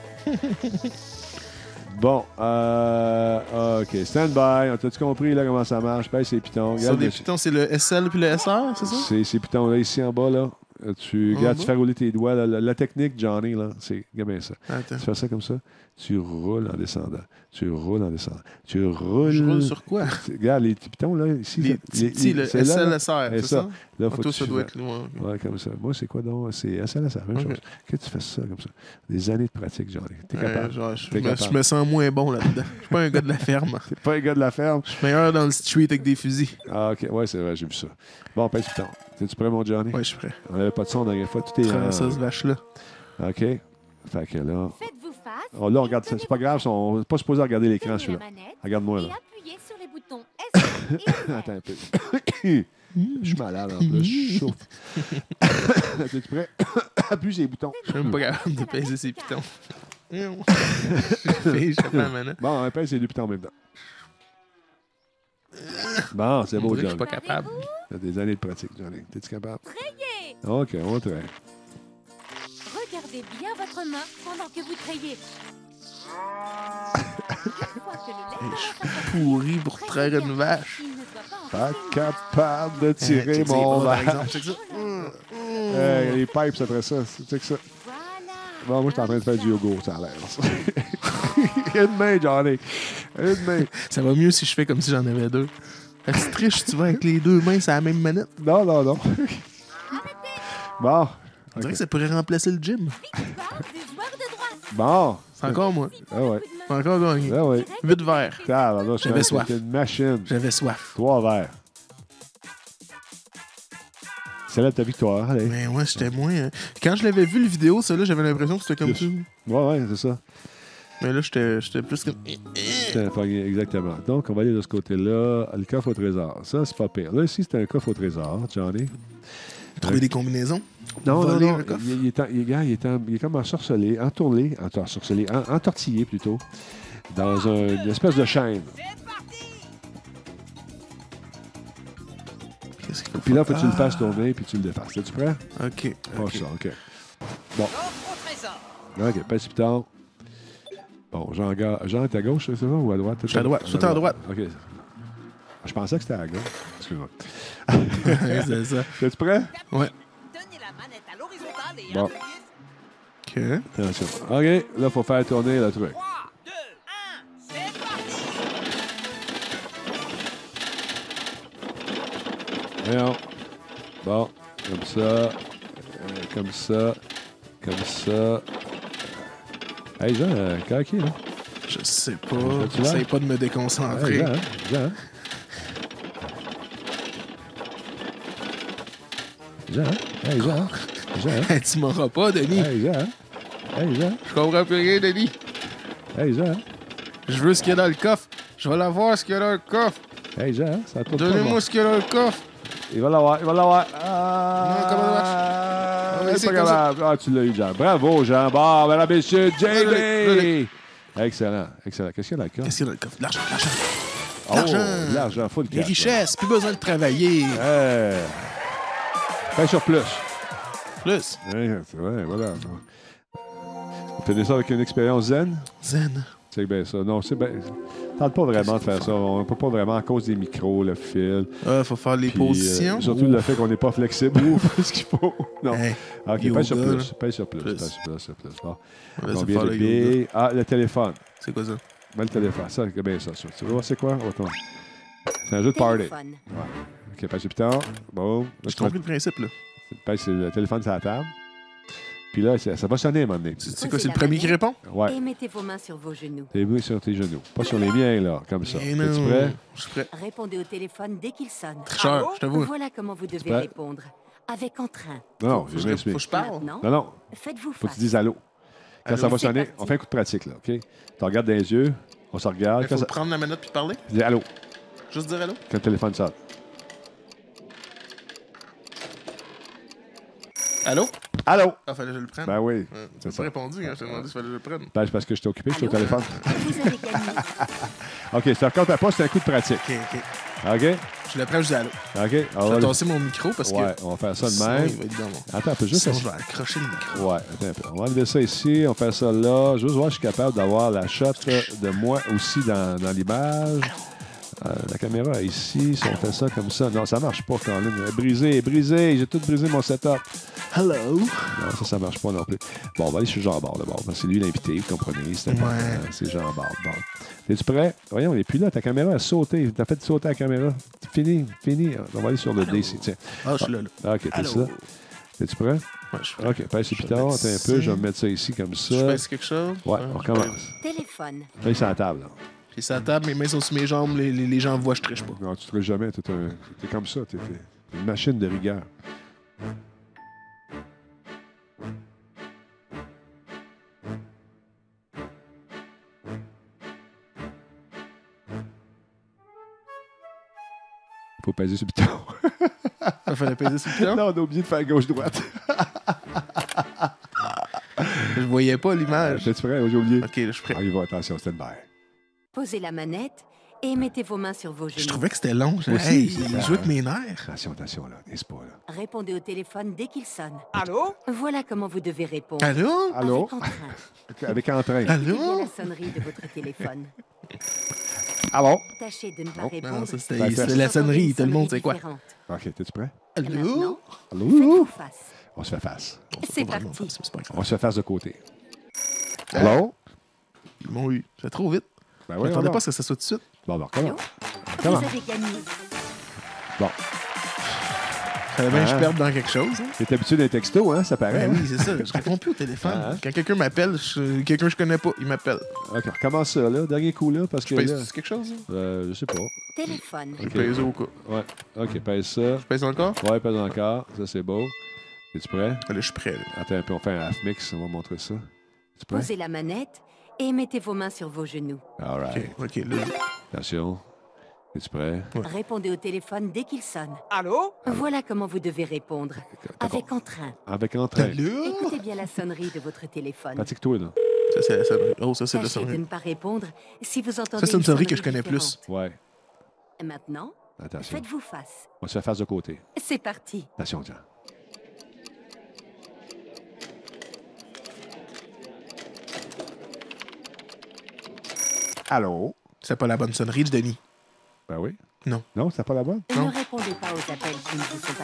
[SPEAKER 1] Bon, OK, stand-by. T'as-tu compris là, comment ça marche? Pèse ces pitons.
[SPEAKER 2] Sur les pitons, c'est le SL puis le SR, c'est ça?
[SPEAKER 1] C'est ces pitons-là, ici en bas, là. Tu fais rouler tes doigts. Là, la technique, Johnny, là, c'est bien ça.
[SPEAKER 2] Attends.
[SPEAKER 1] Tu fais ça comme ça. Tu roules en descendant. Tu roules.
[SPEAKER 2] Je roule sur quoi?
[SPEAKER 1] Regarde, les petits pitons, là, ici.
[SPEAKER 2] Les petits, le SLSR, c'est ça?
[SPEAKER 1] Là, faut
[SPEAKER 2] que ça doit être loin.
[SPEAKER 1] Ouais, comme ça. Moi, c'est quoi donc? C'est SLSR, même chose. Que tu fais ça comme ça? Des années de pratique, Johnny. T'es capable.
[SPEAKER 2] Je me sens moins bon là-dedans. Je suis pas un gars de la ferme.
[SPEAKER 1] T'es pas un gars de la ferme?
[SPEAKER 2] Je suis meilleur dans le street avec des fusils.
[SPEAKER 1] Ah, OK. Ouais, c'est vrai, j'ai vu ça. Bon, pèse piton. Es-tu prêt, mon Johnny?
[SPEAKER 2] Ouais, je suis prêt.
[SPEAKER 1] On n'avait pas de son la dernière fois. Tout est...
[SPEAKER 2] Ça, ce vache-là.
[SPEAKER 1] OK. Fait que là...
[SPEAKER 6] Faites-vous face.
[SPEAKER 1] Oh, là, on regarde ça. C'est pas grave. On n'est pas supposé regarder l'écran, celui-là. Regarde-moi, là.
[SPEAKER 6] Et appuyez sur les boutons S et
[SPEAKER 1] Attends un peu. Je suis malade, en plus. Je suis chaud. Es-tu prêt? Appuie sur les boutons.
[SPEAKER 2] Je suis même pas capable de peser ces pitons. Je la manette.
[SPEAKER 1] Bon, on pèse ces deux pitons en même temps. Bon, c'est beau,
[SPEAKER 2] Je
[SPEAKER 1] John.
[SPEAKER 2] suis pas capable.
[SPEAKER 1] T'as des années de pratique, Johnny. T'es-tu capable?
[SPEAKER 6] trayez.
[SPEAKER 1] OK, on traite.
[SPEAKER 6] Regardez bien votre main pendant que vous trayez.
[SPEAKER 2] Je suis pourri pour traire une vache.
[SPEAKER 1] Pas capable de tirer mon vache. Les pipes, ça ferait ça. C'est que ça. Bon, moi, je suis en train de faire du yogourt, ça a l'air. Une main, Johnny. Une main.
[SPEAKER 2] Ça va mieux si je fais comme si j'en avais deux. Est-ce que triche, tu vas avec les deux mains sur la même manette?
[SPEAKER 1] Non. Bon.
[SPEAKER 2] On dirait que ça pourrait remplacer le gym.
[SPEAKER 1] Bon.
[SPEAKER 2] C'est encore moi.
[SPEAKER 1] Ah ouais.
[SPEAKER 2] C'est encore gagné.
[SPEAKER 1] Ah ouais.
[SPEAKER 2] 8 verres.
[SPEAKER 1] J'avais
[SPEAKER 2] soif.
[SPEAKER 1] C'était une machine.
[SPEAKER 2] J'avais soif.
[SPEAKER 1] 3 verres. C'est là ta victoire. Allez.
[SPEAKER 2] Mais ouais, j'étais moins... Quand je l'avais vu, le vidéo, celle-là, j'avais l'impression que c'était comme ça.
[SPEAKER 1] Ouais, c'est ça.
[SPEAKER 2] Mais là, j'étais plus comme...
[SPEAKER 1] Exactement. Donc, on va aller de ce côté-là. Le coffre au trésor. Ça, c'est pas pire. Là, ici, c'est un coffre au trésor, Johnny.
[SPEAKER 2] Trouver des combinaisons?
[SPEAKER 1] Non.
[SPEAKER 2] Un coffre?
[SPEAKER 1] Il est comme ensorcelé, entortillé plutôt, dans une espèce de chaîne. Puis là, il faut que tu le fasses tourner puis tu le défasses. Es-tu prêt?
[SPEAKER 2] OK.
[SPEAKER 1] OK. Bon. OK, passe piton. Bon, Jean est à gauche, c'est ça, ou à droite?
[SPEAKER 2] Je suis à droite. Tout à droite.
[SPEAKER 1] OK. Je pensais que c'était à gauche. Excuse-moi.
[SPEAKER 2] C'est ça.
[SPEAKER 1] Es-tu prêt?
[SPEAKER 2] Ouais.
[SPEAKER 5] Tenez la manette à l'horizontale et
[SPEAKER 1] Bon.
[SPEAKER 2] OK.
[SPEAKER 1] Attention. OK, là, il faut faire tourner le truc.
[SPEAKER 5] 3, 2, 1, c'est parti!
[SPEAKER 1] Voyons. Bon, comme ça. Hey, Jean, caqué, là.
[SPEAKER 2] Je sais pas. J'essaie pas de me déconcentrer.
[SPEAKER 1] Hey, Jean. Jean.
[SPEAKER 2] Tu m'auras pas, Denis.
[SPEAKER 1] Hey, Jean.
[SPEAKER 2] Je comprends plus rien, Denis.
[SPEAKER 1] Hey, Jean.
[SPEAKER 2] Je veux ce qu'il y a dans le coffre. Je vais l'avoir, ce qu'il y a dans le coffre.
[SPEAKER 1] Hey, Jean, ça tourne pas.
[SPEAKER 2] Donnez-moi ce qu'il y a dans le coffre.
[SPEAKER 1] Il va l'avoir.
[SPEAKER 2] Non, comment ça marche?
[SPEAKER 1] pas capable. Ah, tu l'as eu, Jean. Bravo, Jean. Bon, mesdames et messieurs, JB. Excellent, excellent. Qu'est-ce qu'il y a dans le coffre?
[SPEAKER 2] Qu'est-ce qu'il y a dans le coffre? L'argent.
[SPEAKER 1] Oh, l'argent, full cash.
[SPEAKER 2] Les richesses, plus besoin de travailler.
[SPEAKER 1] Paye sur plus.
[SPEAKER 2] Plus.
[SPEAKER 1] Ouais, voilà. Tenez ça avec une expérience zen?
[SPEAKER 2] Zen.
[SPEAKER 1] C'est bien ça. Non, c'est bien. Tente pas vraiment de faire ça. On ne peut pas vraiment à cause des micros, le fil.
[SPEAKER 2] Il faut faire les positions.
[SPEAKER 1] Surtout le fait qu'on n'est pas flexible. Ce qu'il faut. Non.
[SPEAKER 2] Hey,
[SPEAKER 1] OK, paye sur plus. Paye sur plus. Bon. Combien de billes? Ah, le téléphone.
[SPEAKER 2] C'est quoi ça?
[SPEAKER 1] Ben, le téléphone. Ça, c'est bien ça. Tu vois, c'est quoi? Attends. C'est un jeu de party. Ouais. OK, paye sur piton. Bon.
[SPEAKER 2] J'ai compris le principe, là.
[SPEAKER 1] Paye sur le téléphone sur la table. Puis là, ça va sonner à un moment donné.
[SPEAKER 2] C'est quoi, c'est le premier qui répond?
[SPEAKER 6] Et mettez vos mains sur vos genoux.
[SPEAKER 1] Tes mains sur tes genoux. Pas sur les miens, là, comme ça. Es-tu prêt?
[SPEAKER 2] Je suis prêt.
[SPEAKER 6] Répondez au téléphone dès qu'il sonne.
[SPEAKER 2] Tricheur, je t'avoue.
[SPEAKER 6] Voilà comment vous devez répondre. Avec entrain.
[SPEAKER 1] Non,
[SPEAKER 2] faut que je parle.
[SPEAKER 1] Non.
[SPEAKER 6] Faites-vous
[SPEAKER 1] faut que tu dises allô. Quand ça va sonner, on fait un coup de pratique, là, OK? Tu regardes dans les yeux, on se regarde.
[SPEAKER 2] Il faut prendre la manette puis parler?
[SPEAKER 1] Tu dis allô.
[SPEAKER 2] Juste dire allô?
[SPEAKER 1] Quand le téléphone sonne.
[SPEAKER 2] Allô?
[SPEAKER 1] Allô?
[SPEAKER 2] Ah, fallait que je le prenne?
[SPEAKER 1] Ben oui.
[SPEAKER 2] Tu n'as pas répondu quand je t'ai demandé s'il fallait que je le prenne.
[SPEAKER 1] Ben, c'est parce que j'étais occupé, je suis au téléphone.
[SPEAKER 6] Vous avez gagné.
[SPEAKER 1] OK, ça ne compte pas, c'est un coup de pratique. OK?
[SPEAKER 2] Je le prends, je dis allô.
[SPEAKER 1] OK?
[SPEAKER 2] Je vais tasser mon micro parce que...
[SPEAKER 1] Ouais, on va faire ça de même.
[SPEAKER 2] Il va être dans mon...
[SPEAKER 1] Attends un peu, juste...
[SPEAKER 2] Sinon, je vais accrocher le micro.
[SPEAKER 1] Ouais, attends un peu. On va enlever ça ici, on fait ça là. Juste voir si je suis capable d'avoir la shot de moi aussi dans l'image. La caméra est ici, si on fait ça comme ça. Non, ça marche pas, Colin. Brisé, j'ai tout brisé mon setup.
[SPEAKER 2] Hello.
[SPEAKER 1] Non, ça marche pas non plus. Bon, on va aller sur Jean Bard d'abord. C'est lui l'invité, vous comprenez. C'est important.
[SPEAKER 2] Ouais.
[SPEAKER 1] C'est Jean Bard. Bon. Es-tu prêt? Voyons, on n'est plus là. Ta caméra a sauté. T'as fait sauter la caméra. Fini. On va aller sur le DC. Tiens.
[SPEAKER 2] Ah, je suis là.
[SPEAKER 1] OK, t'es là. Es-tu prêt?
[SPEAKER 2] Ouais, je suis prêt.
[SPEAKER 1] OK, pèse sur piton. Attends un peu. Je vais me mettre ça ici comme ça.
[SPEAKER 2] Je pèse quelque chose?
[SPEAKER 1] Ouais, on commence.
[SPEAKER 6] Téléphone.
[SPEAKER 1] Là, sur la table. Là.
[SPEAKER 2] Puis sur la table, mes mains sont sur mes jambes, les gens voient, je triche pas.
[SPEAKER 1] Non, tu triches jamais. T'es comme ça. T'es une machine de rigueur. Faut peser sur le piton.
[SPEAKER 2] Il fallait peser sur le piton?
[SPEAKER 1] Non, on a oublié de faire gauche-droite.
[SPEAKER 2] Je voyais pas l'image.
[SPEAKER 1] T'es-tu prêt? J'ai oublié.
[SPEAKER 2] OK, là, je suis prêt.
[SPEAKER 1] Ah, il va, attention, stand by.
[SPEAKER 6] Posez la manette et mettez vos mains sur vos genoux.
[SPEAKER 2] Je trouvais que c'était long.
[SPEAKER 1] Aussi,
[SPEAKER 2] il joue avec mes nerfs.
[SPEAKER 1] Attention, là. N'est-ce pas, là?
[SPEAKER 6] Répondez au téléphone dès qu'il sonne.
[SPEAKER 5] Allô?
[SPEAKER 6] Voilà comment vous devez répondre.
[SPEAKER 2] Allô?
[SPEAKER 1] Allô?
[SPEAKER 6] Avec entrain.
[SPEAKER 1] Avec entrain.
[SPEAKER 2] Allô?
[SPEAKER 6] Écoutez la sonnerie de votre téléphone.
[SPEAKER 1] Allô?
[SPEAKER 6] Tâchez de ne pas
[SPEAKER 2] Non,
[SPEAKER 6] répondre.
[SPEAKER 2] ça, c'était la sonnerie. Tout le monde sait quoi.
[SPEAKER 1] OK, t'es-tu prêt?
[SPEAKER 2] Allô?
[SPEAKER 1] Allô?
[SPEAKER 6] Faites-vous face.
[SPEAKER 1] On se fait face.
[SPEAKER 6] C'est parti.
[SPEAKER 1] On se fait face de côté. Allô?
[SPEAKER 2] Ils m'ont eu. C'est trop vite.
[SPEAKER 1] Ben
[SPEAKER 2] Je
[SPEAKER 1] oui,
[SPEAKER 2] m'attendais pas à ce que ça soit tout de suite.
[SPEAKER 1] Bon, ben,
[SPEAKER 6] Allô?
[SPEAKER 1] comment?
[SPEAKER 6] Vous avez gagné.
[SPEAKER 1] Bon.
[SPEAKER 2] Fallait bien que je perde dans quelque chose. Hein?
[SPEAKER 1] T'es habitué d'un texto, hein? Ça paraît.
[SPEAKER 2] Ben oui, c'est ça. Je réponds plus au téléphone. Quand quelqu'un m'appelle, quelqu'un que je connais pas, il m'appelle.
[SPEAKER 1] OK, recommence ça, là. Dernier coup, là, parce que.
[SPEAKER 2] Je pèse
[SPEAKER 1] là,
[SPEAKER 2] quelque chose?
[SPEAKER 1] je sais pas.
[SPEAKER 6] Téléphone.
[SPEAKER 2] Je pèse au cas.
[SPEAKER 1] Ouais. OK, pèse ça.
[SPEAKER 2] Je pèse encore?
[SPEAKER 1] Ouais, pèse encore. Ça, c'est beau. Es-tu prêt?
[SPEAKER 2] Là, je suis prêt. Là.
[SPEAKER 1] Attends un peu, on fait un half mix. On va montrer ça. Es-tu prêt?
[SPEAKER 6] Posez la manette et mettez vos mains sur vos genoux.
[SPEAKER 1] All right.
[SPEAKER 2] OK, là.
[SPEAKER 1] Attention. Es-tu prêt?
[SPEAKER 2] Ouais.
[SPEAKER 6] Répondez au téléphone dès qu'il sonne.
[SPEAKER 5] Allô?
[SPEAKER 6] Voilà comment vous devez répondre. Avec entrain.
[SPEAKER 1] Avec entrain.
[SPEAKER 2] Allô?
[SPEAKER 6] Écoutez bien la sonnerie de votre téléphone.
[SPEAKER 1] Pratique-toi, là.
[SPEAKER 2] Ça, c'est la sonnerie. Oh, ça, c'est la
[SPEAKER 6] Tâchez de
[SPEAKER 2] sonnerie.
[SPEAKER 6] ne pas répondre si vous entendez
[SPEAKER 2] Ça, c'est une sonnerie que je connais
[SPEAKER 6] différente.
[SPEAKER 2] plus.
[SPEAKER 1] Ouais.
[SPEAKER 6] Maintenant,
[SPEAKER 1] Attention.
[SPEAKER 6] faites-vous face.
[SPEAKER 1] On se fait face de côté.
[SPEAKER 6] C'est parti.
[SPEAKER 1] Attention, Jean. Allô?
[SPEAKER 2] C'est pas la bonne sonnerie de Denis.
[SPEAKER 1] Ben oui.
[SPEAKER 2] Non.
[SPEAKER 1] Non, c'est pas la bonne?
[SPEAKER 6] Ne répondez pas aux appels qui ne vous sont pas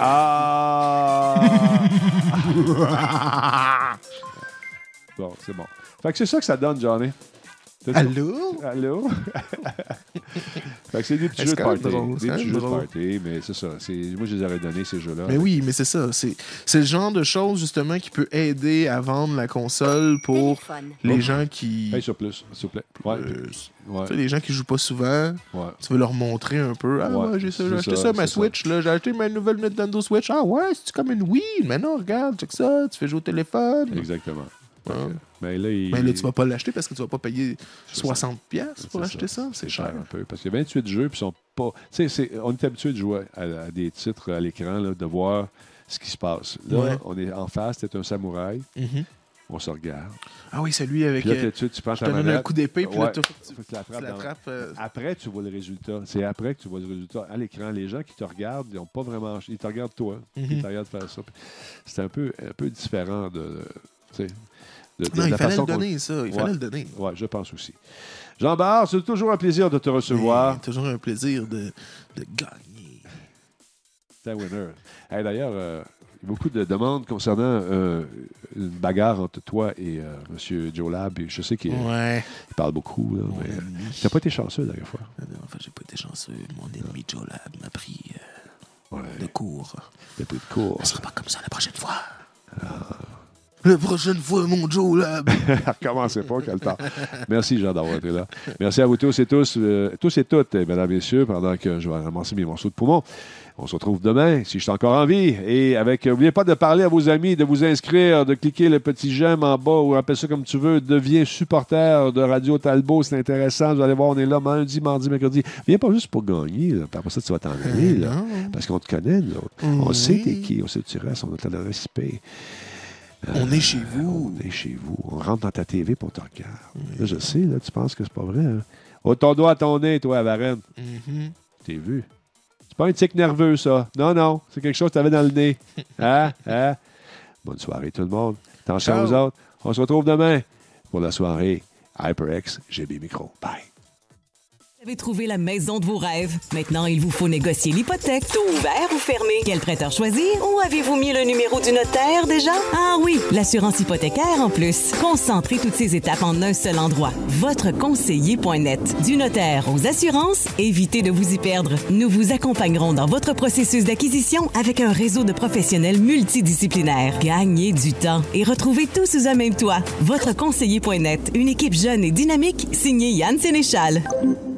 [SPEAKER 1] Ah! Bon, c'est bon. Fait que c'est ça que ça donne, Johnny.
[SPEAKER 2] Allô?
[SPEAKER 1] Allô? Fait que c'est des petits jeux de party. Des petits jeux de party, mais c'est ça. Moi, je les aurais donnés, ces jeux-là.
[SPEAKER 2] Mais oui, mais c'est ça. C'est le genre de choses, justement, qui peut aider à vendre la console pour
[SPEAKER 6] téléphone.
[SPEAKER 2] les gens qui...
[SPEAKER 1] Hey, sur plus, s'il vous plaît. Ouais. Ouais.
[SPEAKER 2] Tu sais, les gens qui jouent pas souvent,
[SPEAKER 1] Ouais.
[SPEAKER 2] tu veux leur montrer un peu. Ah ouais, j'ai acheté ça, ma Switch, là, j'ai acheté ma nouvelle Nintendo Switch. Ah ouais, c'est comme une Wii. Mais non, regarde, check ça, tu fais jouer au téléphone.
[SPEAKER 1] Exactement.
[SPEAKER 2] Ouais.
[SPEAKER 1] Mais là,
[SPEAKER 2] Mais là, tu vas pas l'acheter parce que tu vas pas payer 60$ pour acheter ça. C'est cher.
[SPEAKER 1] Un peu. Parce qu'il y a 28 jeux, puis ils sont pas. Tu sais, on est habitué de jouer à des titres à l'écran, là, de voir ce qui se passe. Là, on est en face, t'es un samouraï. On se regarde.
[SPEAKER 2] Ah oui, c'est lui avec...
[SPEAKER 1] Puis là, tu prends ta manette.
[SPEAKER 2] Donnes un coup d'épée, puis là, tu
[SPEAKER 1] l'attrapes. Après, tu vois le résultat. C'est après que tu vois le résultat. À l'écran, les gens qui te regardent, ils n'ont pas vraiment... Ils te regardent toi. Ils te regardent faire ça. C'est un peu différent de
[SPEAKER 2] non, il fallait le donner, ça. Il fallait le donner.
[SPEAKER 1] Oui, je pense aussi. Jean Barre, c'est toujours un plaisir de te recevoir.
[SPEAKER 2] C'est toujours un plaisir de gagner.
[SPEAKER 1] C'est un winner. Hey, d'ailleurs, il y a beaucoup de demandes concernant une bagarre entre toi et M. Joe Lab. Je sais qu'il parle beaucoup. Là, mais tu n'as pas été chanceux la dernière fois.
[SPEAKER 2] Enfin, j'ai pas été chanceux. Mon ennemi Joe Lab m'a pris de cours.
[SPEAKER 1] Il a pris de cours.
[SPEAKER 2] Ça sera pas comme ça la prochaine fois. La prochaine fois, mon Joe Lab.
[SPEAKER 1] Recommencez pas, quel temps. Merci, Jean, d'avoir été là. Merci à vous tous et toutes, mesdames et messieurs, pendant que je vais ramasser mes morceaux de poumon. On se retrouve demain, si je suis encore en vie. Et n'oubliez pas de parler à vos amis, de vous inscrire, de cliquer le petit j'aime en bas ou appelle ça comme tu veux. Deviens supporter de Radio Talbot, c'est intéressant. Vous allez voir, on est là lundi, mardi, mercredi. Viens pas juste pour gagner. Là. Après ça, tu vas t'en aller. Là, parce qu'on te connaît, nous autres. On sait t'es qui, on sait où tu restes, on a le respect.
[SPEAKER 2] On est chez vous.
[SPEAKER 1] On est chez vous. On rentre dans ta TV pour te regarder. Là, je sais, là, tu penses que c'est pas vrai. Hein? Oh, ton doigt à ton nez, toi, à Varenne. T'es vu. C'est pas un tic nerveux, ça. Non. C'est quelque chose que tu avais dans le nez. Hein? Bonne soirée, tout le monde. Attention aux autres. On se retrouve demain pour la soirée HyperX GB Micro. Bye.
[SPEAKER 3] Vous avez trouvé la maison de vos rêves. Maintenant, il vous faut négocier l'hypothèque. Taux ouvert ou fermé? Quel prêteur choisir? Ou avez-vous mis le numéro du notaire déjà? Ah oui, l'assurance hypothécaire en plus. Concentrez toutes ces étapes en un seul endroit. Votreconseiller.net. Du notaire aux assurances, évitez de vous y perdre. Nous vous accompagnerons dans votre processus d'acquisition avec un réseau de professionnels multidisciplinaires. Gagnez du temps et retrouvez tout sous un même toit. Votreconseiller.net. Une équipe jeune et dynamique signée Yann Sénéchal.